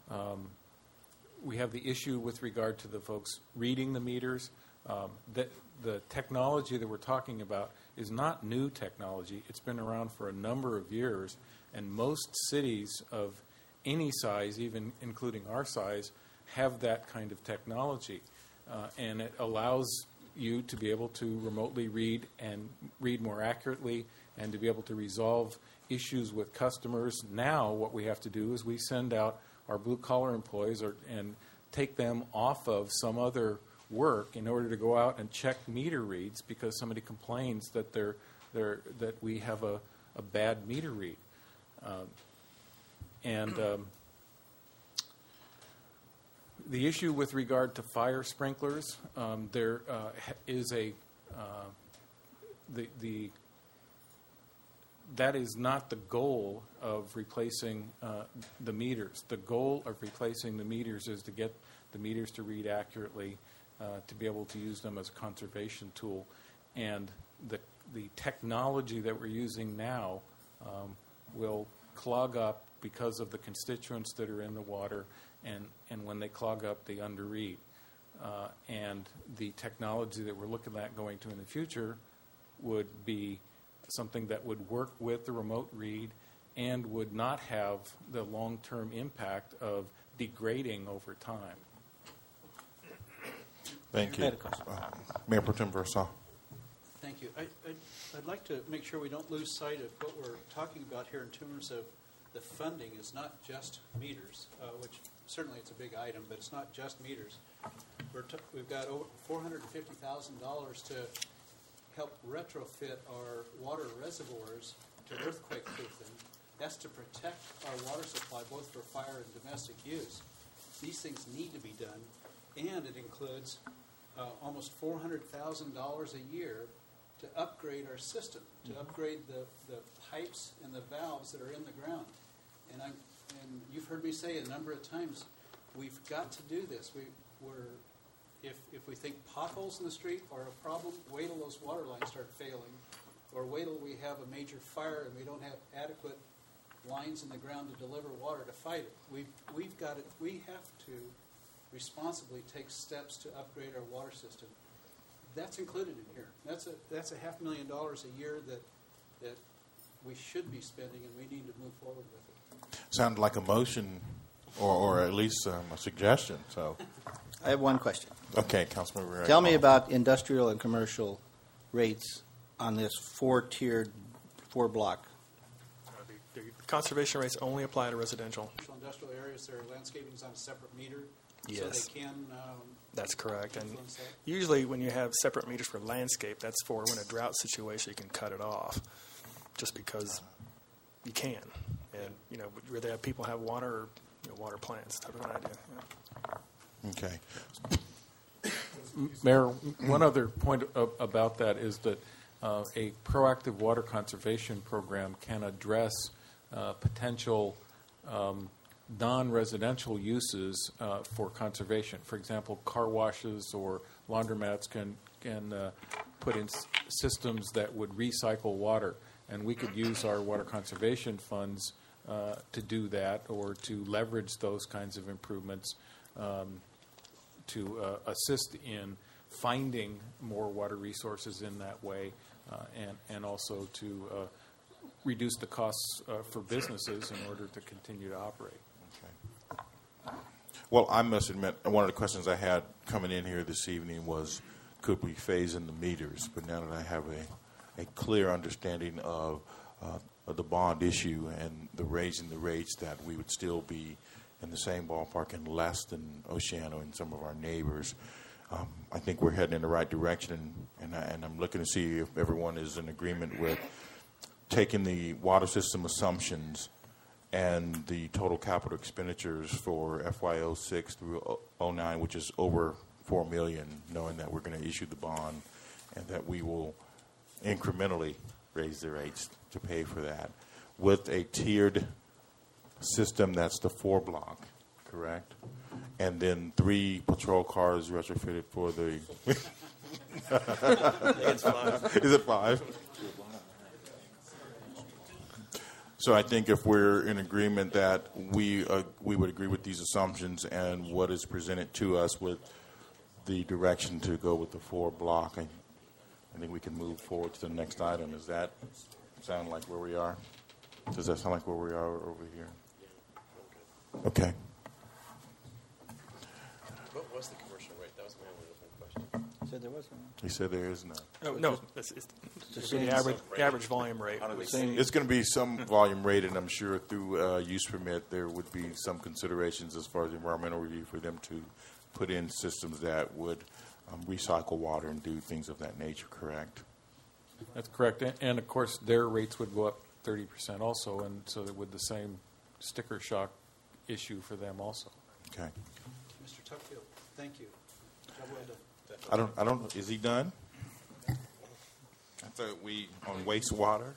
Um, we have the issue with regard to the folks reading the meters. Um, that the technology that we're talking about is not new technology. It's been around for a number of years, and most cities of any size, even including our size, have that kind of technology. Uh, and it allows you to be able to remotely read and read more accurately and to be able to resolve issues with customers. Now what we have to do is we send out our blue-collar employees or, and take them off of some other work in order to go out and check meter reads because somebody complains that they're, they're, that we have a, a bad meter read. Um, and um, the issue with regard to fire sprinklers, um, there uh, is a uh, the the that is not the goal of replacing uh, the meters. The goal of replacing the meters is to get the meters to read accurately, uh, to be able to use them as a conservation tool. And the the technology that we're using now um, will clog up because of the constituents that are in the water, and, and when they clog up, they underread. Uh, and the technology that we're looking at going to in the future would be something that would work with the remote read and would not have the long-term impact of degrading over time. Thank you. Uh, Mayor Pro Tem Versailles. Thank you. I, I'd, I'd like to make sure we don't lose sight of what we're talking about here in terms of the funding is not just meters, uh, which certainly it's a big item, but it's not just meters. We're t- we've got over four hundred fifty thousand dollars to help retrofit our water reservoirs to earthquake proofing. That's to protect our water supply both for fire and domestic use. These things need to be done, and it includes uh, almost four hundred thousand dollars a year to upgrade our system, to mm-hmm. upgrade the, the pipes and the valves that are in the ground. And I'm, and you've heard me say a number of times, we've got to do this. We, we're, if, if we think potholes in the street are a problem, wait till those water lines start failing, or wait till we have a major fire and we don't have adequate lines in the ground to deliver water to fight it. We've, we've got it. We have to responsibly take steps to upgrade our water system. That's included in here. That's a that's a half million dollars a year that that we should be spending, and we need to move forward with it. Sounded like a motion, or, or at least um, a suggestion. So, I have one question. Okay, Councilmember. Tell me about industrial and commercial rates on this four-tiered, four-block. Uh, the, the conservation rates only apply to residential. Industrial areas, their landscaping is on a separate meter, yes. so they can. Um, That's correct. And usually when you have separate meters for landscape, that's for when a drought situation, you can cut it off just because you can. And, you know, whether have people have water or you know, water plants, type of an idea. Yeah. Okay. Mayor, one other point of, about that is that uh, a proactive water conservation program can address uh, potential um, non-residential uses uh, for conservation. For example, car washes or laundromats can can uh, put in s- systems that would recycle water, and we could use our water conservation funds uh, to do that or to leverage those kinds of improvements um, to uh, assist in finding more water resources in that way, uh, and and also to uh, reduce the costs uh, for businesses in order to continue to operate. Well, I must admit, one of the questions I had coming in here this evening was, could we phase in the meters? But now that I have a, a clear understanding of, uh, of the bond issue and the raising the rates, that we would still be in the same ballpark and less than Oceano and some of our neighbors, um, I think we're heading in the right direction. And, I, and I'm looking to see if everyone is in agreement with taking the water system assumptions and the total capital expenditures for F Y oh six through oh nine, which is over four million dollars, knowing that we're going to issue the bond and that we will incrementally raise the rates to pay for that with a tiered system. That's the four block, correct? And then three patrol cars retrofitted for the... It's five. Is it five? So I think if we're in agreement that we uh, we would agree with these assumptions and what is presented to us with the direction to go with the four block, I, I think we can move forward to the next item. Does that sound like where we are? Does that sound like where we are over here? Okay. What was the commercial rate? That was my only open question. Said there was one. He said there is none. Oh, no, it's, it's, it's the average, the average volume rate. It's going to be some volume rate, and I'm sure through uh, use permit there would be some considerations as far as environmental review for them to put in systems that would um, recycle water and do things of that nature, correct? That's correct. And, and of course, their rates would go up thirty percent also, and so that with the same sticker shock issue for them also. Okay. Mister Tuckfield, thank you. Job well done. I don't, I don't, is he done? I thought we, on wastewater?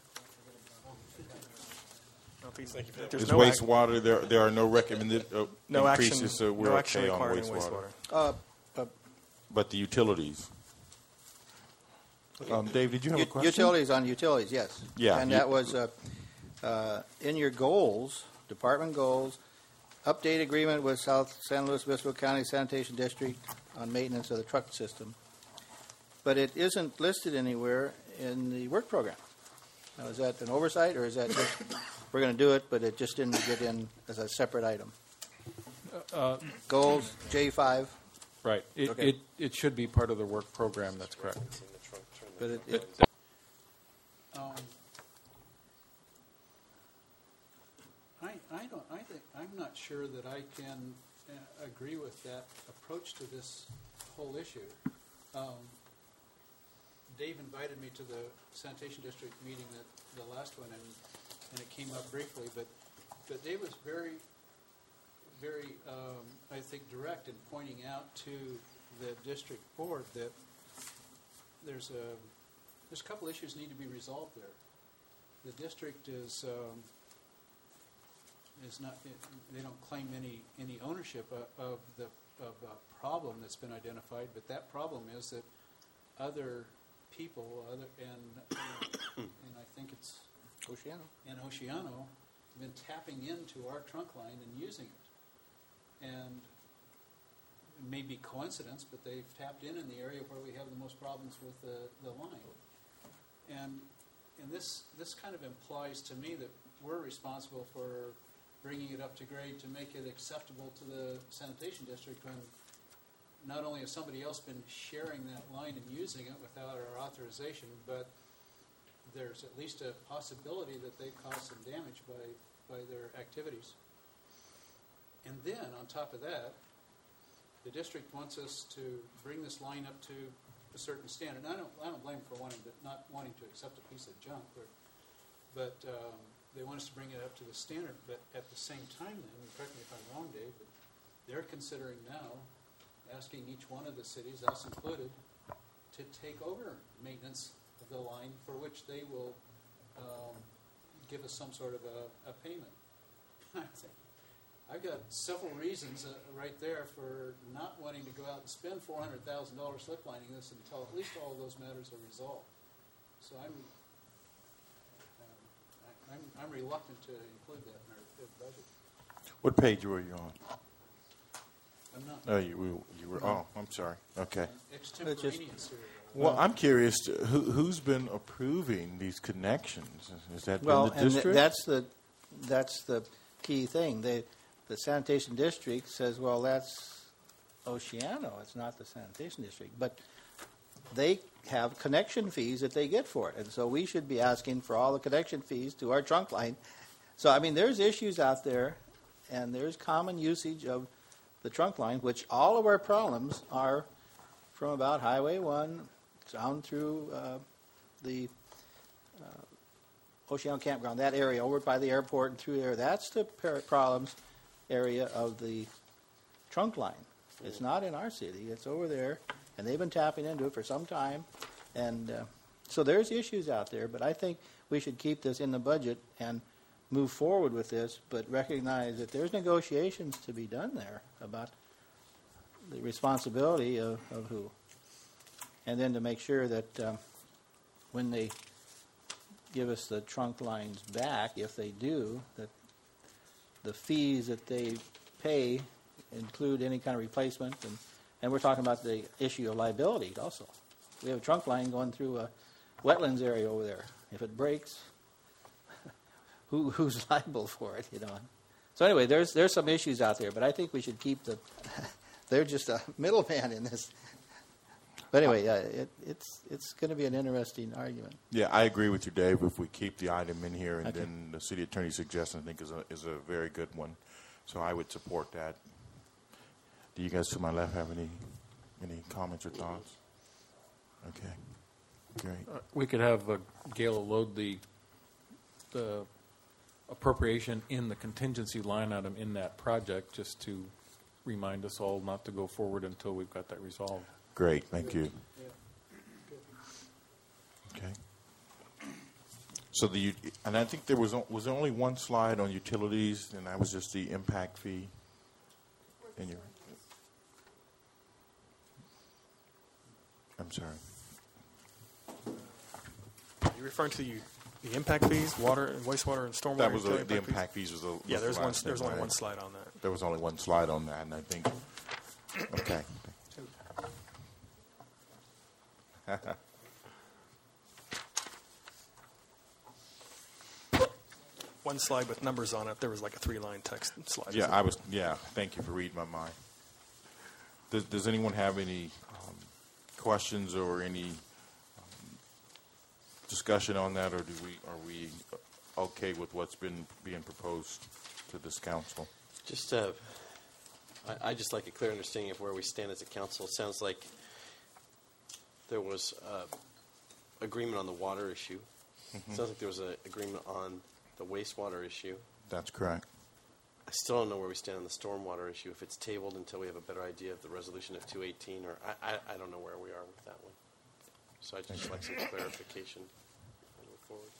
Thank you for that. There's Is no ac- wastewater, there, there are no recommended uh, No action- increases, so we're no action okay on required in wastewater. Uh, uh, But the utilities. Um, Dave, did you have a ut- question? Utilities on utilities, yes. Yeah, And you- that was uh, uh, in your goals, department goals, update agreement with South San Luis Obispo County Sanitation District on maintenance of the truck system. But it isn't listed anywhere in the work program. Now, is that an oversight, or is that just, we're going to do it, but it just didn't get in as a separate item? Uh, Goals, J five, Right. It, Okay. it, it should be part of the work program, that's correct. but it, it, Um, I, I don't, I think, I'm not sure that I can uh, agree with that approach to this whole issue. Um, Dave invited me to the sanitation district meeting, that, the last one, and, and it came up briefly, but, but Dave was very, very, um, I think, direct in pointing out to the district board that there's a, there's a couple issues need to be resolved there. The district is, um, is not, it, they don't claim any, any ownership of, of the, of a problem that's been identified, but that problem is that other people, other, and, and I think it's Oceano. and Oceano, have been tapping into our trunk line and using it. And it may be coincidence, but they've tapped in in the area where we have the most problems with the, the line. And and this this kind of implies to me that we're responsible for bringing it up to grade to make it acceptable to the sanitation district, when not only has somebody else been sharing that line and using it without our authorization, but there's at least a possibility that they've caused some damage by, by their activities. And then, on top of that, the district wants us to bring this line up to a certain standard. And I don't, I don't blame them for wanting to, not wanting to accept a piece of junk, or, but um, they want us to bring it up to the standard. But at the same time, then, and correct me if I'm wrong, Dave, but they're considering now asking each one of the cities, us included, to take over maintenance of the line, for which they will um, give us some sort of a, a payment. I think I've got several reasons uh, right there for not wanting to go out and spend four hundred thousand dollars slip lining this until at least all of those matters are resolved. So I'm, um, I, I'm, I'm reluctant to include that in our uh, budget. What page were you on? I'm not. Oh, you, were- you were, oh, I'm sorry. Okay. Extemporaneous here. Well, I'm curious, to, who, who's been approving these connections? Is that Well, been the and th- district? that's the that's the key thing. They, the sanitation district says, well, that's Oceano. It's not the sanitation district, but they have connection fees that they get for it, and so we should be asking for all the connection fees to our trunk line. So, I mean, there's issues out there, and there's common usage of the trunk line, which all of our problems are from about Highway one down through uh, the uh, Oceano Campground, that area over by the airport and through there. That's the par- problems area of the trunk line. It's not in our city. It's over there, and they've been tapping into it for some time. And uh, so there's issues out there, but I think we should keep this in the budget and move forward with this, but recognize that there's negotiations to be done there about the responsibility of, of who. And then to make sure that um, when they give us the trunk lines back, if they do, that the fees that they pay include any kind of replacement, and, and we're talking about the issue of liability also. We have a trunk line going through a wetlands area over there. If it breaks, who, who's liable for it, you know? So anyway, there's there's some issues out there, but I think we should keep the, they're just a middleman in this. But anyway, uh, it, it's it's going to be an interesting argument. Yeah, I agree with you, Dave. If we keep the item in here, and Okay. then the city attorney's suggestion, I think is a is a very good one. So I would support that. Do you guys to my left have any any comments or thoughts? Okay, great. Uh, we could have uh, Gail load the the appropriation in the contingency line item in that project, just to remind us all not to go forward until we've got that resolved. Great, thank you. Okay. So the and I think there was o- was there only one slide on utilities, and that was just the impact fee. And your, I'm sorry. Are you referring to the, the impact fees, water and wastewater and stormwater? That was utility the, the fees? impact fees was the Yeah, was there's the one. last There's thing, only right? one slide on that. There was only one slide on that, and I think okay. One slide with numbers on it. There was like a three-line text slide. Yeah, I was. Yeah, thank you for reading my mind. Does, does anyone have any um, questions or any um, discussion on that, or do we are we okay with what's been being proposed to this council? Just, uh, I, I just like a clear understanding of where we stand as a council. It sounds like there was uh, agreement on the water issue. Mhm. It sounds like there was an agreement on the wastewater issue. That's correct. I still don't know where we stand on the stormwater issue. If it's tabled until we have a better idea of the resolution of two eighteen, or I, I, I don't know where we are with that one. So I'd just like some clarification moving forward.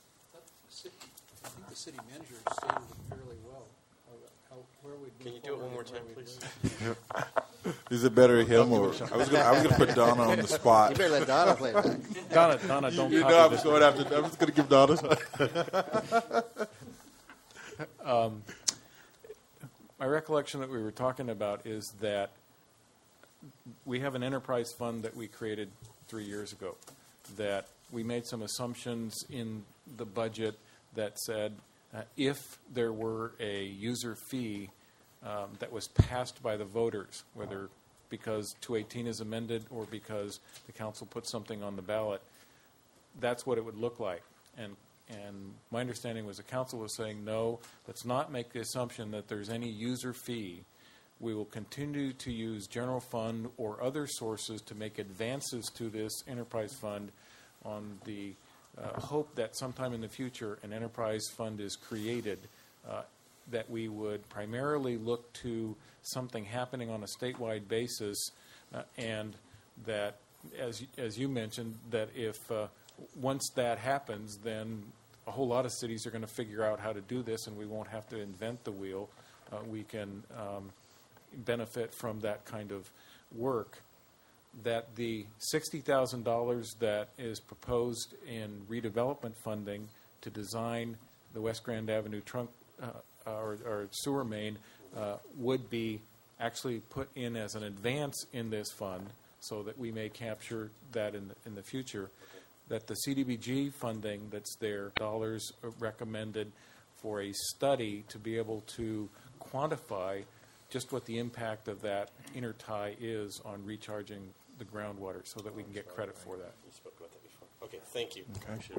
I think the city manager stated it fairly well. How, where we'd move Can you do it one more forward time, and where please? Is it better him or I was gonna I was gonna put Donna on the spot. You better let Donna play back. Donna, Donna, don't You copy know I was this. going after. I was going to give Donna. Um, my recollection that we were talking about is that we have an enterprise fund that we created three years ago, that we made some assumptions in the budget that said uh, if there were a user fee um, that was passed by the voters, whether because two eighteen is amended or because the council put something on the ballot, that's what it would look like. And and my understanding was the council was saying, no, let's not make the assumption that there's any user fee. We will continue to use general fund or other sources to make advances to this enterprise fund on the uh, hope that sometime in the future an enterprise fund is created, uh, that we would primarily look to something happening on a statewide basis, uh, and that, as, as you mentioned, that if uh, once that happens, then a whole lot of cities are going to figure out how to do this, and we won't have to invent the wheel. Uh, we can um, benefit from that kind of work. That the sixty thousand dollars that is proposed in redevelopment funding to design the West Grand Avenue trunk uh, or, or sewer main uh, would be actually put in as an advance in this fund, so that we may capture that in the, in the future. That the C D B G funding that's there, dollars recommended for a study to be able to quantify just what the impact of that intertie is on recharging the groundwater, so that we can get credit for that. You spoke about that before. Okay, thank you. Okay. Appreciate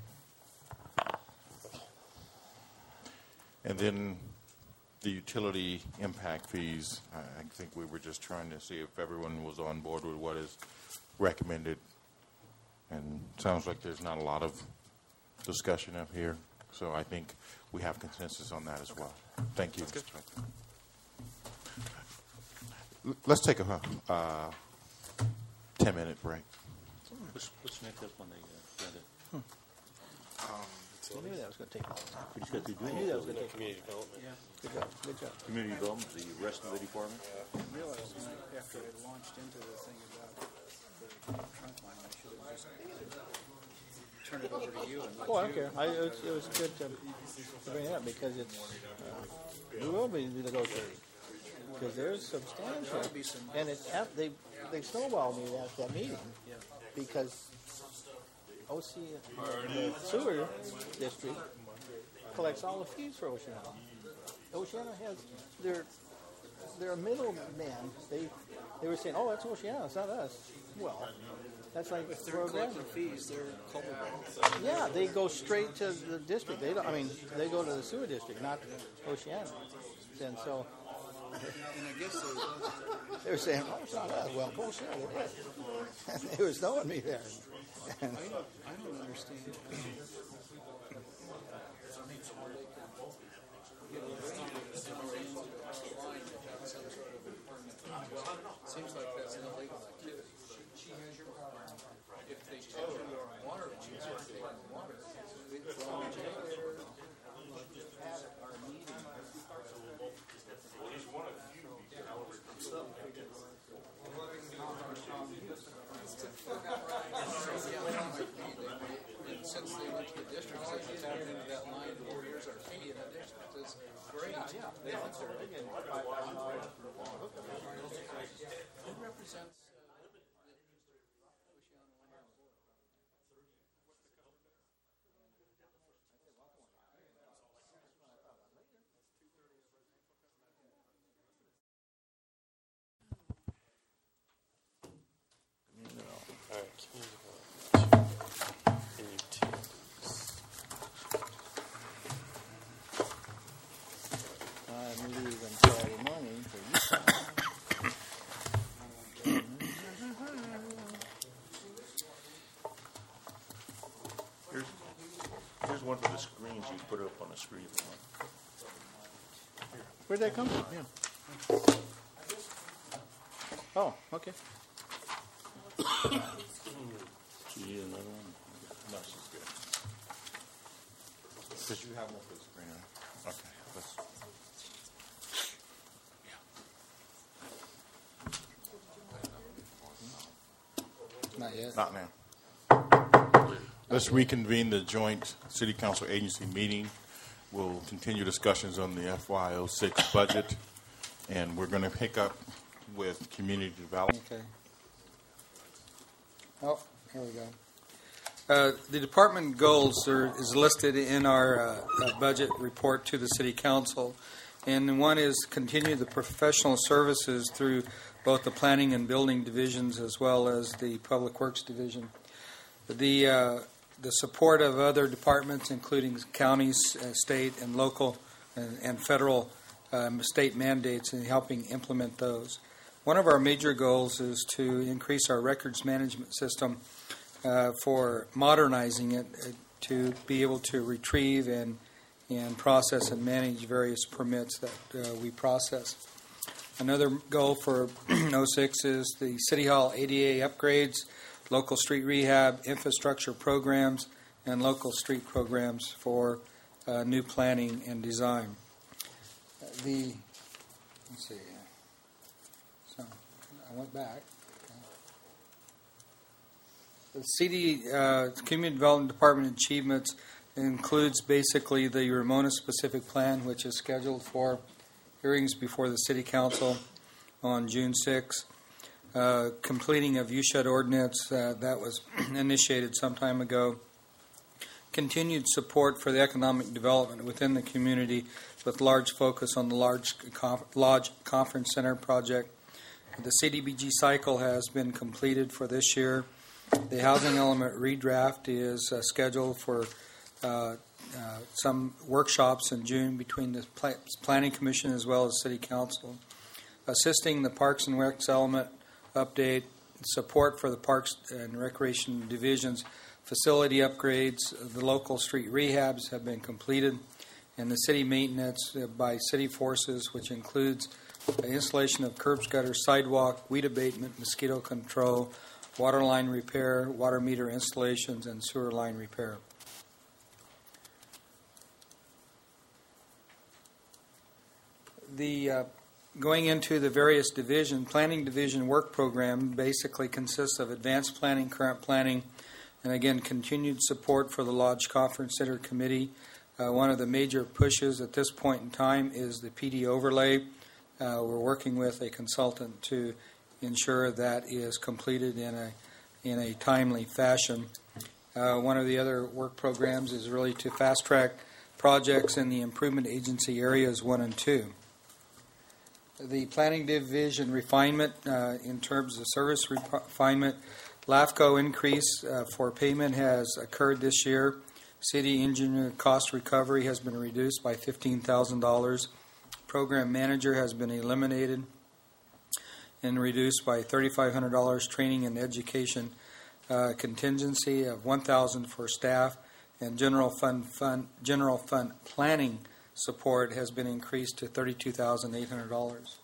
it. And then the utility impact fees, I I think we were just trying to see if everyone was on board with what is recommended. And it sounds like there's not a lot of discussion up here. So I think we have consensus on that as well. Thank you. Mister Director. L- Let's take a uh, ten-minute break. What's, what's next up on the agenda? I knew that was going to take a long time. We just got to do I knew that was going to No take community development. Yeah. Good job, good job. community development, the rest of the department. I realized when I, after I launched into the thing about the trunk line, I should have just turn it over to you. And let Oh, I don't you- care. I, it, was, it was good to, to bring it up because it's, uh, we will be negotiating. Because there's substantial, and it's, at- they, they snowballed me at that meeting. Because O C, the sewer district collects all the fees for Oceana. Oceana has, they're, they're a middleman. They, they were saying, oh, that's Oceana, it's not us. Well, that's like If they're program. collecting fees, they're culpable. Yeah, they go straight to the district. They don't, I mean, they go to the sewer district, not Oceana. And so And I guess they, they were saying, oh, it's not us. Well, bullshit, it is. And they were snowing me there. And I don't, I don't understand. Seems like that's an illegal activity. If they tell you your water lines are taking water, it's wrong. Since they went to the district, they can tap into that line, the Warriors are fee, and the district says, great. They want their- Who represents? All right, can you go to can you take this? I'm leaving Friday morning for Utah. Here's, here's one for the screens you put up on the screen. Where'd that come from? Yeah. Oh, okay. So you need another one? No, she's good. Because you have one for the screen. huh? Okay. Let's, Not yet. not now. Let's reconvene the joint city council agency meeting. We'll continue discussions on the F Y oh six budget, and we're going to pick up with community development. Okay. Oh, here we go. Uh, the department goals are, is listed in our uh, uh, budget report to the City Council, and one is continue the professional services through both the planning and building divisions as well as the public works division. The uh, the support of other departments, including counties, uh, state, and local, and, and federal um, state mandates, and helping implement those. One of our major goals is to increase our records management system uh, for modernizing it uh, to be able to retrieve and and process and manage various permits that uh, we process. Another goal for oh six is the City Hall A D A upgrades, local street rehab, infrastructure programs, and local street programs for uh, new planning and design. Uh, the let's see. So I went back. The C D uh, Community Development Department achievements includes basically the Ramona specific plan, which is scheduled for hearings before the City Council on June sixth. Uh, completing a viewshed ordinance uh, that was initiated some time ago. Continued support for the economic development within the community with large focus on the large conf- Lodge Conference Center project. The C D B G cycle has been completed for this year. The housing element redraft is uh, scheduled for uh, uh, some workshops in June between the Pla- Planning Commission as well as City Council. Assisting the Parks and Recs element update, support for the Parks and Recreation Division's facility upgrades, the local street rehabs have been completed, and the city maintenance by city forces, which includes the installation of curbs, gutters, sidewalk, weed abatement, mosquito control, water line repair, water meter installations, and sewer line repair. The uh, Going into the various division, planning division work program basically consists of advanced planning, current planning, And again, continued support for the Lodge Conference Center Committee. Uh, one of the major pushes at this point in time is the P D overlay. Uh, we're working with a consultant to ensure that is completed in a in a timely fashion. Uh, one of the other work programs is really to fast track projects in the improvement agency areas one and two. The planning division refinement uh, in terms of service refinement, LAFCO increase uh, for payment has occurred this year. City engineer cost recovery has been reduced by fifteen thousand dollars. Program manager has been eliminated and reduced by three thousand five hundred dollars. Training and education uh, contingency of one thousand dollars for staff, and general fund, fund general fund planning support has been increased to thirty-two thousand eight hundred dollars.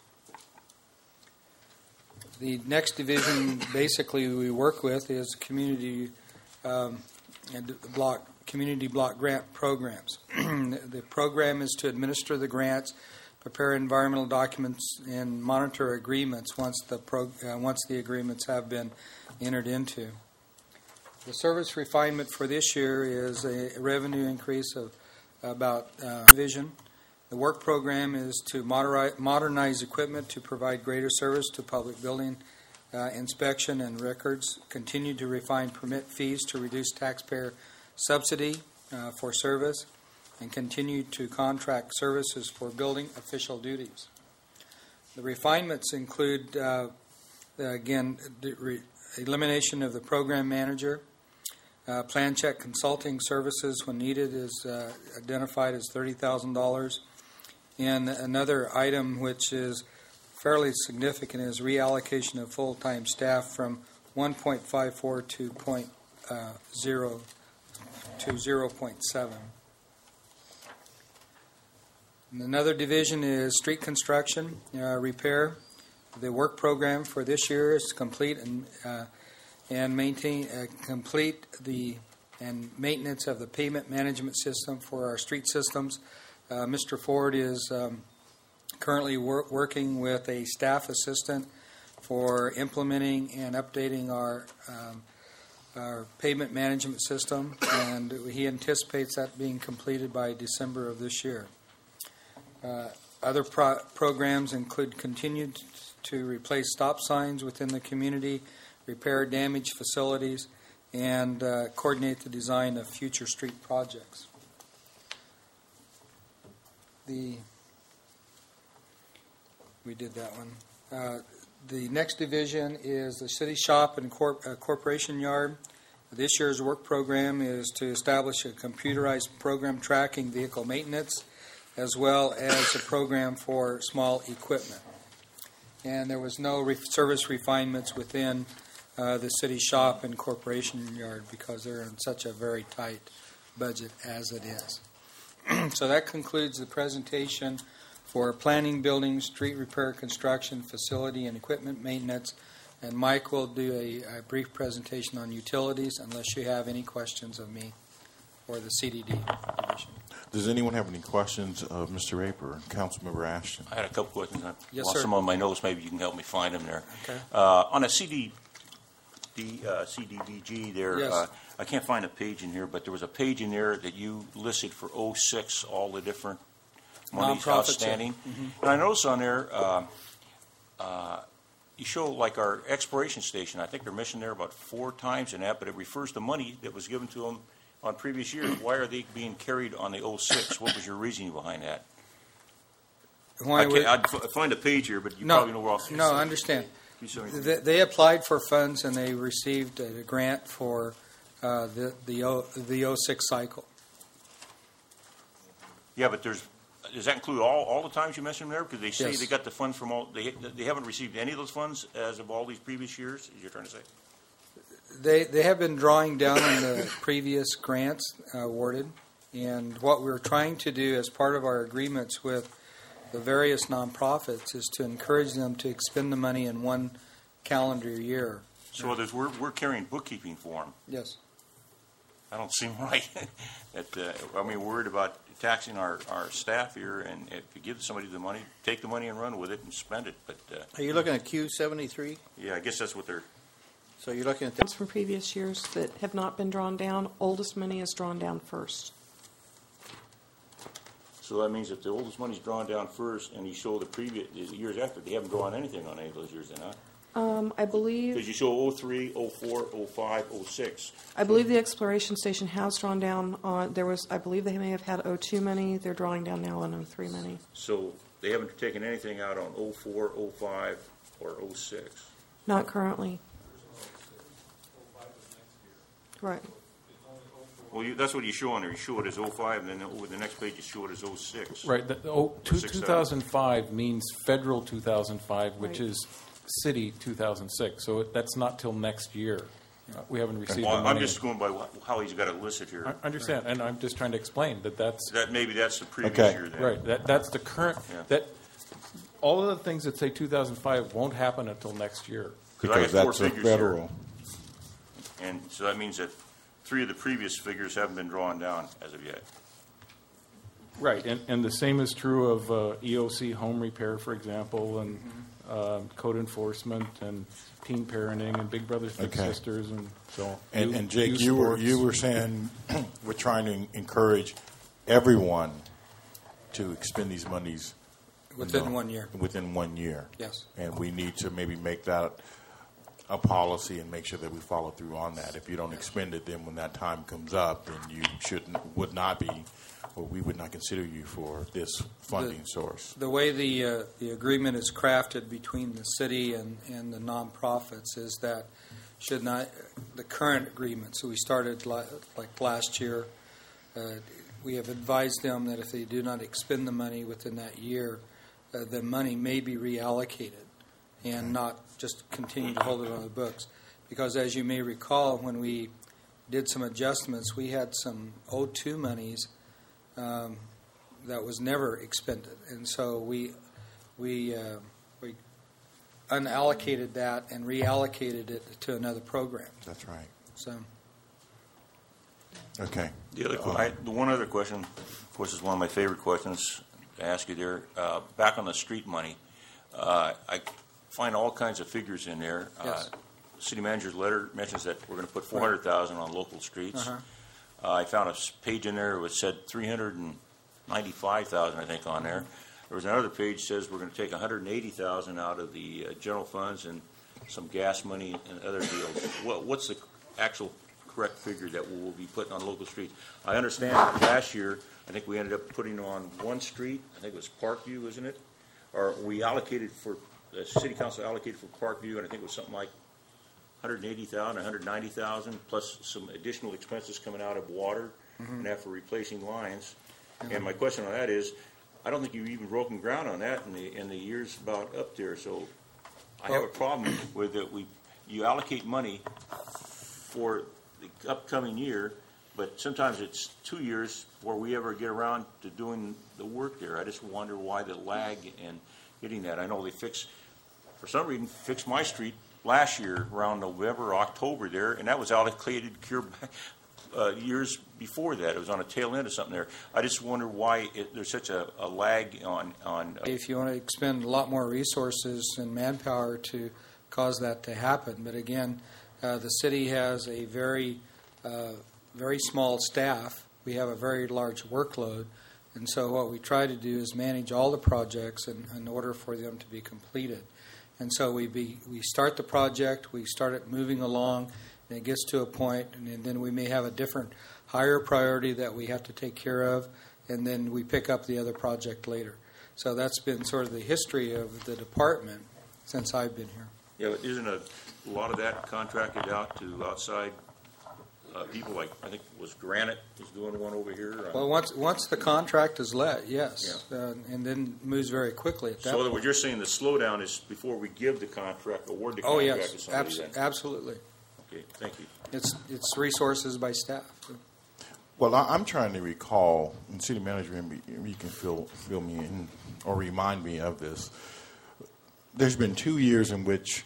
The next division basically we work with is community um, and block community block grant programs. The program is to administer the grants, prepare environmental documents, and monitor agreements once the pro, uh, once the agreements have been entered into. The service refinement for this year is a revenue increase of about uh, division. The work program is to modernize, modernize equipment to provide greater service to public building uh, inspection and records. Continue to refine permit fees to reduce taxpayer subsidy uh, for service, and continue to contract services for building official duties. The refinements include, uh, again, the re- elimination of the program manager. Uh, plan check consulting services when needed is uh, identified as thirty thousand dollars. And another item which is fairly significant is reallocation of full-time staff from one point five four to point zero to zero point seven. And another division is street construction, uh, repair. The work program for this year is complete and uh, and maintain uh, complete the and maintenance of the pavement management system for our street systems. Uh, Mister Ford is um, currently wor- working with a staff assistant for implementing and updating our um, our pavement management system, and he anticipates that being completed by December of this year. Uh, other pro- programs include continued to replace stop signs within the community, repair damaged facilities, and uh, coordinate the design of future street projects. The we did that one. Uh, the next division is the city shop and corp- uh, corporation yard. This year's work program is to establish a computerized program tracking vehicle maintenance, as well as a program for small equipment. And there was no re- service refinements within uh, the city shop and corporation yard because they're in such a very tight budget as it is. So that concludes the presentation for planning, building, street repair, construction, facility, and equipment maintenance. And Mike will do a, a brief presentation on utilities unless you have any questions of me or the C D D division. Does anyone have any questions of Mister Rape or Councilmember Ashton? I had a couple questions. I Yes, lost sir. some on my notes. Maybe you can help me find them there. Okay. Uh, on a C D, D, uh, C D B G there, Yes. uh, I can't find a page in here, but there was a page in there that you listed for oh six, all the different monies Nonprofits, outstanding. yeah. Mhm. And I noticed on there, uh, uh, you show like our expiration station. I think they're mentioned there about four times in that, but it refers to money that was given to them on previous years. Why are they being carried on the oh six? What was your reasoning behind that? Why I would- can't, I'd f- find a page here, but you No, probably know where else. no, I understand. Can you show me? They, they applied for funds and they received a grant for uh, the the O, the oh six cycle. Yeah, but there's, does that include all, all the times you mentioned there? Because they say Yes. they got the funds from all, they, they haven't received any of those funds as of all these previous years, as you're trying to say? They they have been drawing down on the previous grants uh, awarded, and what we're trying to do as part of our agreements with the various nonprofits is to encourage them to expend the money in one calendar year. So there's, we're, we're carrying bookkeeping for them. Yes. That don't seem right. That, uh, I mean, we're worried about taxing our, our staff here, and if you give somebody the money, take the money and run with it and spend it. But uh, Are you looking at Q seventy-three? yeah, I guess that's what they're So you're looking at Funds from previous years that have not been drawn down. Oldest money is drawn down first. So that means if the oldest money's drawn down first, and you show the previous the years after, they haven't drawn anything on any of those years, then, huh? Um, I believe Because you show oh three, oh four, oh five, oh six. I believe the exploration station has drawn down on. There was, I believe they may have had oh two money. They're drawing down now on oh three money. So they haven't taken anything out on oh four, oh five, or oh six. Not currently. Right. Well, you, that's what you show on there. You show it as oh five, and then over the next page you show it as oh six. Right. The, oh, two, six, two thousand five means federal two thousand five, which Right. is city two thousand six. So it, that's not till next year. Uh, we haven't received Well, the money. I'm just going by wh- how he's got it listed here. I understand, and I'm just trying to explain that that's That maybe that's the previous Okay. year then. right. That that's the current. Yeah. That all of the things that say two thousand five won't happen until next year. 'Cause I Because got four that's a figures here. federal. And so that means that three of the previous figures haven't been drawn down as of yet. Right, and, and the same is true of uh, E O C home repair, for example, and uh, code enforcement, and teen parenting, and Big Brothers Big Okay. Sisters, and so on. And, Youth- and Jake, youth you were sports. you were saying we're trying to encourage everyone to expend these monies Within you know, one year. Within one year. Yes. And we need to maybe make that a policy and make sure that we follow through on that. If you don't expend it, then when that time comes up, then you shouldn't would not be, or we would not consider you for this funding source. The way the uh, the agreement is crafted between the city and, and the nonprofits is that should not the current agreement. So we started li- like last year. Uh, we have advised them that if they do not expend the money within that year, uh, the money may be reallocated and not just continue to hold it on the books. Because as you may recall, when we did some adjustments, we had some oh two monies um, that was never expended, and so we we uh, we unallocated that and reallocated it to another program. That's right. So Okay. The other, que- I, the one other question, of course, is one of my favorite questions to ask you there. Uh, back on the street money, uh, I find all kinds of figures in there. Yes. Uh, City manager's letter mentions that we're going to put four hundred thousand on local streets. Uh-huh. Uh, I found a s- page in there which said three hundred ninety-five thousand, I think, on there. There was another page that says we're going to take one hundred eighty thousand out of the uh, general funds and some gas money and other deals. What, what's the actual correct figure that we will be putting on local streets? I understand that last year, I think we ended up putting on one street. I think it was Parkview, isn't it? Or we allocated for, the city council allocated for Parkview, and I think it was something like one hundred eighty thousand, one hundred ninety thousand, plus some additional expenses coming out of water and that for replacing lines. And my question on that is, I don't think you've even broken ground on that in the, in the years about up there. So I have a problem with that. We, you allocate money for the upcoming year, but sometimes it's two years before we ever get around to doing the work there. I just wonder why the lag in getting that. I know they fix, for some reason, fixed my street last year around November, October there, and that was allocated cure uh, years before that. It was on a tail end of something there. I just wonder why it, there's such a, a lag on. on uh, if you want to expend a lot more resources and manpower to cause that to happen, but again, uh, the city has a very, uh, very small staff. We have a very large workload, and so what we try to do is manage all the projects in, in order for them to be completed. And so we be, we start the project, we start it moving along, and it gets to a point, and then we may have a different, higher priority that we have to take care of, and then we pick up the other project later. So that's been sort of the history of the department since I've been here. Yeah, but isn't a, a lot of that contracted out to outside uh, people? Like I think was Granite is doing one over here. Uh, Well, once once the contract is let, yes, uh, and then moves very quickly at that so point. what you're saying, the slowdown is before we give the contract, award the Oh, contract yes, to somebody. abs- then. absolutely. Okay, thank you. It's it's resources by staff. Well, I- I'm trying to recall, and city manager, you can fill fill me in or remind me of this. There's been two years in which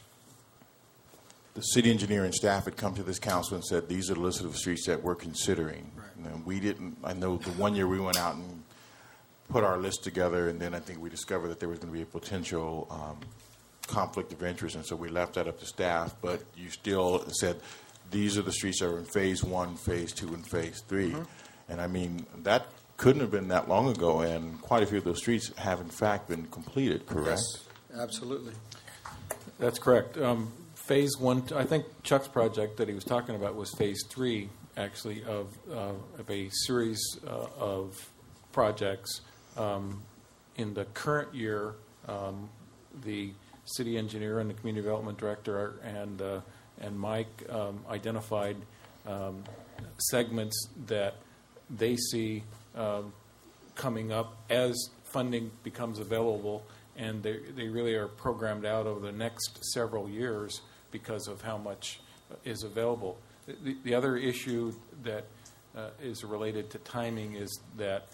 the city engineer and staff had come to this council and said, these are the list of streets that we're considering. Right. And we didn't, I know the one year we went out and put our list together, and then I think we discovered that there was going to be a potential um, conflict of interest, and so we left that up to staff. But you still said these are the streets that are in phase one, phase two, and phase three. Mm-hmm. And I mean, that couldn't have been that long ago, and quite a few of those streets have in fact been completed, correct? Yes, absolutely. That's correct. Um, phase one, I think Chuck's project that he was talking about was phase three, actually, of, uh, of a series uh, of projects. Um, in the current year, um, the city engineer and the community development director and uh, and Mike um, identified um, segments that they see um, coming up as funding becomes available, and they they really are programmed out over the next several years because of how much is available. The, the other issue that uh, is related to timing is that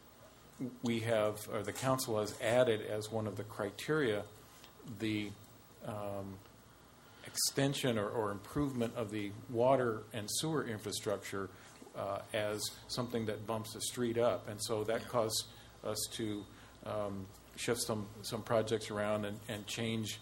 we have, or the council has added as one of the criteria, the um, extension or, or improvement of the water and sewer infrastructure uh, as something that bumps the street up. And so that caused us to um, shift some, some projects around and, and change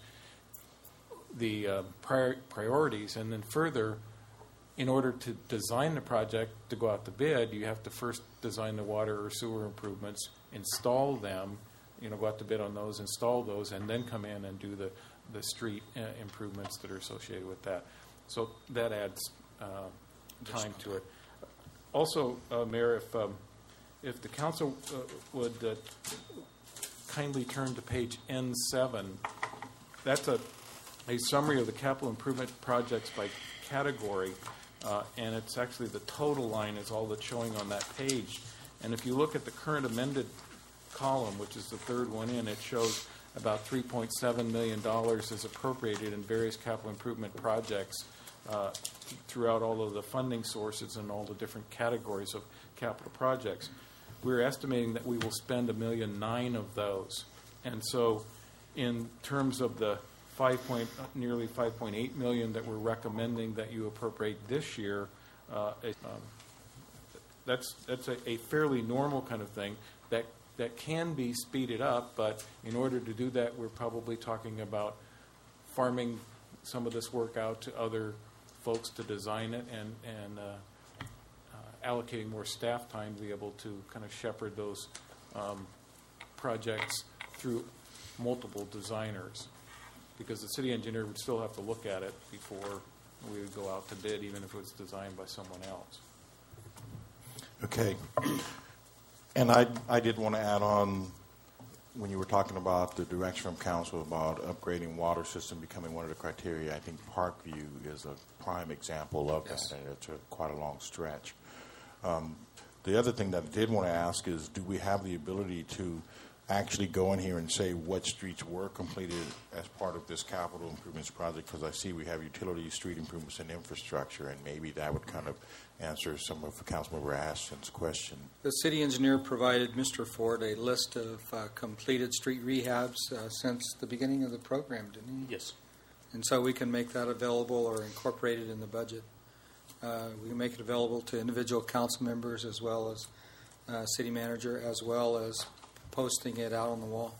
the uh, prior, priorities. And then further, in order to design the project to go out to bid, you have to first design the water or sewer improvements, install them, you know, go out to bid on those, install those, and then come in and do the, the street uh, improvements that are associated with that. So that adds uh, time to it. Also, uh, Mayor, if, um, if the council uh, would uh, kindly turn to page N seven, that's a, a summary of the capital improvement projects by category. Uh, and it's actually the total line is all that's showing on that page. And if you look at the current amended column, which is the third one in, it shows about three point seven million dollars is appropriated in various capital improvement projects uh, throughout all of the funding sources and all the different categories of capital projects. We're estimating that we will spend a million nine of those. And so in terms of the Five point, nearly five point eight million that we're recommending that you appropriate this year. Uh, um, that's that's a, a fairly normal kind of thing that that can be speeded up. But in order to do that, we're probably talking about farming some of this work out to other folks to design it and and uh, uh, allocating more staff time to be able to kind of shepherd those um, projects through multiple designers. Because the city engineer would still have to look at it before we would go out to bid, even if it was designed by someone else. Okay. And I, I did want to add on, when you were talking about the direction from council about upgrading water system becoming one of the criteria, I think Parkview is a prime example of yes. that, and it's a, quite a long stretch. Um, the other thing that I did want to ask is, do we have the ability to actually go in here and say what streets were completed as part of this capital improvements project? Because I see we have utilities, street improvements, and infrastructure, and maybe that would kind of answer some of Councilmember Ashton's question. The city engineer provided Mister Ford a list of uh, completed street rehabs uh, since the beginning of the program, didn't he? Yes. And so we can make that available or incorporate it in the budget. Uh, we can make it available to individual council members as well as uh, city manager, as well as posting it out on the wall.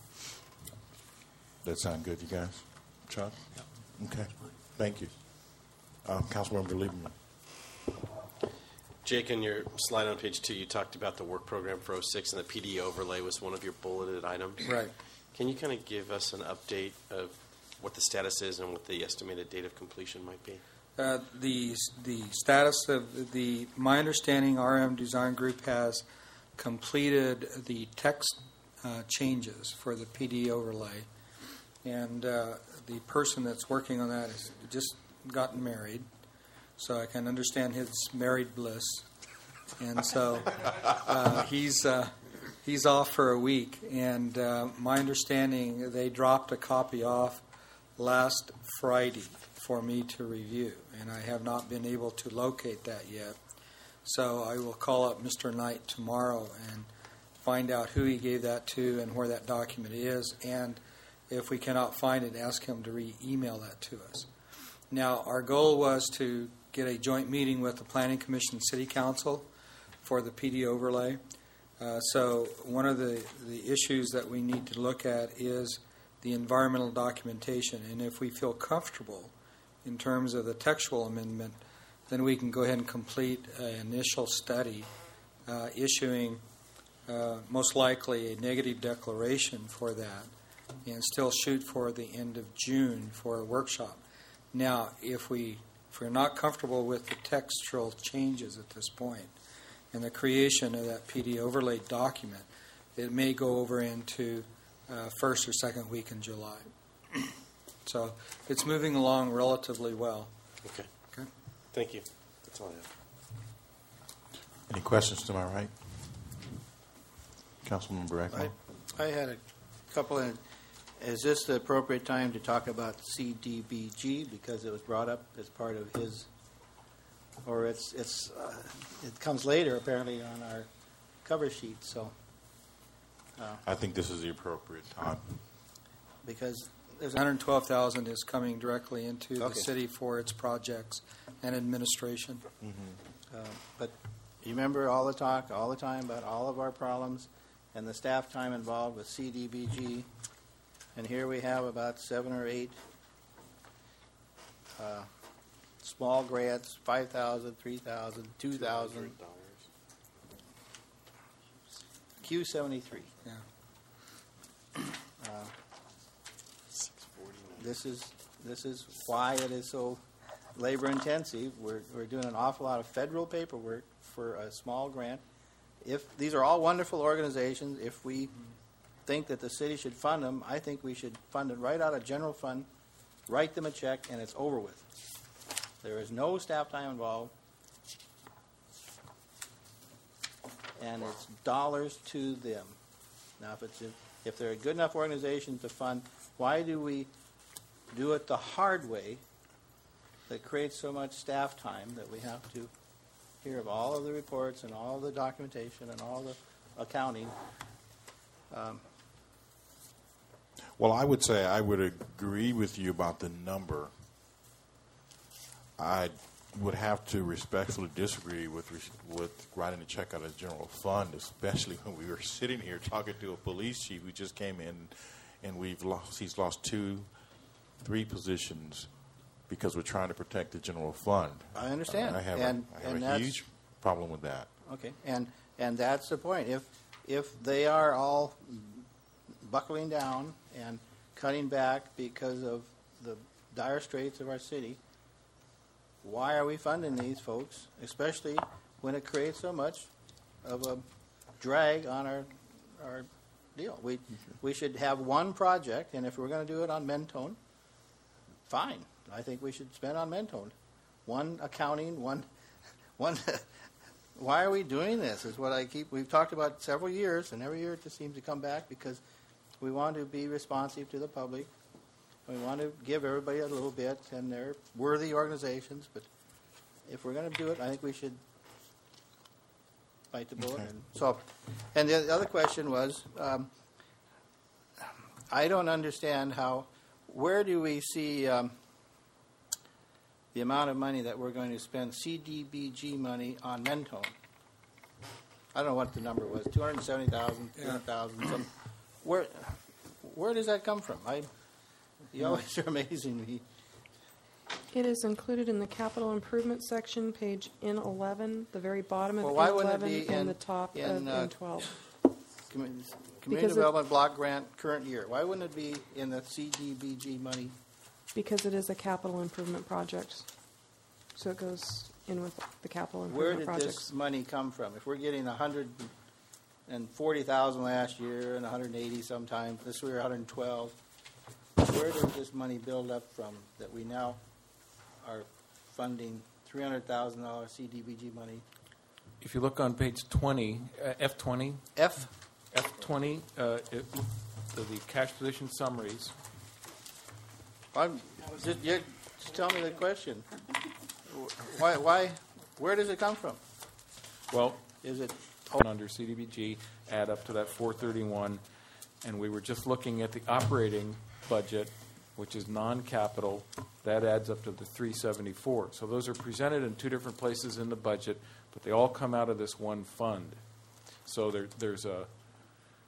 That sound good, you guys? Chuck? Yeah. Okay. Thank you. Um, Councilmember Lieberman. Jake, in your slide on page two, you talked about the work program for oh six, and the P D overlay was one of your bulleted items. Right. Can you kind of give us an update of what the status is and what the estimated date of completion might be? Uh, the the status of the, my understanding, R M Design Group has completed the text uh, changes for the P D overlay, and uh, the person that's working on that has just gotten married, so I can understand his married bliss, and so uh, he's uh, he's off for a week, and uh, my understanding, they dropped a copy off last Friday for me to review, and I have not been able to locate that yet. So I will call up Mister Knight tomorrow and find out who he gave that to and where that document is, and if we cannot find it, ask him to re-email that to us. Now, our goal was to get a joint meeting with the Planning Commission and City Council for the P D overlay. Uh, so one of the, the issues that we need to look at is the environmental documentation. And if we feel comfortable in terms of the textual amendment, then we can go ahead and complete an initial study, uh, issuing uh, most likely a negative declaration for that, and still shoot for the end of June for a workshop. Now, if, we, if we're not comfortable with the textual changes at this point and the creation of that P D overlay document, it may go over into uh, first or second week in July. So it's moving along relatively well. Okay. Okay. Thank you. That's all I have. Any questions to my right? Councilmember Ekman. I, I had a couple of. Is this the appropriate time to talk about C D B G because it was brought up as part of his, or it's it's uh, it comes later apparently on our cover sheet. So uh, I think this is the appropriate time because there's one hundred twelve thousand dollars is coming directly into the Okay. city for its projects and administration. Uh, but you remember all the talk, all the time about all of our problems and the staff time involved with C D B G. And here we have about seven or eight uh, small grants, five thousand, three thousand, two thousand. Q seventy-three. Yeah. Uh, this is this is why it is so labor intensive. We're we're doing an awful lot of federal paperwork for a small grant. If these are all wonderful organizations, if we think that the city should fund them, I think we should fund it right out of general fund, write them a check, and it's over with. There is no staff time involved, and it's dollars to them. Now, if it's a, if they're a good enough organization to fund, why do we do it the hard way that creates so much staff time that we have to hear of all of the reports and all the documentation and all the accounting? Um, Well, I would say I would agree with you about the number. I would have to respectfully disagree with with writing a check out of the general fund, especially when we were sitting here talking to a police chief who just came in, and we've lost. He's lost two, three positions because we're trying to protect the general fund. I understand. Uh, I have and, a, I have and a that's, huge problem with that. Okay, and and that's the point. If if they are all buckling down and cutting back because of the dire straits of our city, why are we funding these folks, especially when it creates so much of a drag on our our deal? We we should have one project, and if we're going to do it on Mentone, fine. I think we should spend on Mentone. One accounting, one one. Why are we doing this? Is what I keep. We've talked about several years, and every year it just seems to come back because we want to be responsive to the public. We want to give everybody a little bit, and they're worthy organizations. But if we're going to do it, I think we should bite the bullet. Okay. And so, and the other question was, um, I don't understand how. Where do we see um, the amount of money that we're going to spend C D B G money on Mentone? I don't know what the number was. Two hundred seventy thousand, three hundred thousand. Some. Where, where does that come from? I, you always are amazing me. It is included in the capital improvement section, page N eleven, the very bottom of Well, N why wouldn't it eleven, be and in- the top in, of uh, N twelve. Community, Because Community it- Development Block Grant current year. Why wouldn't it be in the C D B G money? Because it is a capital improvement project. So it goes in with the capital Where improvement did projects. this money come from? If we're getting one hundred forty thousand last year and one hundred eighty sometimes, this year one hundred twelve, where did this money build up from that we now are funding three hundred thousand dollars C D B G money? If you look on page twenty, uh, F twenty. F? F twenty, uh, it, the, the cash position summaries. I'm, just, you, just tell me the question. Why, why, where does it come from? Well, is it under C D B G add up to that four thirty-one, and we were just looking at the operating budget, which is non-capital. That adds up to the three seventy-four. So those are presented in two different places in the budget, but they all come out of this one fund. So there, there's a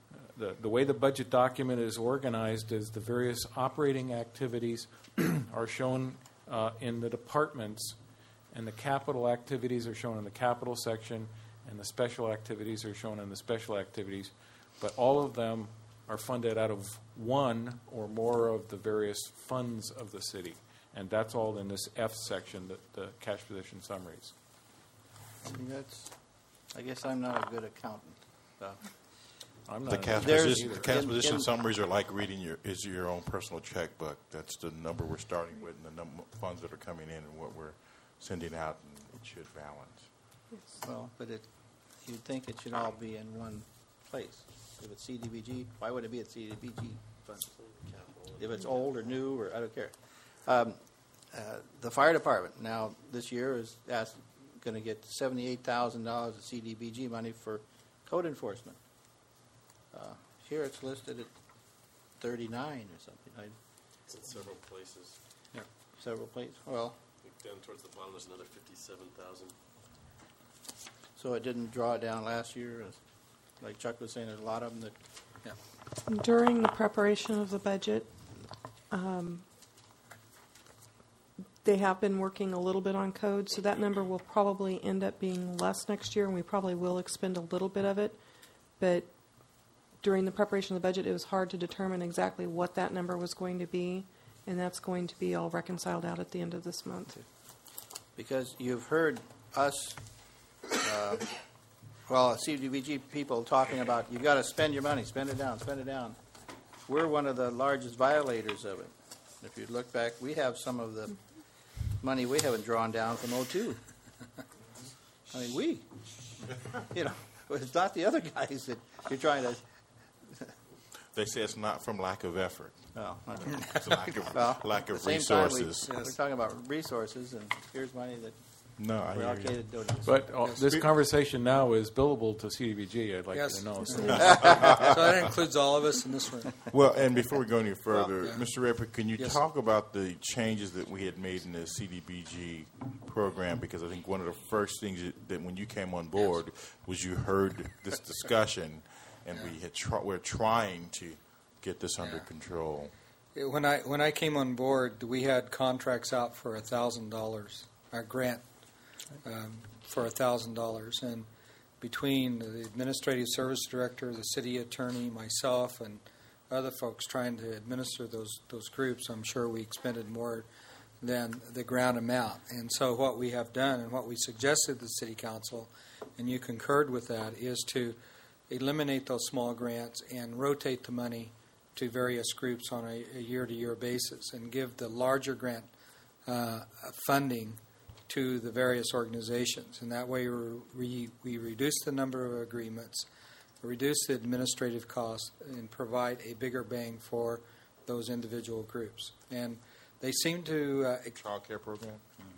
the, the way the budget document is organized is the various operating activities are shown uh, in the departments, and the capital activities are shown in the capital section, and the special activities are shown in the special activities. But all of them are funded out of one or more of the various funds of the city. And that's all in this F section, the, the cash position summaries. That's, I guess I'm not a good accountant. So. I'm The not cash either. position, the cash in- position in- summaries are like reading your is your own personal checkbook. That's the number we're starting with, and the number funds that are coming in, and what we're sending out, and it should balance. Well, but it, you'd think it should all be in one place. If it's C D B G, why would it be at C D B G funds? If it's old or new, or I don't care. Um, uh, the fire department now this year is going to get seventy-eight thousand dollars of C D B G money for code enforcement. Uh, here it's listed at thirty-nine or something. I, It's in several places. yeah, several places. Well, Down towards the bottom, there's another fifty-seven thousand. so it didn't draw it down last year. As, like Chuck was saying, there's a lot of them that. Yeah. During the preparation of the budget, um, they have been working a little bit on code, so that number will probably end up being less next year, and we probably will expend a little bit of it. But during the preparation of the budget, it was hard to determine exactly what that number was going to be, and that's going to be all reconciled out at the end of this month. Because you've heard us, uh, well, C D B G people talking about you've got to spend your money, spend it down, spend it down. We're one of the largest violators of it. If you look back, we have some of the money we haven't drawn down from oh two. I mean, we, you know, it's not the other guys that you're trying to. They say it's not from lack of effort. No, not It's lack of well, lack of at the same time, resources. we, we're talking about resources, and here's money that No, I we hear you. allocated. to- But uh, Yes. this conversation now is billable to C D B G, I'd like Yes. you to know. So. So that includes all of us in this room. Well, and before we go any further, Well, yeah. Mister Raper, can you Yes. talk about the changes that we had made in the C D B G program? Because I think one of the first things that, that when you came on board was you heard this discussion, and we had tr- we're trying to get this under Yeah. control. When I when I came on board, we had contracts out for a thousand dollars, a grant um, for a thousand dollars, and between the administrative service director, the city attorney, myself, and other folks trying to administer those those groups, I'm sure we expended more than the grant amount. And so what we have done and what we suggested to the city council, and you concurred with that, is to eliminate those small grants and rotate the money to various groups on a, a year-to-year basis and give the larger grant uh, funding to the various organizations. And that way we, we reduce the number of agreements, reduce the administrative costs, and provide a bigger bang for those individual groups. And they seem to... Uh, Child care program?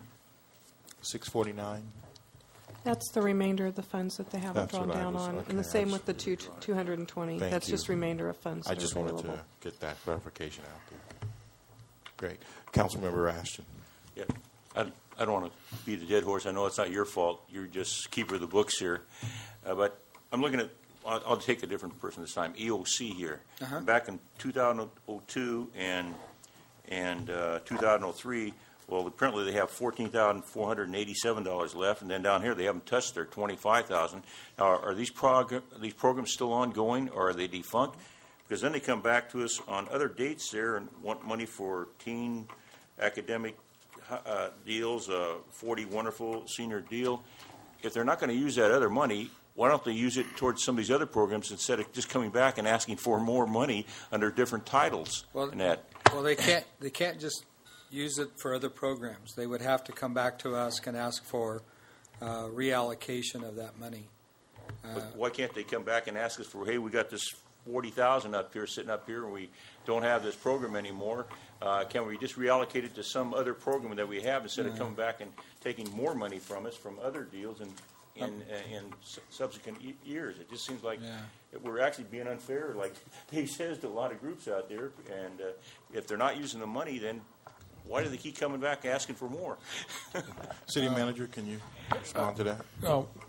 six forty-nine? That's the remainder of the funds that they haven't That's drawn what I down was- on. okay, And the I same was- with the two, two hundred twenty. Thank That's you. just remainder of funds I that just are wanted available. to get that clarification out there. Great. Councilmember Ashton. Yeah, I, I don't want to beat a dead horse. I know it's not your fault. You're just keeper of the books here. Uh, but I'm looking at, I'll, I'll take a different person this time, E O C here. Uh-huh. Back in two thousand two and, and uh, two thousand three, well, apparently they have fourteen thousand four hundred eighty-seven dollars left, and then down here they haven't touched their twenty-five thousand dollars. Now, are these, prog- are these programs still ongoing, or are they defunct? Because then they come back to us on other dates there and want money for teen academic uh, deals, uh, forty Wonderful senior deal. If they're not going to use that other money, why don't they use it towards some of these other programs instead of just coming back and asking for more money under different titles? Well, and that? Well, they can't. They can't just use it for other programs. They would have to come back to us and ask for uh, reallocation of that money. Uh, But why can't they come back and ask us for, hey, we got this forty thousand up here, sitting up here, and we don't have this program anymore. Uh, can we just reallocate it to some other program that we have instead of Yeah. coming back and taking more money from us from other deals in in, uh, in s- subsequent y- years? It just seems like Yeah. that we're actually being unfair, like Dave says to a lot of groups out there. And uh, if they're not using the money, then why do they keep coming back asking for more? City manager, can you respond to that? No,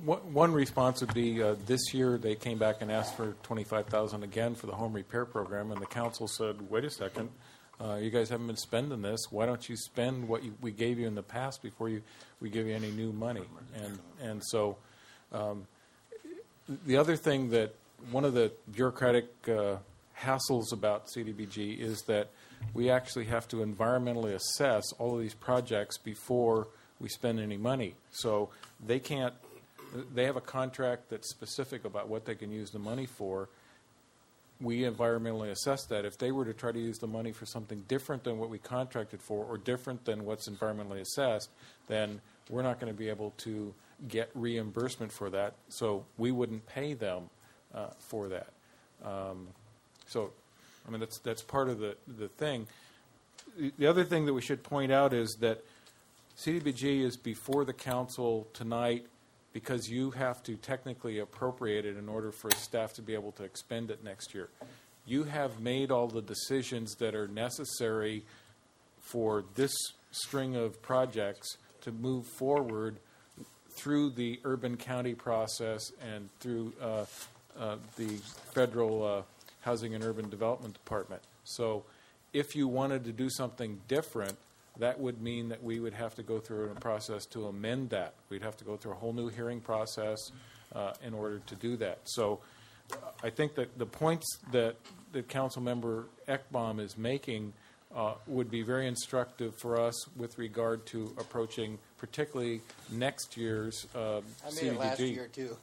one, one response would be uh, this year they came back and asked for twenty-five thousand dollars again for the home repair program, and the council said, wait a second, uh, you guys haven't been spending this. Why don't you spend what you, we gave you in the past before you we give you any new money? And, and so um, the other thing that one of the bureaucratic uh, hassles about C D B G is that we actually have to environmentally assess all of these projects before we spend any money. So they can't, they have a contract that's specific about what they can use the money for. We environmentally assess that. If they were to try to use the money for something different than what we contracted for or different than what's environmentally assessed, then we're not going to be able to get reimbursement for that. So we wouldn't pay them uh, for that. Um, so, I mean, that's that's part of the, the thing. The other thing that we should point out is that C D B G is before the council tonight because you have to technically appropriate it in order for staff to be able to expend it next year. You have made all the decisions that are necessary for this string of projects to move forward through the urban county process and through uh, uh, the federal uh, Housing and Urban Development Department. So if you wanted to do something different, that would mean that we would have to go through a process to amend that. We'd have to go through a whole new hearing process uh, in order to do that. So uh, I think that the points that that Council Member Ekbom is making uh, would be very instructive for us with regard to approaching particularly next year's uh, I made C D B G. it last year, too.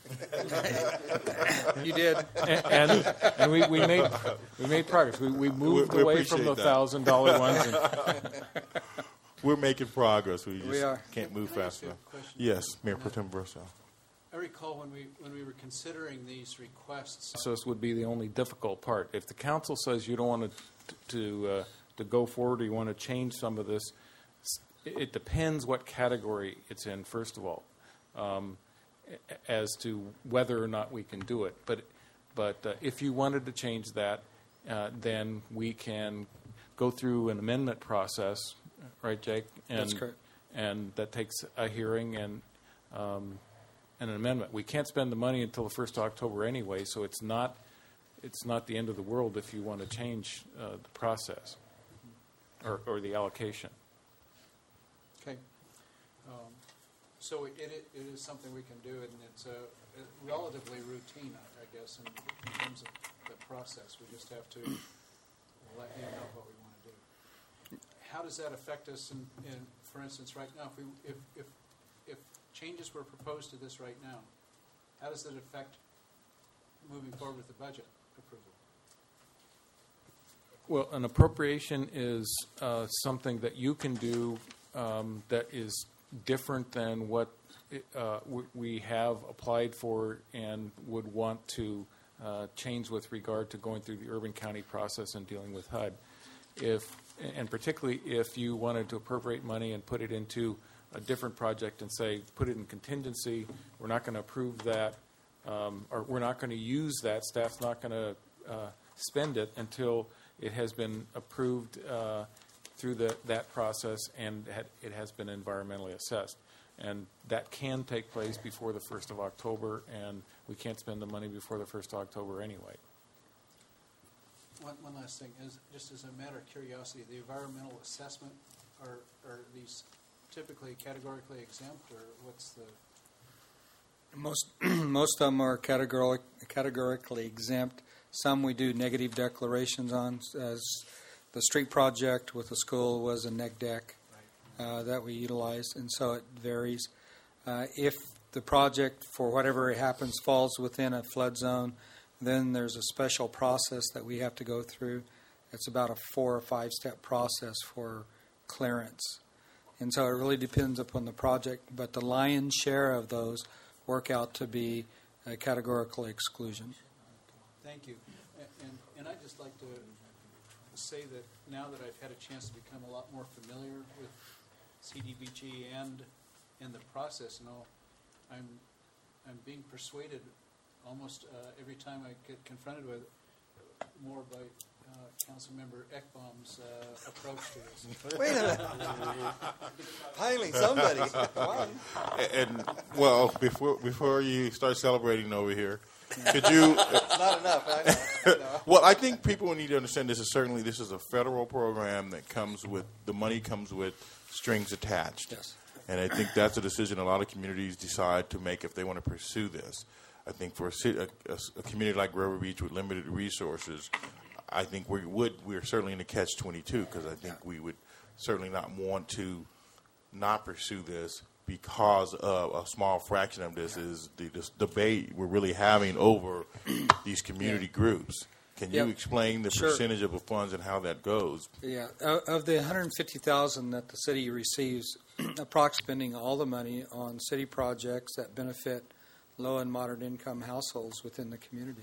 You did. And, and, and we, we made we made progress. We, we moved We- we away from the appreciate that. thousand dollar ones. And We're making progress. We just We are. can't move Can I fast ask you a enough. question? Yes, Mayor Pro Tem Verso. I recall when we, when we were considering these requests, process would be the only difficult part. If the council says you don't want to to uh, to go forward, or you want to change some of this, s- it depends what category it's in. First of all, um, a- as to whether or not we can do it. But but uh, if you wanted to change that, uh, then we can go through an amendment process, right, Jake? And, That's correct. And that takes a hearing and. Um, and an amendment. We can't spend the money until the first of October anyway, so it's not it's not the end of the world if you want to change uh, the process or, or the allocation. okay. Um, So it, it it is something we can do, and it's uh, relatively routine, I I guess, in in terms of the process. We just have to let you know what we want to do. How does that affect us in, in, for instance, right now, if we, if, if, if changes were proposed to this right now, how does it affect moving forward with the budget approval? Well, an appropriation is uh, something that you can do um, that is different than what uh, w- we have applied for and would want to uh, change with regard to going through the urban county process and dealing with H U D. If, and particularly if you wanted to appropriate money and put it into a different project and say, put it in contingency, we're not going to approve that, um, or we're not going to use that, staff's not going to uh, spend it until it has been approved uh, through the, that process and had, it has been environmentally assessed. And that can take place before the first of October, and we can't spend the money before the first of October anyway. One, one last thing, is just as a matter of curiosity, the environmental assessment, are, are these typically categorically exempt, or what's the? Most most of them are categoric, categorically exempt. Some we do negative declarations on, as the street project with the school was a neg deck uh, that we utilized, and so it varies. Uh, if the project, for whatever it happens, falls within a flood zone, then there's a special process that we have to go through. It's about a four or five step process for clearance. And so it really depends upon the project, but the lion's share of those work out to be a categorical exclusion. Thank you. And, and, and I'd just like to say that now that I've had a chance to become a lot more familiar with C D B G and and the process and all, I'm I'm being persuaded almost uh, every time I get confronted with it more by uh, Councilmember Ekbom's uh, approach to this. Wait a minute. Finally, somebody. And, well, before before you start celebrating over here, could you? It's not enough. I know. I know. Well, I think people need to understand this is certainly this is a federal program that comes with the money comes with strings attached. Yes. And I think that's a decision a lot of communities decide to make if they want to pursue this. I think for a, city, a, a, a community like River Beach with limited resources, I think we would we're certainly in a catch twenty-two because I think we would certainly not want to not pursue this because of a small fraction of this is the this debate we're really having over these community yeah. groups. Can you yep. explain the sure. percentage of the funds and how that goes? Yeah, uh, of the one hundred fifty thousand dollars that the city receives, approximately spending all the money on city projects that benefit low and moderate income households within the community.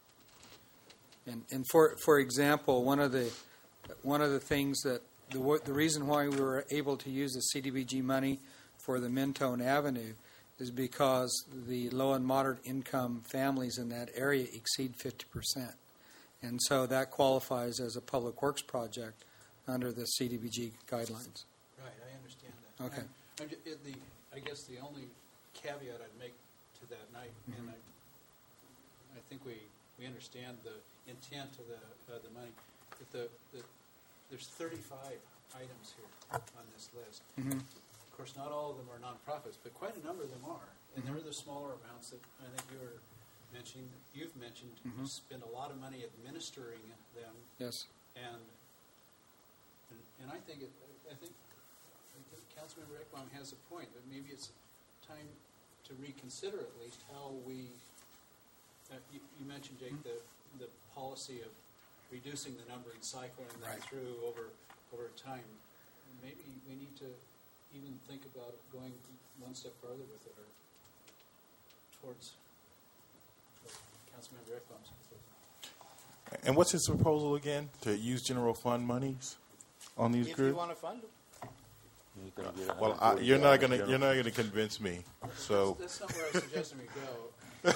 And and for for example, one of the one of the things that the the reason why we were able to use the C D B G money for the Mentone Avenue is because the low and moderate income families in that area exceed fifty percent. And so that qualifies as a public works project under the C D B G guidelines. Right, I understand that. Okay. I'm, I'm ju- it- the, I guess the only caveat I'd make to that night, Mm-hmm. and I, I think we, we understand the intent of the uh, the money, that the, the there's thirty-five items here on this list. Mhm. Of course, not all of them are nonprofits, but quite a number of them are, and Mhm. they're the smaller amounts that I think you were mentioning. You've mentioned Mhm. you spend a lot of money administering them, Yes. and and, and I think it, I think, I think Councilmember Ekbom has a point, that maybe it's time to reconsider at least how we. Uh, you, you mentioned, Jake, the the policy of reducing the number and cycling them Right. through over over time. Maybe we need to even think about going one step further with it, or towards what Councilmember Ekbom's proposal. And what's his proposal again? To use general fund monies on these If groups? you want to fund them. Well, I, you're not gonna you're not gonna convince me. So, That's not where I suggested we go.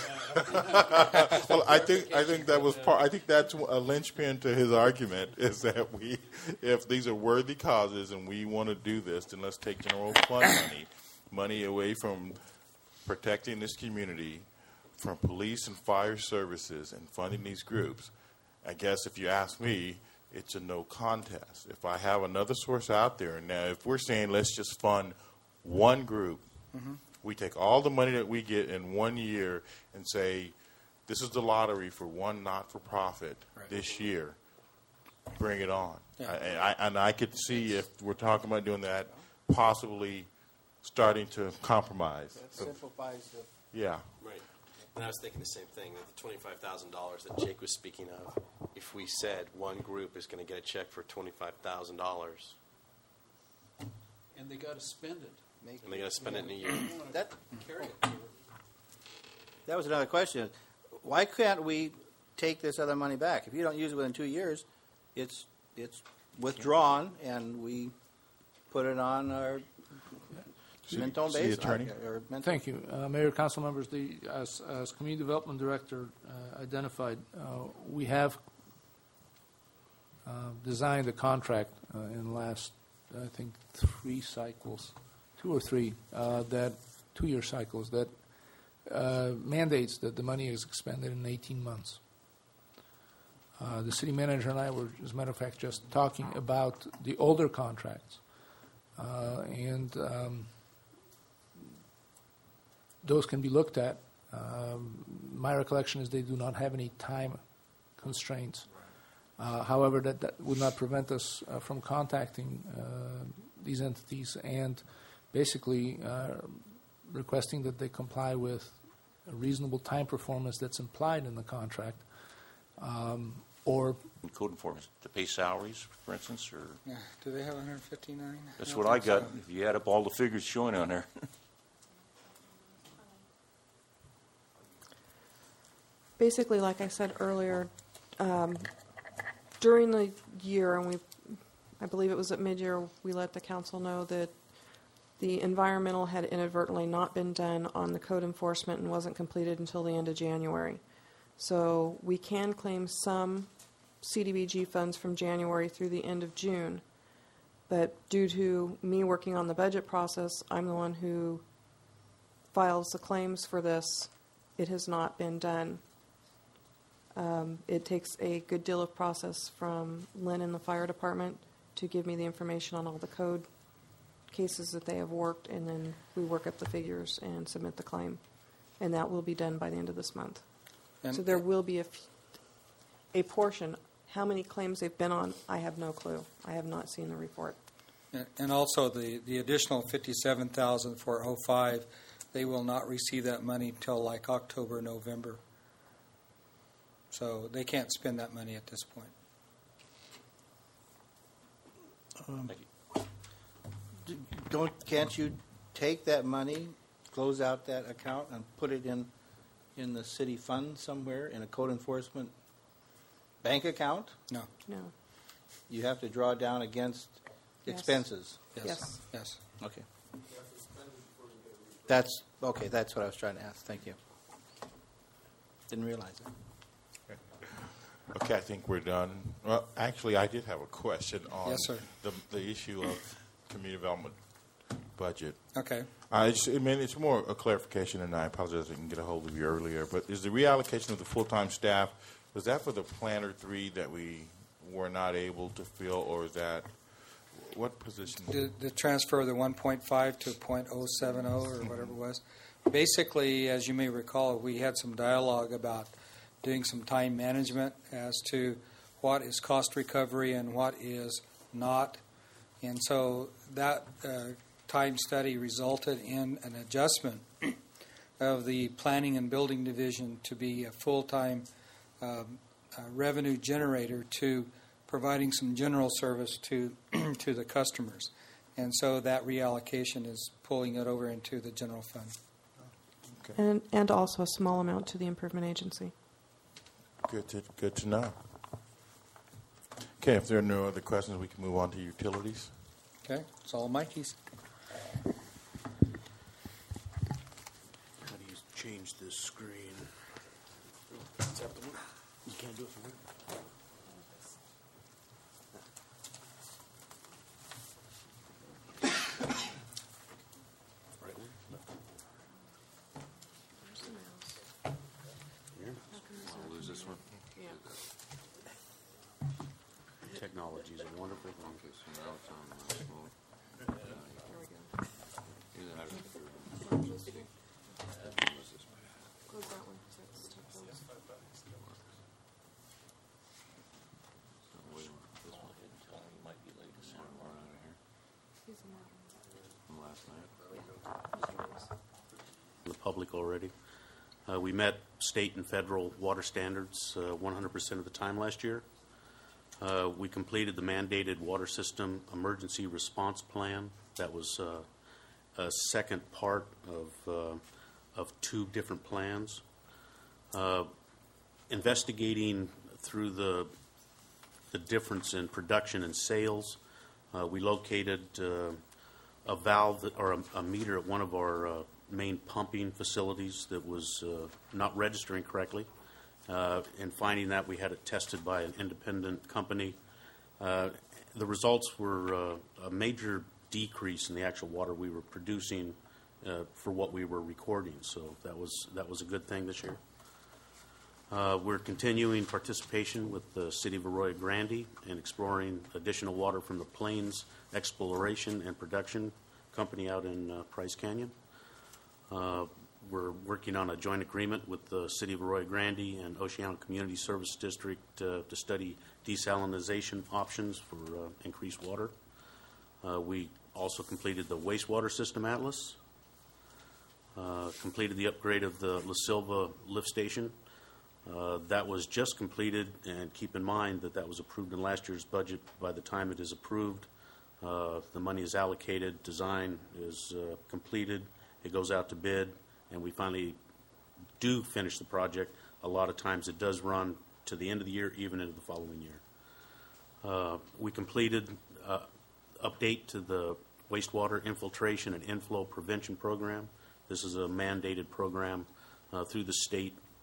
well, I think I think that was part. I think that's a linchpin to his argument is that we, if these are worthy causes and we want to do this, then let's take general fund money, money away from protecting this community, from police and fire services, and funding these groups. I guess if you ask me, it's a no contest. If I have another source out there, and now if we're saying let's just fund one group, mm-hmm. we take all the money that we get in one year and say, this is the lottery for one not-for-profit Right. this year. Bring it on. Yeah. I, I, and I could see if we're talking about doing that, possibly starting to compromise. That simplifies the. Yeah. Right. And I was thinking the same thing, that the twenty-five thousand dollars that Jake was speaking of, if we said one group is going to get a check for twenty-five thousand dollars, And they got to spend it. Make and they got to spend it in a year. That, Carry it forward. that was another question. Why can't we take this other money back? If you don't use it within two years, it's it's withdrawn, and we put it on our Mentone City base. Attorney. Or Mentone. Thank you. Uh, Mayor, council members, the, as, as Community Development Director uh, identified, uh, we have uh, designed a contract uh, in the last, I think, three cycles, two or three, uh, that two-year cycles, that uh, mandates that the money is expended in eighteen months. Uh, the city manager and I were, as a matter of fact, just talking about the older contracts. Uh, and um, those can be looked at. Um, my recollection is they do not have any time constraints. Uh, however, that, that would not prevent us uh, from contacting uh, these entities and basically uh, requesting that they comply with a reasonable time performance that's implied in the contract, um, or Code enforcement to pay salaries, for instance, or Yeah. Do they have one hundred fifty-nine? that's don't what I think so. got. If you add up all the figures showing on there. Basically, like I said earlier, um, during the year, and we, I believe it was at mid-year, we let the council know that the environmental had inadvertently not been done on the code enforcement and wasn't completed until the end of January. So we can claim some C D B G funds from January through the end of June. But due to me working on the budget process, I'm the one who files the claims for this. It has not been done. Um, it takes a good deal of process from Lynn in the fire department to give me the information on all the code cases that they have worked, and then we work up the figures and submit the claim. And that will be done by the end of this month. And so there will be a, f- a portion. How many claims they've been on, I have no clue. I have not seen the report. And also the, the additional fifty-seven thousand dollars for oh five, they will not receive that money until like October, November. So they can't spend that money at this point. Um, d- don't can't you take that money, close out that account, and put it in in the city fund somewhere in a code enforcement bank account? No. No. You have to draw down against Yes. expenses. Yes. Yes. Yes. Okay. That's okay. That's what I was trying to ask. Thank you. Didn't realize it. Okay, I think we're done. Well, actually, I did have a question on Yes, sir. the the issue of community development budget. Okay. I, just, I mean, it's more a clarification, and I apologize I didn't get a hold of you earlier. But is the reallocation of the full-time staff, was that for the planner three that we were not able to fill, or is that what position? The, the transfer of the one point five to point oh seven oh or whatever it was. Basically, as you may recall, we had some dialogue about doing some time management as to what is cost recovery and what is not. And so that uh, time study resulted in an adjustment of the planning and building division to be a full-time um, uh, revenue generator to providing some general service to to the customers. And so that reallocation is pulling it over into the general fund. Okay. And and also a small amount to the improvement agency. Good to good to know. Okay, if there are no other questions, we can move on to utilities. Okay, it's all Mikey's. How do you change this screen? Is that the one? You can't do it from here? Right one? Left one? Here? I'll lose this one. Yeah. Technology is a wonderful thing. Okay, so now it's on my phone. There we go. Either I don't know. Close that one, 'cause that's too close. So wait a minute. This one didn't tell me. You might be late to send one out of here. He's in that one. From last night. The public already. Uh, we met state and federal water standards uh, one hundred percent of the time last year. Uh, we completed the mandated water system emergency response plan. That was uh, a second part of uh, of two different plans. Uh, investigating through the the difference in production and sales, uh, we located uh, a valve that, or a, a meter at one of our uh, main pumping facilities that was uh, not registering correctly. Uh, and finding that, we had it tested by an independent company. Uh, the results were uh, a major decrease in the actual water we were producing uh, for what we were recording. So that was that was a good thing this year. Uh, we're continuing participation with the City of Arroyo Grande and exploring additional water from the Plains Exploration and Production Company out in uh, Price Canyon. Uh, We're working on a joint agreement with the City of Arroyo Grande and Oceano Community Service District uh, to study desalinization options for uh, increased water. Uh, we also completed the wastewater system atlas, uh, completed the upgrade of the La Silva lift station. Uh, that was just completed, and keep in mind that that was approved in last year's budget. By the time it is approved, uh, the money is allocated, design is uh, completed, it goes out to bid, and we finally do finish the project. A lot of times it does run to the end of the year, even into the following year. Uh, we completed uh, update to the wastewater infiltration and inflow prevention program. This is a mandated program uh, through the state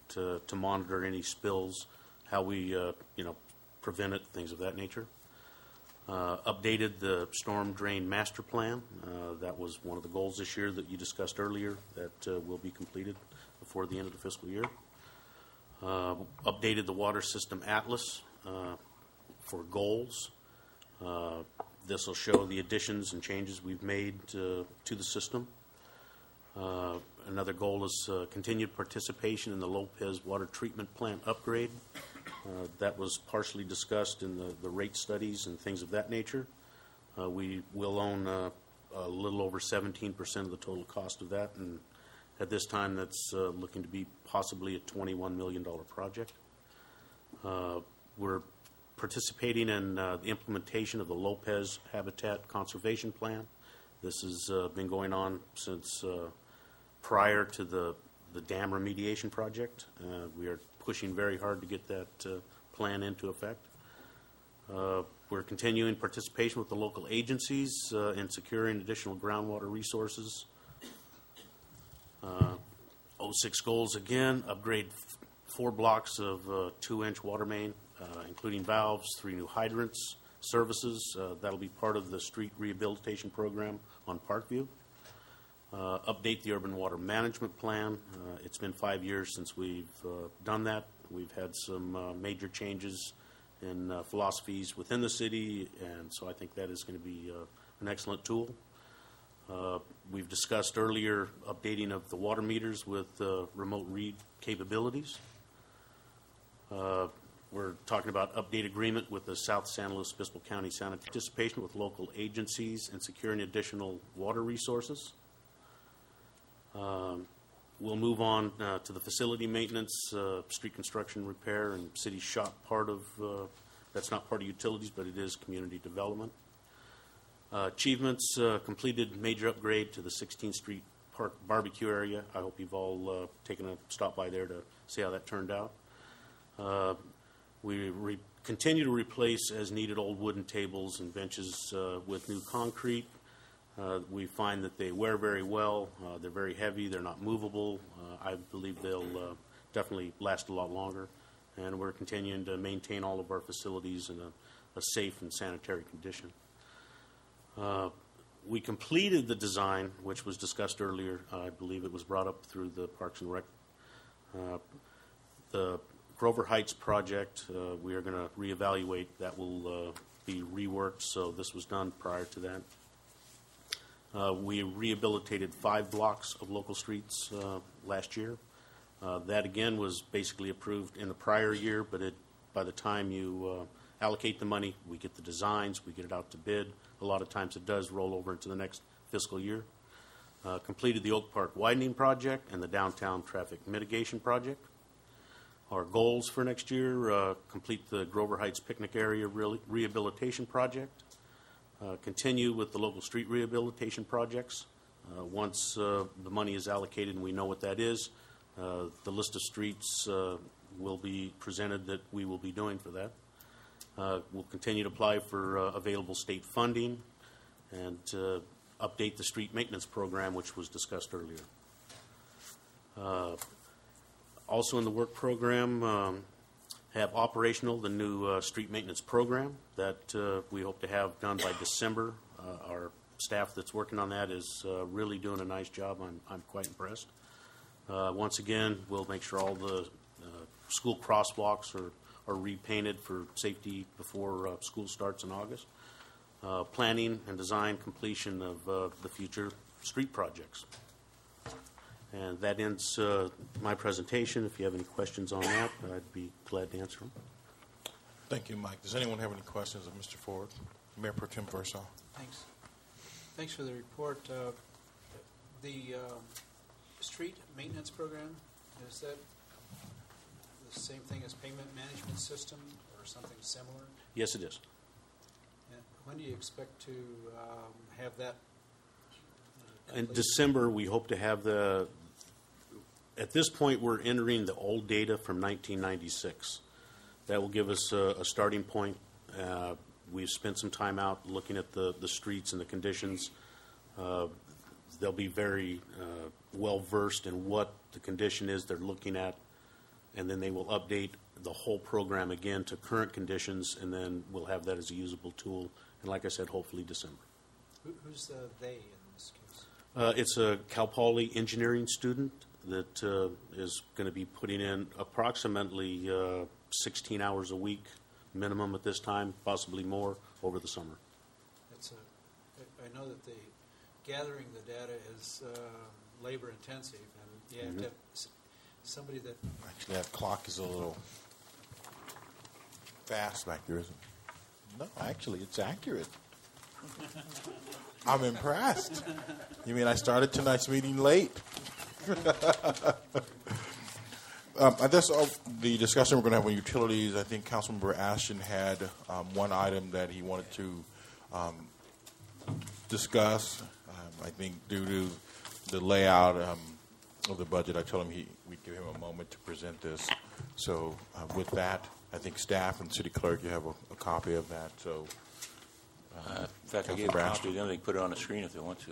to, to monitor any spills, how we, uh, you know, prevent it, things of that nature. Uh, updated the storm drain master plan. Uh, that was one of the goals this year that you discussed earlier that uh, will be completed before the end of the fiscal year. Uh, updated the water system atlas uh, for goals. Uh, this will show the additions and changes we've made uh, to the system. Uh, another goal is uh, continued participation in the Lopez water treatment plant upgrade. Uh, that was partially discussed in the, the rate studies and things of that nature. Uh, we will own uh, a little over seventeen percent of the total cost of that, and at this time that's uh, looking to be possibly a twenty-one million dollars project. Uh, we're participating in uh, the implementation of the Lopez Habitat Conservation Plan. This has uh, been going on since uh, prior to the, the dam remediation project. Uh, we are pushing very hard to get that uh, plan into effect. Uh, we're continuing participation with the local agencies uh, in securing additional groundwater resources. Uh, oh six goals again, upgrade f- four blocks of uh, two-inch water main, uh, including valves, three new hydrants, services. Uh, that'll be part of the street rehabilitation program on Parkview. Uh, update the urban water management plan. Uh, it's been five years since we've uh, done that. We've had some uh, major changes in uh, philosophies within the city, and so I think that is going to be uh, an excellent tool. Uh, we've discussed earlier updating of the water meters with uh, remote read capabilities. Uh, we're talking about update agreement with the South San Luis Obispo County Sanitary participation with local agencies and securing additional water resources. Um, we'll move on uh, to the facility maintenance, uh, street construction repair, and city shop part of, uh, that's not part of utilities, but it is community development. Uh, achievements, uh, completed major upgrade to the sixteenth Street Park barbecue area. I hope you've all uh, taken a stop by there to see how that turned out. Uh, we re- continue to replace as needed old wooden tables and benches uh, with new concrete. Uh, we find that they wear very well. Uh, they're very heavy. They're not movable. Uh, I believe they'll uh, definitely last a lot longer. And we're continuing to maintain all of our facilities in a, a safe and sanitary condition. Uh, we completed the design, which was discussed earlier. Uh, I believe it was brought up through the Parks and Rec. Uh, the Grover Heights project, uh, we are going to reevaluate. That will uh, be reworked, so this was done prior to that. Uh, we rehabilitated five blocks of local streets uh, last year. Uh, that, again, was basically approved in the prior year, but it, by the time you uh, allocate the money, we get the designs, we get it out to bid. A lot of times it does roll over into the next fiscal year. Uh, completed the Oak Park widening project and the downtown traffic mitigation project. Our goals for next year, uh, complete the Grover Heights picnic area re- rehabilitation project. Uh, continue with the local street rehabilitation projects. Uh, once uh, the money is allocated and we know what that is, uh, the list of streets uh, will be presented that we will be doing for that. Uh, we'll continue to apply for uh, available state funding and uh, update the street maintenance program, which was discussed earlier. Uh, also in the work program, um, have operational the new uh, street maintenance program that uh, we hope to have done by December. Uh, our staff that's working on that is uh, really doing a nice job. I'm, I'm quite impressed. Uh, once again, we'll make sure all the uh, school crosswalks are, are repainted for safety before uh, school starts in August. Uh, planning and design completion of uh, the future street projects. And that ends uh, my presentation. If you have any questions on that, I'd be glad to answer them. Thank you, Mike. Does anyone have any questions of Mister Ford? Mayor Pro Tem Versal. Thanks. Thanks for the report. Uh, the uh, street maintenance program, is that the same thing as payment management system or something similar? Yes, it is. And when do you expect to um, have that? Uh, In December, we hope to have the. At this point, we're entering the old data from nineteen ninety-six. That will give us a, a starting point. Uh, we've spent some time out looking at the, the streets and the conditions. Uh, they'll be very uh, well versed in what the condition is they're looking at and then they will update the whole program again to current conditions, and then we'll have that as a usable tool. And like I said, hopefully December. Who, who's the they in this case? Uh, it's a Cal Poly engineering student that uh, is going to be putting in approximately uh, sixteen hours a week minimum at this time, possibly more over the summer. It's a, I I know that the gathering the data is uh, labor intensive, and you have Mm-hmm. to have s- somebody that Actually, that clock is a little fast back there, isn't it? No, actually, it's accurate. I'm impressed. You mean I started tonight's meeting late? um, I guess all the discussion we're going to have on utilities, I think Councilmember Ashton had um, one item that he wanted to um, discuss. Um, I think due to the layout um, of the budget, I told him he, we'd give him a moment to present this. So uh, with that, I think staff and city clerk, you have a, a copy of that. So, uh, Uh, in fact, I gave a copy to them. They can put it on the screen if they want to.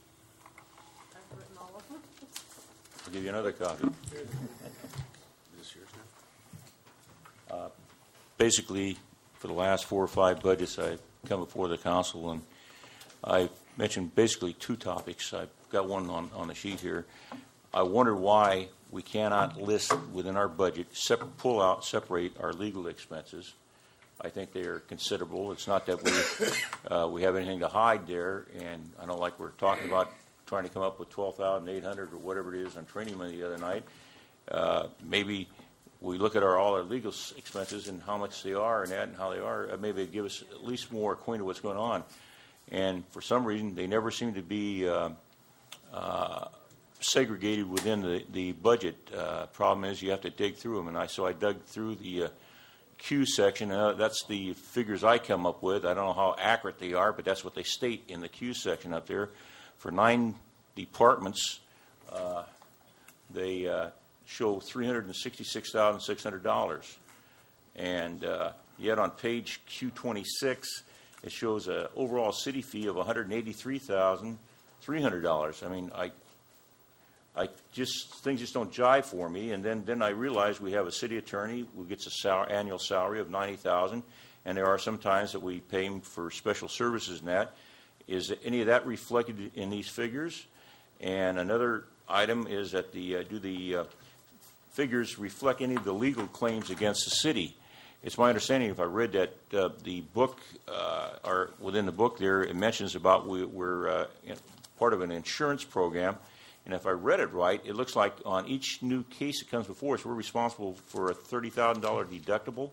I've written all of them. I'll give you another copy. Is this yours now? Uh, basically, for the last four or five budgets, I've come before the council, and I mentioned basically two topics. I've got one on, on the sheet here. I wonder why we cannot list within our budget, sep- pull out, separate our legal expenses. I think they are considerable. It's not that we uh, we have anything to hide there, and I know, like we're talking about trying to come up with twelve thousand eight hundred or whatever it is on training money the other night. Uh, maybe we look at our all our legal s- expenses and how much they are and that and how they are. Uh, maybe give us at least more acquainted with what's going on. And for some reason, they never seem to be uh, uh, segregated within the the budget. Uh, problem is, you have to dig through them, and I so I dug through the. Uh, Q section, uh, that's the figures I come up with. I don't know how accurate they are, but that's what they state in the Q section up there. For nine departments, uh, they uh, show three hundred sixty-six thousand six hundred dollars. And uh, yet on page Q twenty-six, it shows an overall city fee of one hundred eighty-three thousand three hundred dollars. I mean, I I just things just don't jive for me. And then, then I realize we have a city attorney who gets a sal- annual salary of ninety thousand dollars, and there are some times that we pay him for special services and that. Is any of that reflected in these figures? And another item is that the uh, do the uh, figures reflect any of the legal claims against the city? It's my understanding, if I read that uh, the book, uh, or within the book there, it mentions about we, we're uh, in, part of an insurance program. And if I read it right, it looks like on each new case that comes before us, we're responsible for a thirty thousand dollars deductible.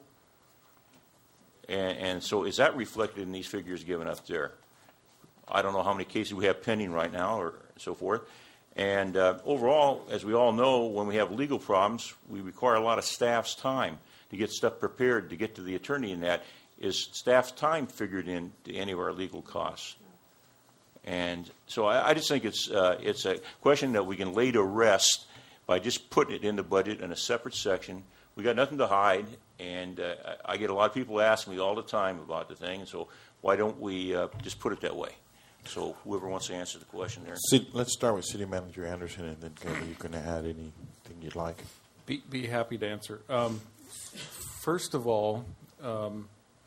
And, and so is that reflected in these figures given up there? I don't know how many cases we have pending right now or so forth. And uh, overall, as we all know, when we have legal problems, we require a lot of staff's time to get stuff prepared, to get to the attorney and that. Is staff's time figured into any of our legal costs? And so I, I just think it's uh, it's a question that we can lay to rest by just putting it in the budget in a separate section. We got nothing to hide, and uh, I get a lot of people ask me all the time about the thing. And so why don't we uh, just put it that way? So whoever wants to answer the question there. City, let's start with City Manager Anderson, and then Kevin, you can add anything you'd like. Be, be happy to answer. Um, first of all, um,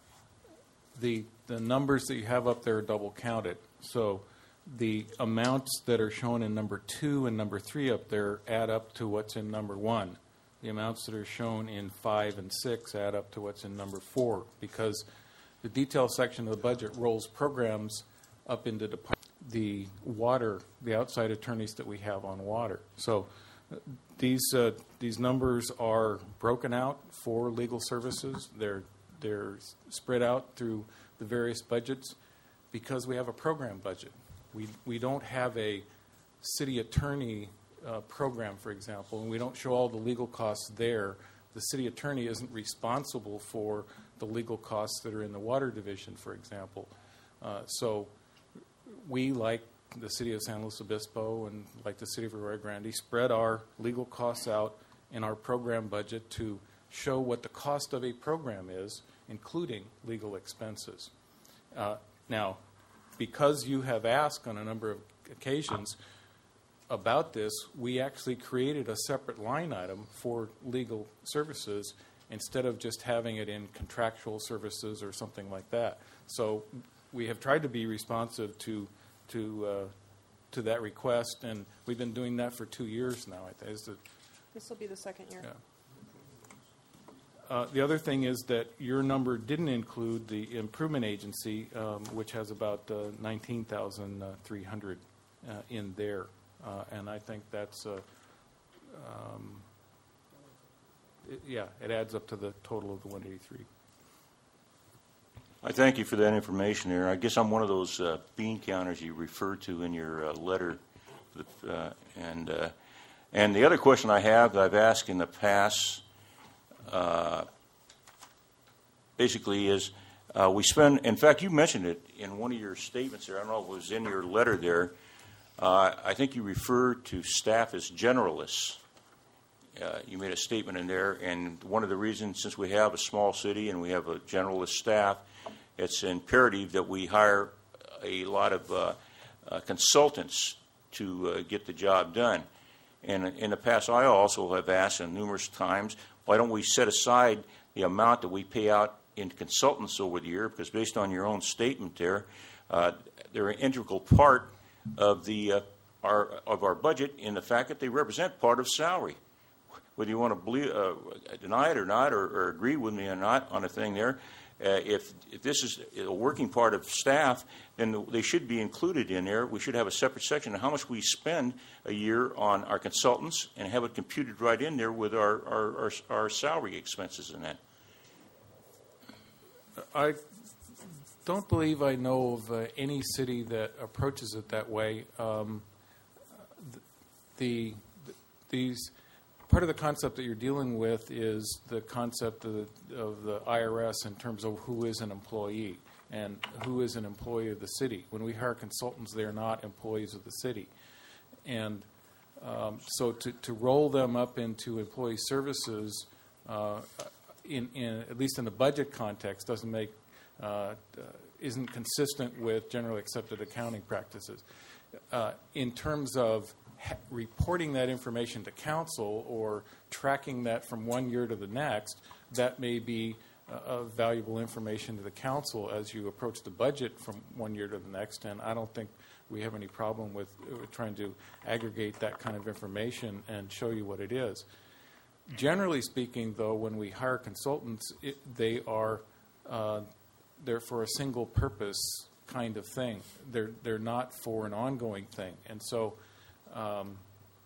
the the numbers that you have up there are double counted. So the amounts that are shown in number two and number three up there add up to what's in number one. The amounts that are shown in five and six add up to what's in number four, because the detail section of the budget rolls programs up into depart- the water, the outside attorneys that we have on water. So uh, these uh, these numbers are broken out for legal services. They're they're spread out through the various budgets because we have a program budget. We we don't have a city attorney uh, program, for example, and we don't show all the legal costs there. The city attorney isn't responsible for the legal costs that are in the water division, for example. Uh, so we, like the city of San Luis Obispo and like the city of Arroyo Grande, spread our legal costs out in our program budget to show what the cost of a program is, including legal expenses. Uh, now, because you have asked on a number of occasions, about this, we actually created a separate line item for legal services instead of just having it in contractual services or something like that. So we have tried to be responsive to to uh, to that request, and we've been doing that for two years now. I think. Is it, This will be the second year. yeah. Uh, the other thing is that your number didn't include the improvement agency, um, which has about uh, nineteen thousand three hundred uh, in there, uh, and I think that's, uh, um, it, yeah, it adds up to the total of the one eighty-three. I thank you for that information there. I guess I'm one of those uh, bean counters you referred to in your uh, letter, uh, and uh, and the other question I have that I've asked in the past. Uh, basically is uh, we spend, in fact, you mentioned it in one of your statements there. I don't know if it was in your letter there. Uh, I think you referred to staff as generalists. Uh, you made a statement in there, and one of the reasons, since we have a small city and we have a generalist staff, it's imperative that we hire a lot of uh, uh, consultants to uh, get the job done. And in the past, I also have asked on numerous times, why don't we set aside the amount that we pay out in consultants over the year? Because based on your own statement there, uh, they're an integral part of the uh, our of our budget in the fact that they represent part of salary. Whether you want to believe, uh, deny it or not, or, or agree with me or not on a thing there, uh, if if this is a working part of staff, then they should be included in there. We should have a separate section of how much we spend a year on our consultants and have it computed right in there with our, our, our, our salary expenses in that. I don't believe I know of uh, any city that approaches it that way. Um, the, the these part of the concept that you're dealing with is the concept of the, of the I R S in terms of who is an employee and who is an employee of the city. When we hire consultants, they're not employees of the city. And um, so to, to roll them up into employee services, uh, in, in at least in the budget context, doesn't make uh, uh, isn't consistent with generally accepted accounting practices. Uh, in terms of ha- reporting that information to council or tracking that from one year to the next, that may be uh, valuable information to the council as you approach the budget from one year to the next. And I don't think we have any problem with uh, trying to aggregate that kind of information and show you what it is. Generally speaking, though, when we hire consultants, it, they are uh, they're for a single purpose kind of thing. They're they're not for an ongoing thing, and so um,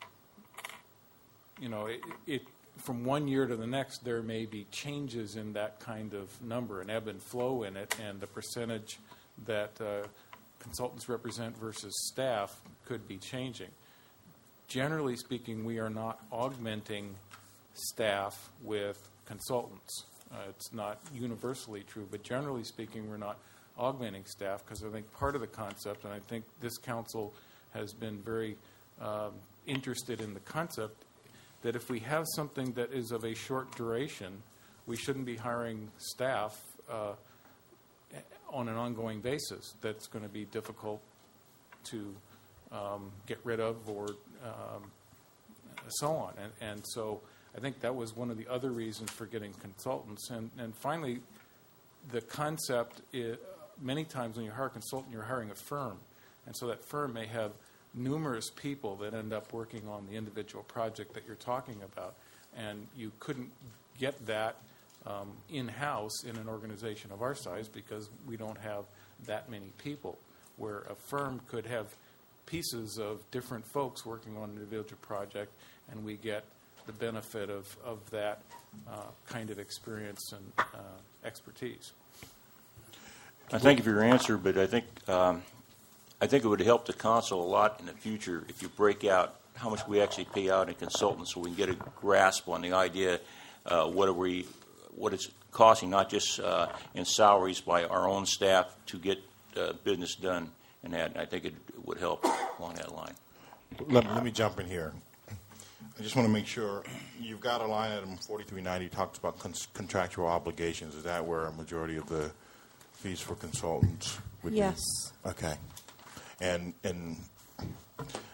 you know it, it from one year to the next there may be changes in that kind of number, an ebb and flow in it, and the percentage that uh, consultants represent versus staff could be changing. Generally speaking, we are not augmenting staff with consultants. Uh, it's not universally true, but generally speaking, we're not augmenting staff because I think part of the concept, and I think this council has been very um, interested in the concept, that if we have something that is of a short duration, we shouldn't be hiring staff uh, on an ongoing basis. That's going to be difficult to um, get rid of or um, so on. And, and so I think that was one of the other reasons for getting consultants. And, and finally, the concept is, many times when you hire a consultant, you're hiring a firm. And so that firm may have numerous people that end up working on the individual project that you're talking about. And you couldn't get that um, in-house in an organization of our size because we don't have that many people, where a firm could have pieces of different folks working on an individual project, and we get the benefit of, of that uh, kind of experience and uh, expertise. I thank you for your answer, but I think um, I think it would help the council a lot in the future if you break out how much we actually pay out in consultants, so we can get a grasp on the idea uh, what are we, what it's costing, not just uh, in salaries by our own staff to get uh, business done. And that, I think it would help along that line. Let, let me jump in here. I just want to make sure you've got a line item forty-three ninety talks about con- contractual obligations. Is that where a majority of the fees for consultants would yes. be? Okay. And and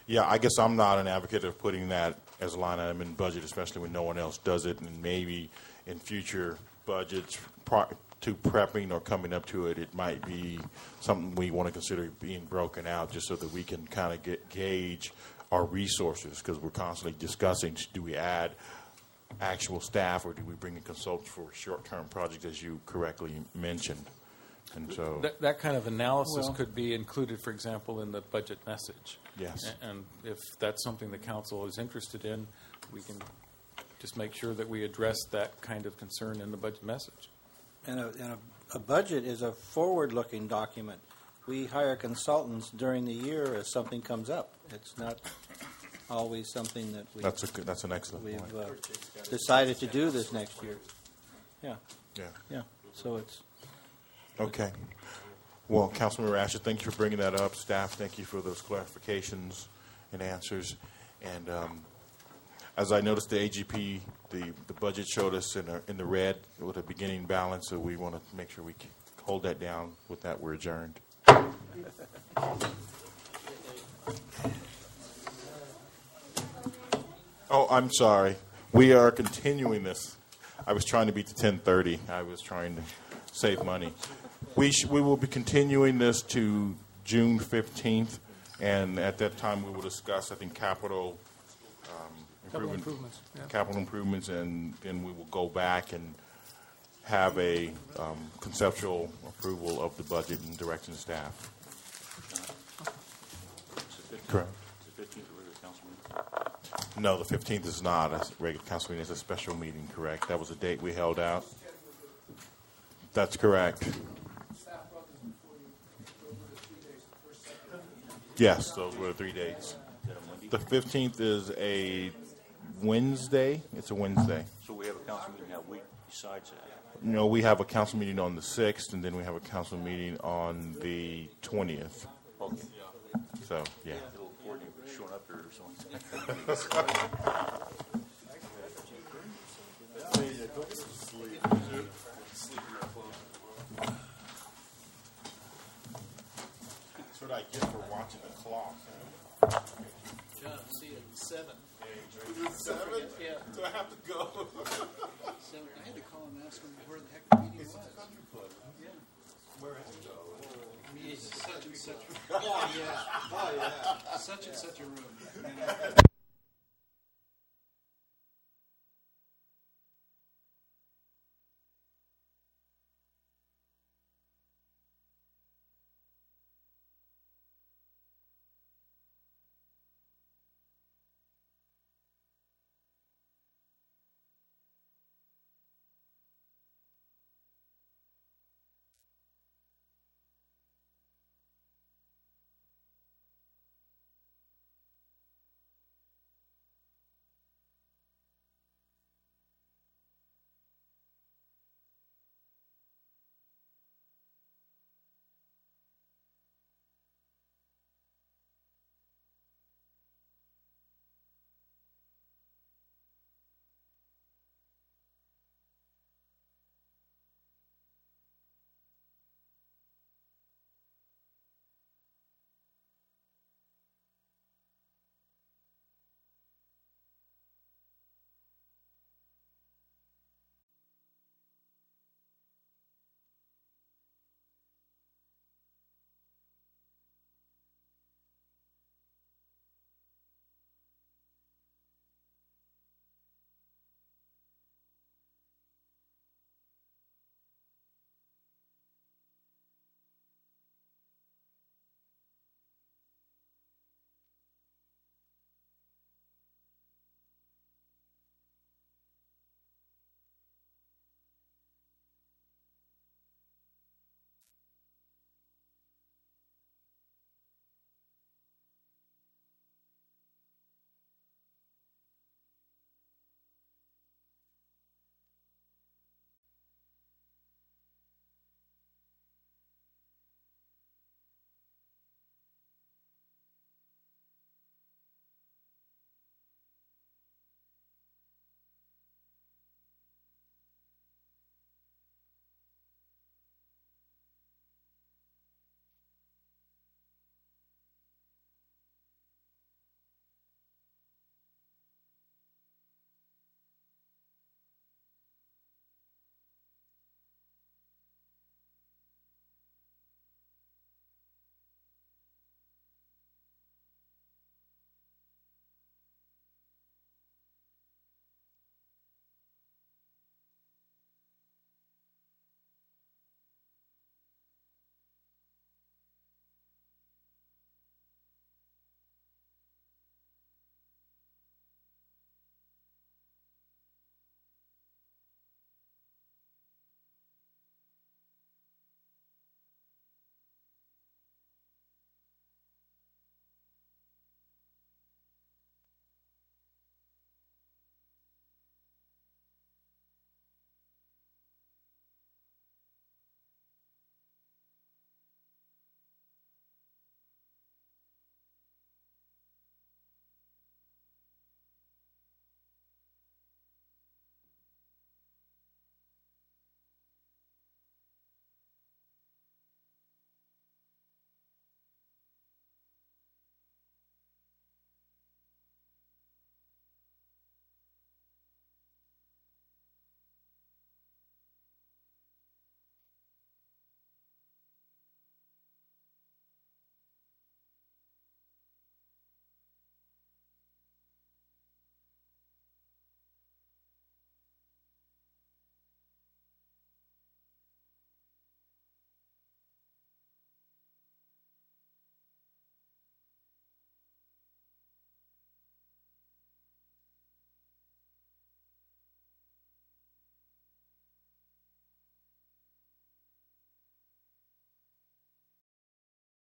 Yeah, I guess I'm not an advocate of putting that as a line item in budget, especially when no one else does it, and maybe in future budgets pro- to prepping or coming up to it, it might be something we want to consider being broken out just so that we can kind of get gauge our resources, because we're constantly discussing, do we add actual staff or do we bring in consultants for short-term projects, as you correctly mentioned. And so That, that kind of analysis Well- could be included, for example, in the budget message. Yes. A- And if that's something the council is interested in, we can just make sure that we address that kind of concern in the budget message. And a, and a, a budget is a forward-looking document. We hire consultants during the year as something comes up. It's not always something that we, that's a good, that's an excellent we've point. uh, decided to do this next year. Yeah, Yeah. yeah. So it's Okay. Well, Councilman Rasher, thank you for bringing that up. Staff, thank you for those clarifications and answers. And um, as I noticed, the A G P, the, the budget showed us in, a, in the red with a beginning balance, so we want to make sure we hold that down. With that, we're adjourned. Oh, I'm sorry. We are continuing this. I was trying to beat the ten thirty. I was trying to save money. We sh- we will be continuing this to June fifteenth, and at that time we will discuss, I think, capital um, Capital improvement- improvements, yeah. capital improvements, and then we will go back and have a um, conceptual approval of the budget and direction of staff. Correct. Is the fifteenth a regular council meeting? No, the fifteenth is not a regular council meeting. It's a special meeting, correct? That was the date we held out? That's correct. Yes, those were the three dates. The fifteenth is a Wednesday. It's a Wednesday. So we have a council meeting that week besides that. No, we have a council meeting on the sixth, and then we have a council meeting on the twentieth. Okay. So, yeah. A little coordinating showing up here or something. That's what I get for watching the clock. John, see you at seven. Seven? Yeah. Do I have to go? Seven. I had to call and ask him where the heck the meeting was. Yeah. Where is it? Meeting such and such. Oh, yeah. Oh, yeah. Such and such a room. You know.